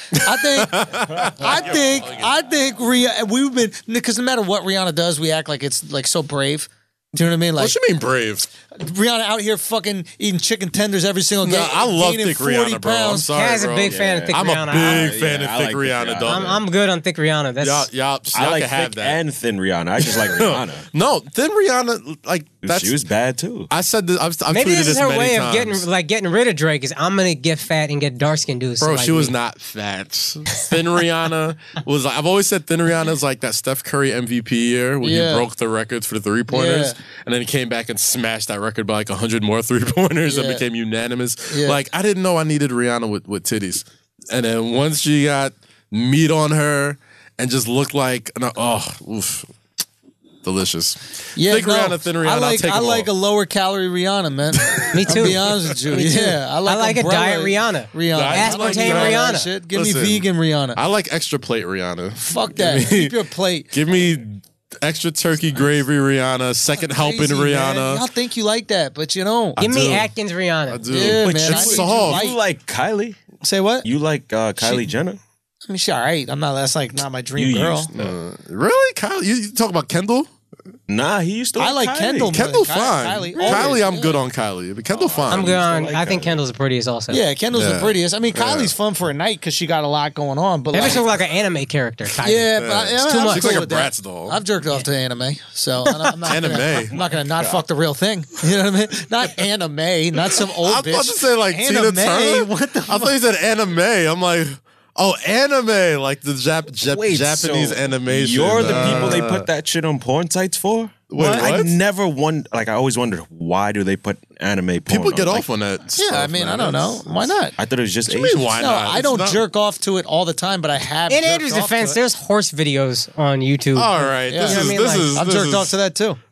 I think we've been, because no matter what Rihanna does, we act like it's like so brave. Do you know what I mean? Like What you mean brave? Rihanna out here fucking eating chicken tenders every single day. No, I love gaining thick 40 Rihanna, bro. I'm pounds. sorry, Kaz a bro. big fan of thick I'm Rihanna. a big fan yeah, of I thick like Rihanna, Rihanna. dog. I'm good on thick Rihanna. That's Y'all I like can have thick that. and thin Rihanna. I just like Rihanna. No, thin Rihanna, like that's. She was bad too. I said this. I've maybe tweeted this is this her many way times. of getting rid of Drake. Is I'm gonna get fat and get dark skinned dudes. Bro, like she was me. not fat. Thin Rihanna was like, I've always said thin Rihanna is like that Steph Curry MVP year when Yeah. he broke the records for the 3-pointers. Yeah. And then he came back and smashed that record by like 100 more 3-pointers and Yeah. became unanimous. Yeah. Like, I didn't know I needed Rihanna with titties. And then once she got meat on her and just looked like, oof. Delicious. Yeah, Thick Rihanna, thin Rihanna, I like a lower calorie Rihanna, man. Me too. I'll be honest with you. Me too. Yeah, I like a umbrella diet Rihanna. Rihanna. Diet- I like aspartame that Rihanna. Shit. Give Listen, me vegan Rihanna. I like extra plate Rihanna. Fuck that. Keep your plate. Give me extra turkey gravy Rihanna, second helping Crazy, man. Rihanna. Y'all think you like that, but you don't. Give me do. Atkins Rihanna. I do. Yeah, But man. I it's need soft. you You like Kylie? Say what? You like Kylie Jenner? I mean, she all right. I'm not. That's like not my dream You girl. used to. Really? Kyle, you talk about Kendall? Nah, he used to. I like Kylie. Kendall. Kendall Kylie- fine. Kylie, Kylie, always, I'm yeah. good on Kylie. But Kendall fine. I'm good on. like I think that. Kendall's the prettiest also. Yeah, Kendall's the Yeah. prettiest. I mean, Kylie's fun for a night because she got a lot going on. But That like, bitch look like an anime character. Kylie. yeah, but It's I'm too much. cool Looks like a with that. Bratz doll. I've jerked off to anime, so I'm not Anime? I'm not gonna not fuck the real thing. You know what I mean? Not anime, not some old I was bitch. about to say like Tina Anime? Turner. What the I thought you said anime. I'm like, oh, anime, like the Wait, Japanese so animation. You're the people they put that shit on porn sites for? Wait, I what? never I always wondered why do they put anime porn People get on? off on that. Yeah, stuff, I mean, man. I don't know. Why not? I thought it was just What do you Asian. mean, why No, not? I It's don't not- jerk off to it all the time, but I have. In jerked Andrew's off to defense, it. there's horse videos on YouTube. All right, Yeah. this You know is what I mean? this Like, is. I've this jerked is- off to that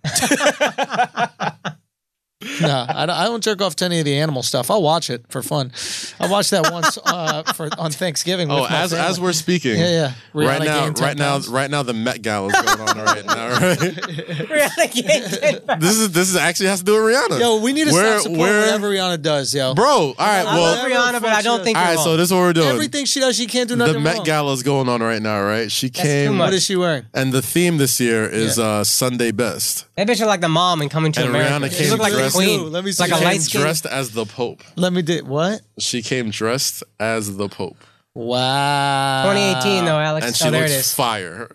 too. No, I don't jerk off to any of the animal stuff. I'll watch it for fun. I watched that once on Thanksgiving. With Oh, my as family. we're speaking, Yeah. Right Rihanna now, gained 10 pounds. right now, the Met Gala is going on right now. Right, Rihanna can't- this is actually has to do with Rihanna. Yo, we need to Where- stop supporting where- whatever Rihanna does, yo. bro. All right, I love well, Rihanna, but I don't think all you're right. wrong. So this is what we're doing. Everything she does, she can't do nothing The Met wrong. Gala is going on right now, right? She too came, much. What is she wearing? and the theme this year is Yeah. Sunday Best. That bitch look like the mom in Coming to And America. Rihanna She came look like the dressed- queen. Let me It's see. like a She light Came skin. dressed as the Pope. Let me do what? She came dressed as the Pope, Wow. 2018 though, Alex. and she Oh, there it looks is. fire.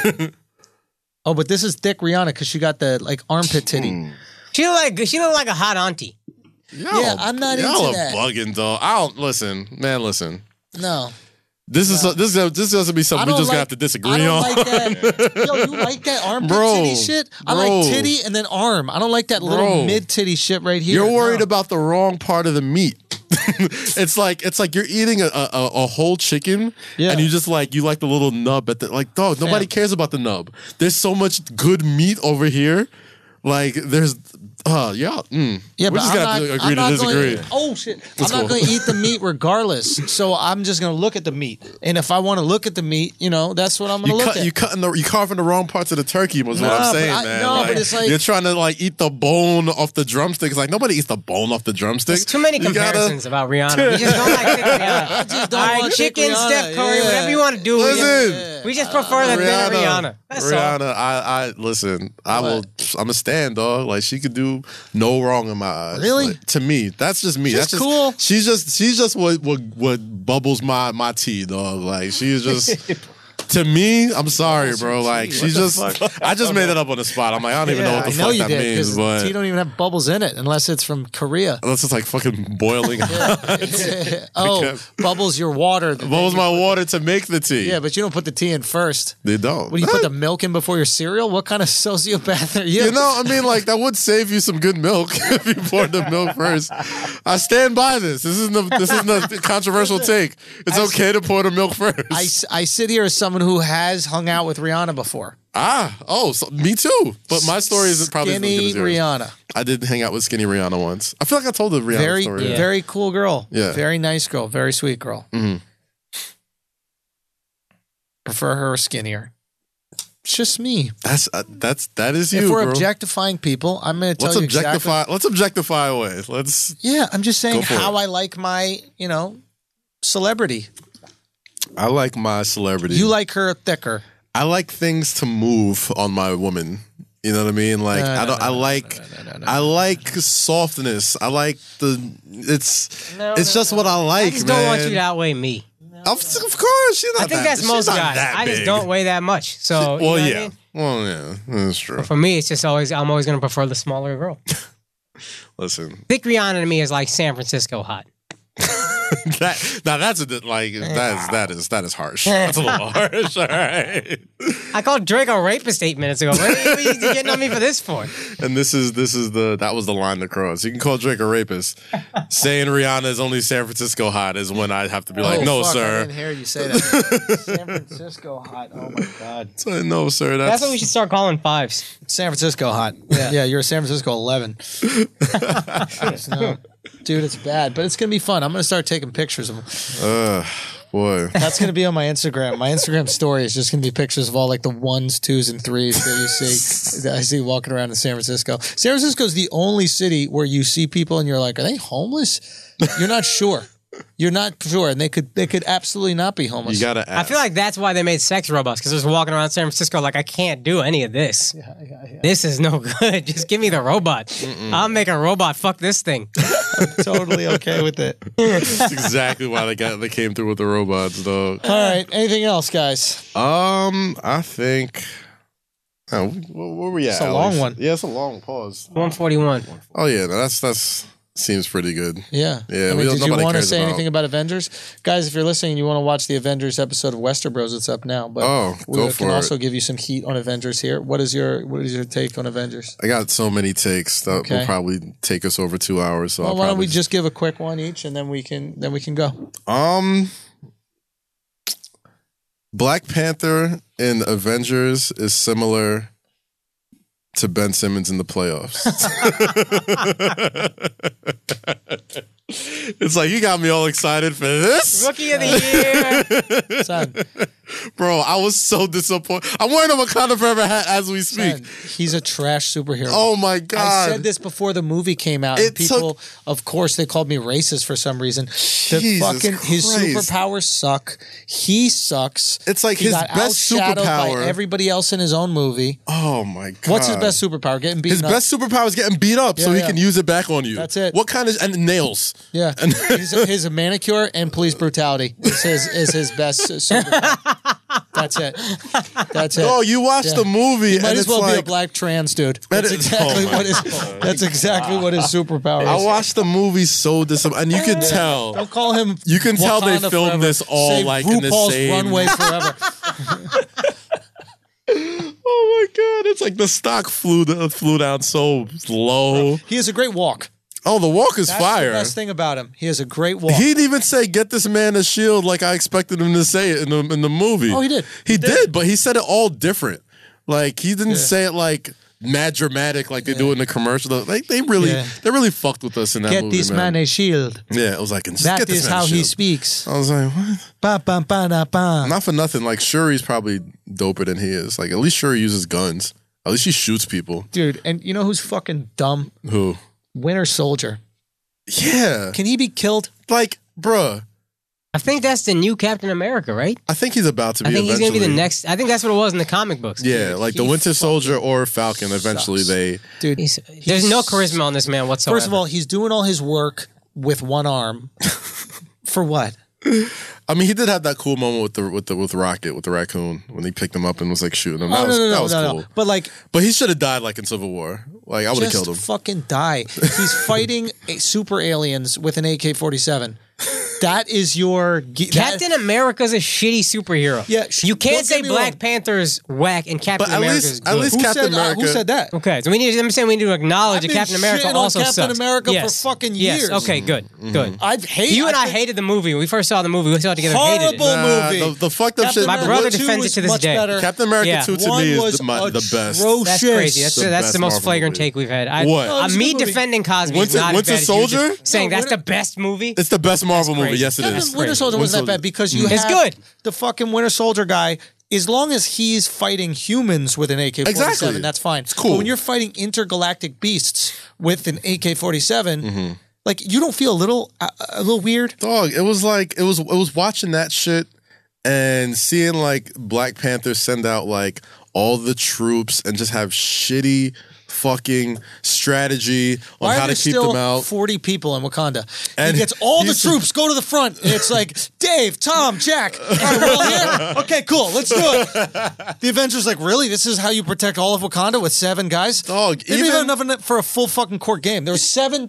Oh, but this is thick Rihanna because she got the like armpit titty. She look like a hot auntie. Y'all, Yeah, I'm not y'all into are that. bugging, though. I don't listen, man. Listen, No. This is going to be something we just gonna have to disagree I don't on. like that. Yo, you like that armpit Bro, titty shit? I bro. like titty and then arm. I don't like that little Bro. mid titty shit right here. You're worried No. about the wrong part of the meat. it's like you're eating a whole chicken, Yeah. and you like the little nub at the like. Dog, nobody cares about the nub. There's so much good meat over here. Like there's, yeah. Yeah, We're but just I'm gonna not, have to agree I'm to not disagree. Going, oh shit! Let's I'm not go. going to eat the meat regardless. So I'm just going to look at the meat, and if I want to look at the meat, that's what I'm going to look at. You carving the wrong parts of the turkey was what Nah, I'm but saying, I- man. no, Like, but it's like- you're trying to eat the bone off the drumstick. It's like nobody eats the bone off the drumstick. There's too many You gotta- comparisons about Rihanna. We just don't like Thick Rihanna. I just don't All right, want Thick chicken, Rihanna. Steph Curry, Yeah. whatever you want to do. Listen. we just prefer the thinner Rihanna. That's all. Rihanna, I listen. I'm a stand dog. Like she could do no wrong in my eyes. Really? Like, to me, that's just me. She's That's just cool. She's just what bubbles my tea, dog. Like she's just. To me, I'm sorry, bro. Like she's just. I just made it up on the spot. I'm like, I don't even know what the I know fuck you that did means, because but tea don't even have bubbles in it unless it's from Korea. unless it's like fucking boiling. Oh, bubbles your water. Bubbles my water to make the tea. Yeah, but you don't put the tea in first. They don't. What do you put the milk in before your cereal? What kind of sociopath are you? You know, I mean, like that would save you some good milk if you poured the milk first. I stand by this. This isn't a controversial take. It's okay to pour the milk first. I sit here as someone who has hung out with Rihanna before. So me too. But my story isn't probably as good Skinny as yours. Rihanna. I did hang out with skinny Rihanna once. I feel like I told the Rihanna Very, story. very cool girl. Yeah. Very nice girl. Very sweet girl. Mm-hmm. Prefer her skinnier. It's just me. That is you. If we're bro. objectifying people, I'm going to tell Let's you objectify. exactly. Let's objectify away. Let's. Yeah, I'm just saying Go for how it. I like my, celebrity. I like my celebrity. You like her thicker. I like things to move on my woman. You know what I mean? Like I like softness. I like it's just what I like. I just don't want man. you to outweigh me. Of course, she's not I think that, that's she's most not guys. that I just big. don't weigh that much. So, you know Well, what I yeah. mean? Well, yeah, that's true. For me, it's just I'm always going to prefer the smaller girl. Listen, Thick Rihanna to me is like San Francisco hot. that's that is harsh. That's a little harsh. All right. I called Drake a rapist 8 minutes ago. What are you getting on me for this for? And that was the line to cross. You can call Drake a rapist. Saying Rihanna is only San Francisco hot is when I have to be like, no, fuck, I sir. didn't hear you say that. San Francisco hot. Oh my god. No, sir. That's what we should start calling fives. San Francisco hot. Yeah, you're a San Francisco 11. No. Dude, it's bad, but it's going to be fun. I'm going to start taking pictures of them. Boy. That's going to be on my Instagram. My Instagram story is just going to be pictures of all like the 1s, 2s, and 3s that you see. That I see walking around in San Francisco. San Francisco is the only city where you see people and you're like, are they homeless? You're not sure. You're not sure, and they could absolutely not be homeless. You gotta I ask. feel like that's why they made sex robots, because I was walking around San Francisco like, I can't do any of this. This is no good. Just give me the robot. I'll make a robot fuck this thing. totally okay with it. That's exactly why they came through with the robots, dog. All right. Anything else, guys? I think. Oh, where we at? It's a long Alex? one. Yeah, it's a long pause. 141. Oh yeah, no, that's seems pretty good. Yeah. Yeah, I mean, did you nobody want to cares say about- anything about Avengers? Guys, if you're listening and you want to watch the Avengers episode of Westerbros, it's up now. But we go can for also it. give you some heat on Avengers here. What is your take on Avengers? I got so many takes that Okay. will probably take us over 2 hours. So Well, I'll why don't probably we just give a quick one each and then we can go. Black Panther in Avengers is similar to Ben Simmons in the playoffs. It's like, you got me all excited for this? Rookie of the year. Son, Bro, I was so disappointed. I'm wearing a Wakanda Forever hat as we speak. son, he's a trash superhero. Oh my I God. said this before the movie came out, and It people, of course, they called me racist for some reason. His Christ. superpowers suck. He sucks. It's like He his got best outshadowed superpower. by everybody else in his own movie. Oh my God. What's his best superpower? Getting beaten His up. best superpower is getting beat up so Yeah, he yeah. can use it back on you. That's it. What kind of, and nails. Yeah, his manicure and police brutality is his best superpower. That's it. That's it. Oh, you watched the movie, Might and as it's well like, be a black trans dude. That's is- exactly oh my what his. That's exactly what his superpower I is. watched the movie so disappointed, and you can tell. Don't call him. You can tell they Wakanda filmed forever. this all Say like in the RuPaul's same. Runway forever. Oh my god! It's like the stock flew down so low. He has a great walk. Oh, the walk is That's fire. the best thing about him. He has a great walk. He didn't even say "Get this man a shield" like I expected him to say it in the movie. Oh, he did. He did, but he said it all different. Like he didn't say it like mad dramatic like they do in the commercial. Like they really fucked with us in that Get movie. this man a shield. Yeah, it was like just That get this is man a how he shield. speaks. I was like, what? Ba, ba, ba, da, ba. Not for nothing. Like Shuri's probably doper than he is. Like at least Shuri uses guns. At least she shoots people. Dude, and you know who's fucking dumb? Who? Winter Soldier. Yeah. Can he be killed? Like, bruh. I think that's the new Captain America, right? I think he's about to be. I think he's going to be the eventually. next. I think that's what it was in the comic books. Yeah, like the He Winter Soldier fucking or Falcon. Eventually, sucks. they. Dude, There's no charisma on this man whatsoever. first of all, he's doing all his work with one arm. For what? I mean, he did have that cool moment with Rocket with the raccoon when he picked him up and was like shooting him. Oh, That was cool. no. But like, But he should have died like in Civil War. Like I would have just killed him. fucking die. He's fighting super aliens with an AK-47. That is your Captain America's a shitty superhero. Yeah, you can't don't say get me Black wrong. Panther's whack and Captain But at America's least- good. at least Who Captain said, America. who said that? Okay, so I'm saying we need to acknowledge I've that been Captain America shitting on also Captain sucks. America for Yes. fucking Yes. years. Okay, good. I've hated You and I think- hated the movie. When we first saw the movie, we saw it together. Hated Horrible it. movie. The fucked up Captain shit. My America brother 2 defends was it to this much day. better. Captain America Yeah. 2 to One me was is the best. atrocious. That's crazy. That's The the best most Marvel flagrant movie. take we've had. What? No, it was a Me good movie. defending Cosby Winter- is not Winter as bad as you Soldier? just saying No, that's the best movie. It's the best Marvel movie. crazy. Yes, it is. Winter Soldier wasn't that bad because you It's have good. the fucking Winter Soldier guy. As long as he's fighting humans with an AK-47, Exactly. that's fine. It's cool. But when you're fighting intergalactic beasts with an AK-47, Mm-hmm. like you don't feel a little weird. Dog, it was like it was watching that shit and seeing like Black Panther send out like all the troops and just have shitty fucking strategy on Why how are to there keep still them out. 40 people in Wakanda? And he gets all the he's- troops, go to the front. And it's like, Dave, Tom, Jack. All right, we're all here? Okay, cool. Let's do it. The Avengers like, really? This is how you protect all of Wakanda with 7 guys? Dog, They didn't even- even have enough for a full fucking court game. There was 8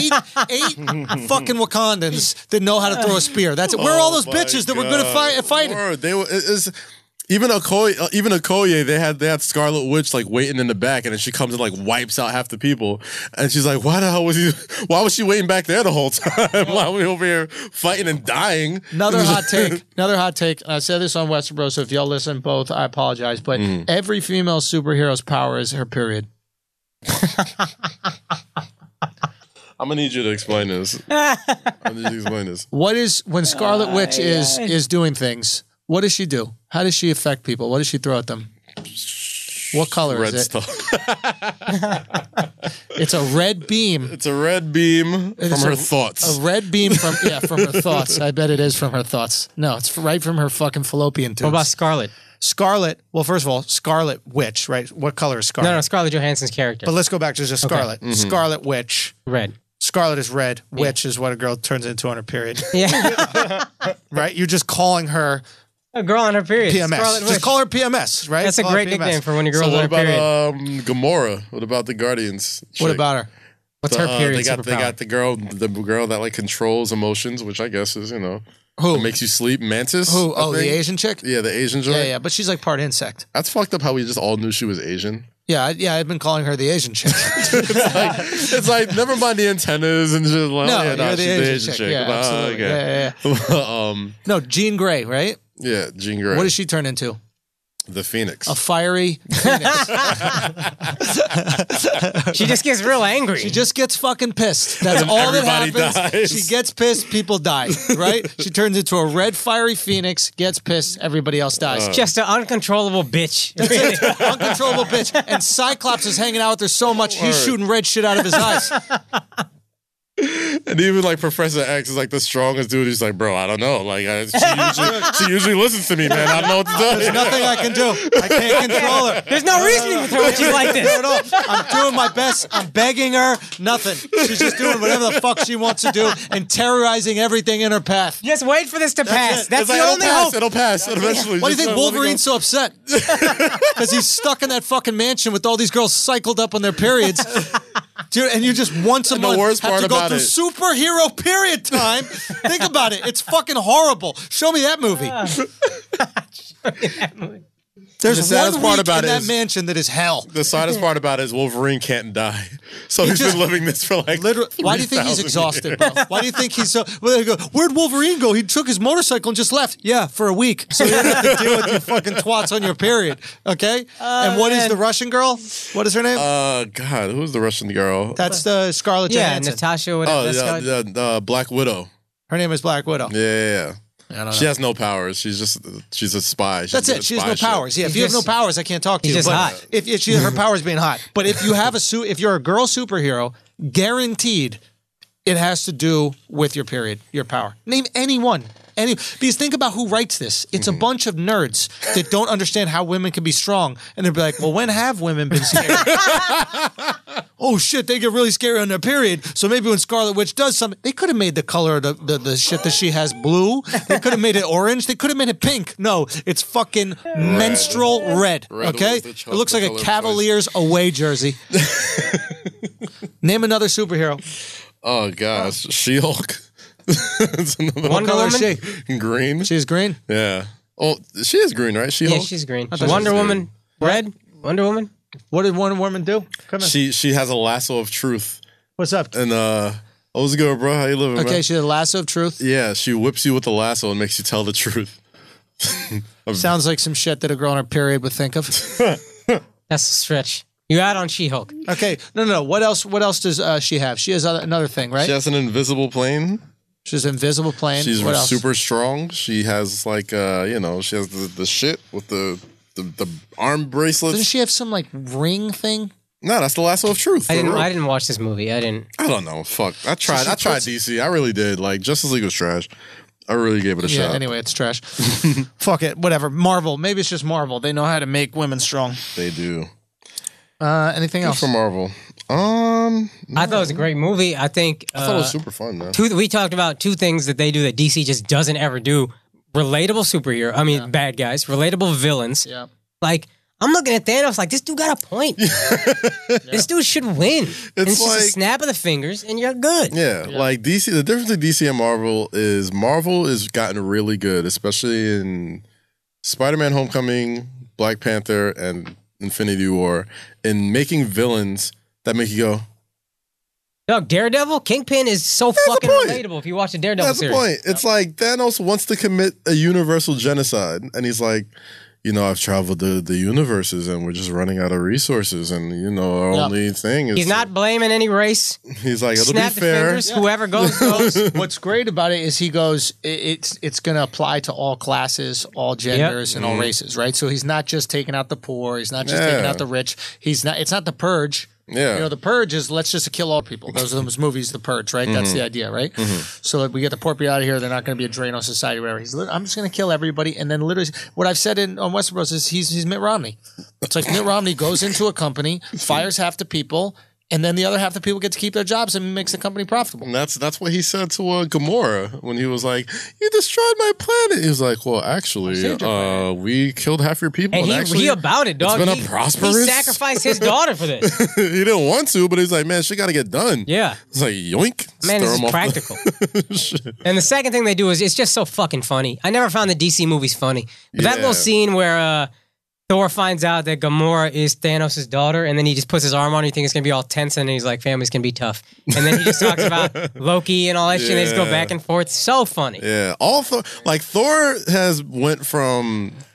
fucking Wakandans that know how to throw a spear. That's it. Where are all those Oh my bitches that were good at God. fighting? Word. They were. Even Okoye, they had Scarlet Witch like waiting in the back, and then she comes and like wipes out half the people, and she's like, "Why the hell was Why was she waiting back there the whole time? Why are we over here fighting and dying?" Another hot take. Another hot take. I said this on Westerbro, so if y'all listen both, I apologize. But every female superhero's power is her period. I'm gonna need you to explain this. I'm gonna need you to explain this. What is when Scarlet Witch is doing things? What does she do? How does she affect people? What does she throw at them? What color Red is it? stuff. It's a red beam. It's a red beam from It's her a thoughts. red beam from her thoughts. I bet it is from her thoughts. No, it's right from her fucking fallopian tubes. What about Scarlet? Scarlet? Well, first of all, Scarlet Witch, right? What color is Scarlet? No, Scarlett Johansson's character. But let's go back to just Scarlet. Scarlet Witch. Red. Scarlet is red. Witch is what a girl turns into on her period. Yeah. Right? You're just calling her A girl on her period. PMS. Scarlet Just Witch. call her PMS, right? That's a Call her great PMS. nickname for when your So girl's what on her about period. Gamora? What about the Guardians? What chick? about her? What's her period They got superpower? the girl that like controls emotions, which I guess is Who? makes you sleep. Mantis. Who? I Oh, the think. Asian chick? Yeah, the Asian joint. Yeah, but she's like part insect. That's fucked up. How we just all knew she was Asian. Yeah, I've been calling her the Asian chick. It's like never mind the antennas and shit. Like, No, yeah, you're she's the Asian chick. Yeah, Ah, absolutely. okay. Yeah. No, Jean Grey, right? Yeah, Jean Grey. What does she turn into? The Phoenix. A fiery phoenix. She just gets real angry. She just gets fucking pissed. That's all that everybody happens. dies. She gets pissed, people die, right? She turns into a red fiery phoenix, gets pissed, everybody else dies. just an uncontrollable bitch. Uncontrollable bitch. And Cyclops is hanging out with her so much, he's shooting red shit out of his eyes. And even like Professor X is like the strongest dude. He's like, bro, I don't know. Like she usually listens to me, man. I don't know what to do. There's nothing I can do. I can't control her. There's no reasoning with her when she's like this. No. I'm doing my best. I'm begging her. Nothing. She's just doing whatever the fuck she wants to do and terrorizing everything in her path. Just wait for this to pass. it. That's It's the like, only hope. It'll pass. Eventually. Why do you Just think let me Wolverine's so upset? Because he's stuck in that fucking mansion with all these girls cycled up on their periods. Dude, and you just once a And the month worst have part to go about through it- superhero period time. Think about it. It's fucking horrible. Show me that movie. There's The saddest one part week about in it that is- mansion that is hell. The saddest part about it is Wolverine can't die. So he's been living this for like Literally, why do you think he's 3,000 exhausted, bro? Why do you think he's so? Well, they go, where'd Wolverine go? He took his motorcycle and just left. Yeah, for a week. So you don't have to deal with your fucking twats on your period. Okay? And what is man. the Russian girl? What is her name? God, who's the Russian girl? That's the Scarlett Yeah, Johansson. Natasha, whatever. Oh, that's called. Black Widow. Her name is Black Widow. Yeah. I don't know. She has no powers. She's a spy. That's it. She has no powers. Yeah, if He's you have no just- powers, I can't talk to he's you. just But hot. if her powers being hot. But if you have if you're a girl superhero, guaranteed, it has to do with your period, your power. Name anyone. Because think about who writes this. It's a bunch of nerds that don't understand how women can be strong. And they'll be like, well, when have women been scared? Oh, shit, they get really scary on their period. So maybe when Scarlet Witch does something, they could have made the color of the shit that she has blue. They could have made it orange. They could have made it pink. No, it's fucking menstrual red. Red Okay? was the It looks like the a color of Cavaliers away jersey. Name another superhero. Oh gosh, She-Hulk. That's another Wonder color is Woman. she? Green. She's green. Yeah. Oh, she is green, right? Yeah, She-Hulk. she's green. thought she Wonder was Woman, red. Wonder Woman. What did Wonder Woman do? Come in. She has a lasso of truth. What's up? And what's good, bro? How you living, Okay, man? she had a lasso of truth. Yeah, she whips you with the lasso and makes you tell the truth. Sounds like some shit that a girl on her period would think of. That's a stretch. You out on She-Hulk. Okay, no. What else does she have? She has another thing, right? She has an invisible plane. She's invisible plane. She's What else? super strong. She has like she has the shit with the arm bracelets. Doesn't she have some like ring thing? No, that's the lasso of truth. I for real. didn't watch this movie. I didn't. I don't know. Fuck. I tried. she I tried puts- DC. I really did. Like Justice League was trash. I really gave it a Yeah. shot. Anyway, it's trash. Fuck it. Whatever. Marvel. Maybe it's just Marvel. They know how to make women strong. They do. Anything Good else? for Marvel. I thought it was a great movie. I think I thought it was super fun, man. we talked about two things that they do that DC just doesn't ever do: relatable superhero. I mean, bad guys, relatable villains. Yeah. Like I'm looking at Thanos, like this dude got a point. This dude should win. And it's just a like- snap of the fingers, and you're good. Yeah, like DC. The difference between DC and Marvel has gotten really good, especially in Spider-Man: Homecoming, Black Panther, and Infinity War, in making villains that make you go, Dog, Daredevil, Kingpin is so fucking point. relatable if you watch the Daredevil that's the series. point. It's like Thanos wants to commit a universal genocide, and he's like, I've traveled the universes, and we're just running out of resources, and our Yeah. only thing is He's not blaming any race. He's like, it'll Snap be the fair. fingers. Whoever goes, goes. What's great about it is he goes, it's going to apply to all classes, all genders, and all races, right? So he's not just taking out the poor. He's not just taking Yeah. out the rich. It's not the purge. Yeah. The purge is let's just kill all people. Those are those movies, the purge, right? That's the idea, right? So that we get the poor people out of here. They're not going to be a drain on society, whatever. I'm just going to kill everybody. And then literally, what I've said on Westeros is he's Mitt Romney. It's like Mitt Romney goes into a company, fires half the people, and then the other half the people get to keep their jobs and makes the company profitable. And that's what he said to Gamora when he was like, "You destroyed my planet." He was like, "Well, actually, we killed half your people." And actually, he about it, dog. It's been he, a prosperous. He sacrificed his daughter for this. He didn't want to, but he's like, "Man, she got to get done." Yeah. It's like yoink. Man, Throw this him is off practical. the- And the second thing they do is it's just so fucking funny. I never found the DC movies funny. But that Yeah. little scene where Thor finds out that Gamora is Thanos' daughter, and then he just puts his arm on her. You think it's going to be all tense, and he's like, families can be tough. And then he just talks about Loki and all that shit, and they just go Yeah. back and forth. So funny. Yeah, Thor has went from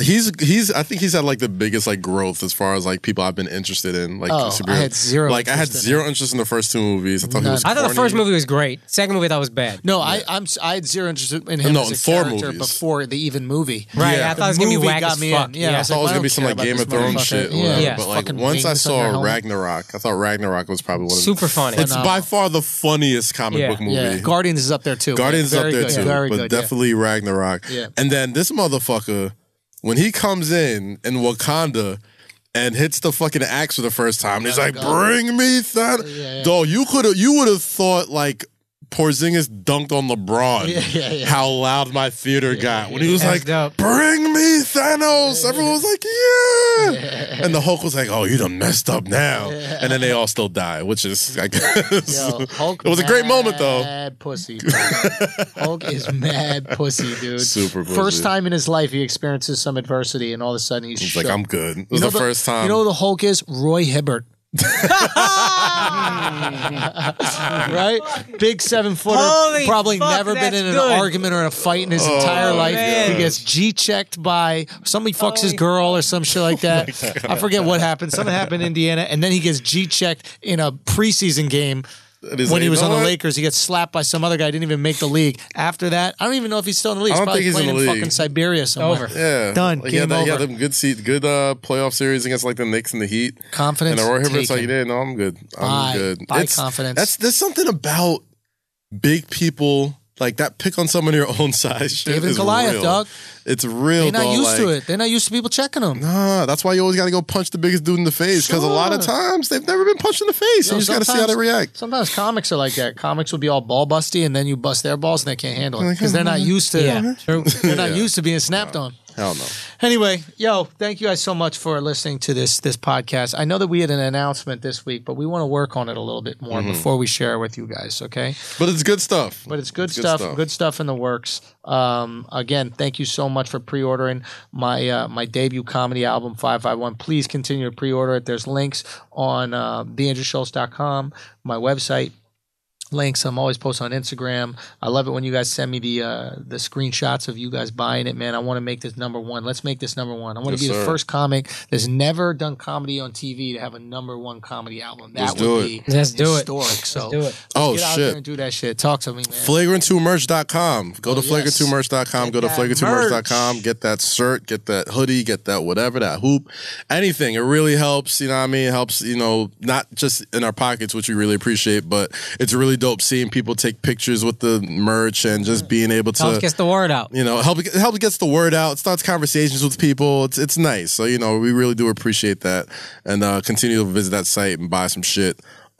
I think he's had like the biggest like growth as far as like people I've been interested in. Like superheroes. I had zero. Like I had interest in zero interest in the first two movies. I thought he was I thought the corny. first movie was great. Second movie I thought was bad. No, I had zero interest in him No, as in a Thor character movies. before the even movie. Right, Yeah. I thought it was gonna be movie whack got as me fuck. in. Yeah, I thought it was gonna be some like Game of Thrones shit. Or whatever. Yeah. But like Fucking once I wings on your saw helmet. Ragnarok, I thought Ragnarok was probably one of Super funny. It's by far the funniest comic Yeah. book movie. Yeah, Guardians is up there too. Guardians is up Very there good. too, Very but good. definitely Ragnarok. Yeah. And then this motherfucker, when he comes in Wakanda and hits the fucking axe for the first time, he's like, "Bring me Thanos." Dog, you would have thought like Porzingis dunked on LeBron. How loud my theater got when he was That's like, dope. "Bring me Thanos." Everyone was like, "Yeah." And the Hulk was like, "Oh, you done messed up now." And then they all still die, which is, I guess, Yo, Hulk it was a great moment though. Mad pussy. Bro. Hulk is mad pussy, dude. Super pussy. First time in his life he experiences some adversity, and all of a sudden he's He's like, shook. "I'm good." It was the first time. You know who the Hulk is? Roy Hibbert. Right? Big 7-footer. Holy Probably fuck, never been that's in an good. argument or in a fight in his entire life. man. He gets G-checked by somebody fucks his girl or some shit like that. I forget what happened. Something happened in Indiana, and then he gets G-checked in a preseason game. And he's When like, he was "You on know the what?" Lakers, he gets slapped by some other guy. Didn't even make the league. After that, I don't even know if he's still in the league. I He's don't probably think he's in playing the in league. fucking Siberia somewhere. Over. Yeah, Done. Like, Game he over. had them good playoff series against like the Knicks and the Heat. Confidence And Roy Hibbert's like, taken. "Yeah, no, I'm good. I'm Bye. good." Bye, confidence. There's something about big people like that pick on someone your own size. Shit David and is Goliath, real. dog. It's real. They're not dog. used to Like, it. They're not used to people checking them. Nah, that's why you always got to go punch the biggest dude in the face because a lot of Sure. times they've never been punched in the face. So you just got to see how they react. Sometimes comics are like that. Comics will be all ball busty, and then you bust their balls, and they can't handle it because they're not used to. Yeah, true. They're not used to being snapped on. Hell no. Anyway, yo, thank you guys so much for listening to this podcast. I know that we had an announcement this week, but we want to work on it a little bit more before we share it with you guys. Okay. But it's good stuff. But it's good stuff. Good stuff in the works. Again, thank you so much for pre-ordering my debut comedy album 551. Please continue to pre-order it. There's links on theandrewschultz.com, my website. Links. I'm always posting on Instagram. I love it when you guys send me the screenshots of you guys buying it, man. I want to make this number one. Let's make this number one. I want to be the first comic that's never done comedy on TV to have a number one comedy album. That would be Let's do it. historic. So do it. Oh, get out shit. there and do that shit. Talk to me, man. Flagrant2merch.com. Go to yes. flagrant2merch.com. Go to Get that flagrant2merch.com. Get that shirt, get that hoodie, get that whatever, that hoop, anything. It really helps, you know what I mean? It helps, you know, not just in our pockets, which we really appreciate, but it's really dope seeing people take pictures with the merch and just being able to Helps get the word out. you know, help gets the word out, starts conversations with people. It's nice. So, you know, we really do appreciate that. And continue to visit that site and buy some shit.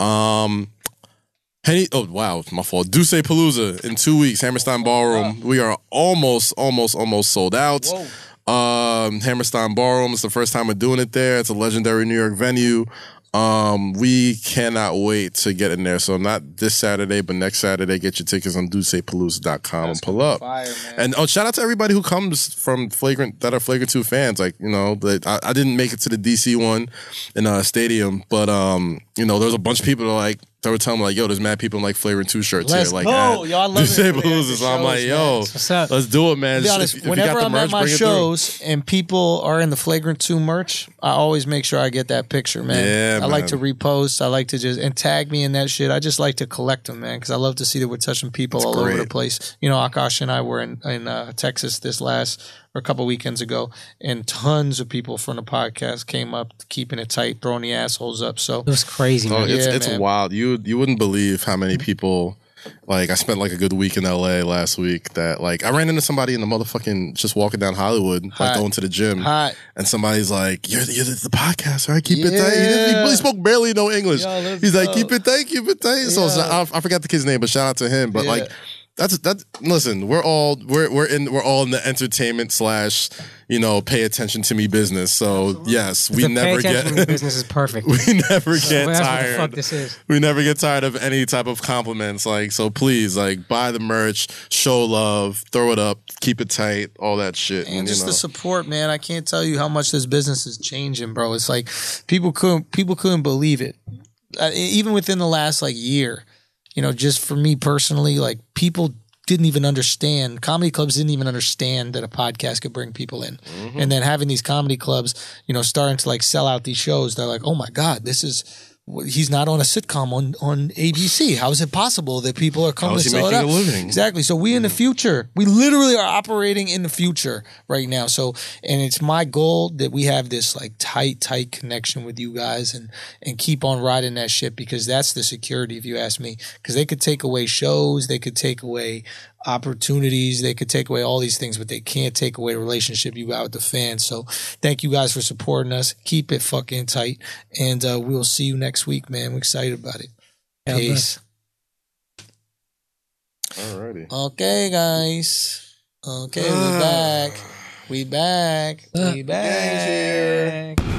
Henny, oh wow, my fault. Duce Palooza in 2 weeks, Hammerstein Ballroom. We are almost sold out. Hammerstein Ballroom is the first time we're doing it there. It's a legendary New York venue. We cannot wait to get in there. So not this Saturday, but next Saturday. Get your tickets on DucePalooza.com and pull up. Fire, man. And shout out to everybody who comes from Flagrant that are Flagrant 2 fans. Like, you know, I didn't make it to the DC one in stadium, but you know, there was a bunch of people that like they were telling me like, yo, there's mad people in like Flagrant 2 shirts Let's here. Like, go. Yo, I love it Duce when they have Palooza. the So I'm like, shows, yo, What's up? let's do it, man. To be Just honest, if you whenever got the I'm merch, at my bring it through. shows and people are in the Flagrant 2 merch, I always make sure I get that picture, man. Yeah, I like man. to repost. I like to just and tag me in that shit. I just like to collect them, man, because I love to see that we're touching people all over great. the place. You know, Akash and I were in Texas a couple weekends ago, and tons of people from the podcast came up, keeping it tight, throwing the assholes up. So It was crazy, Oh, man. it's man. wild. You wouldn't believe how many people. Like I spent like a good week in LA last week. That like I ran into somebody in the motherfucking just walking down Hollywood, like Hot. going to the gym, Hot. and somebody's like, "You're the podcast, right? Keep it tight." Yeah. He spoke barely no English. Yo, let's He's like, go. "Keep it tight, keep it tight." So Yeah. I forgot the kid's name, but shout out to him. But Yeah. like. That's listen, we're all in the entertainment / pay attention to me business. So yes, we The never pay attention to the get business is perfect. we never get That's what the tired. fuck this is. We never get tired of any type of compliments. Like, so please, like, buy the merch, show love, throw it up, keep it tight, all that shit. And just the support, man. I can't tell you how much this business is changing, bro. It's like people couldn't believe it. Even within the last like year, just for me personally, like people didn't even understand. Comedy clubs didn't even understand that a podcast could bring people in. And then having these comedy clubs, you know, starting to like sell out these shows, they're like, oh my God, he's not on a sitcom on ABC. How is it possible that people are coming to sell it out? Exactly. So we in the future, we literally are operating in the future right now. So, and it's my goal that we have this like tight connection with you guys and keep on riding that ship, because that's the security, if you ask me, because they could take away shows, they could take away opportunities, they could take away all these things, but they can't take away the relationship you got with the fans. So thank you guys for supporting us. Keep it fucking tight. And we'll see you next week, man. We're excited about it. Peace. Alrighty. Okay, guys. Okay, we're back. We back.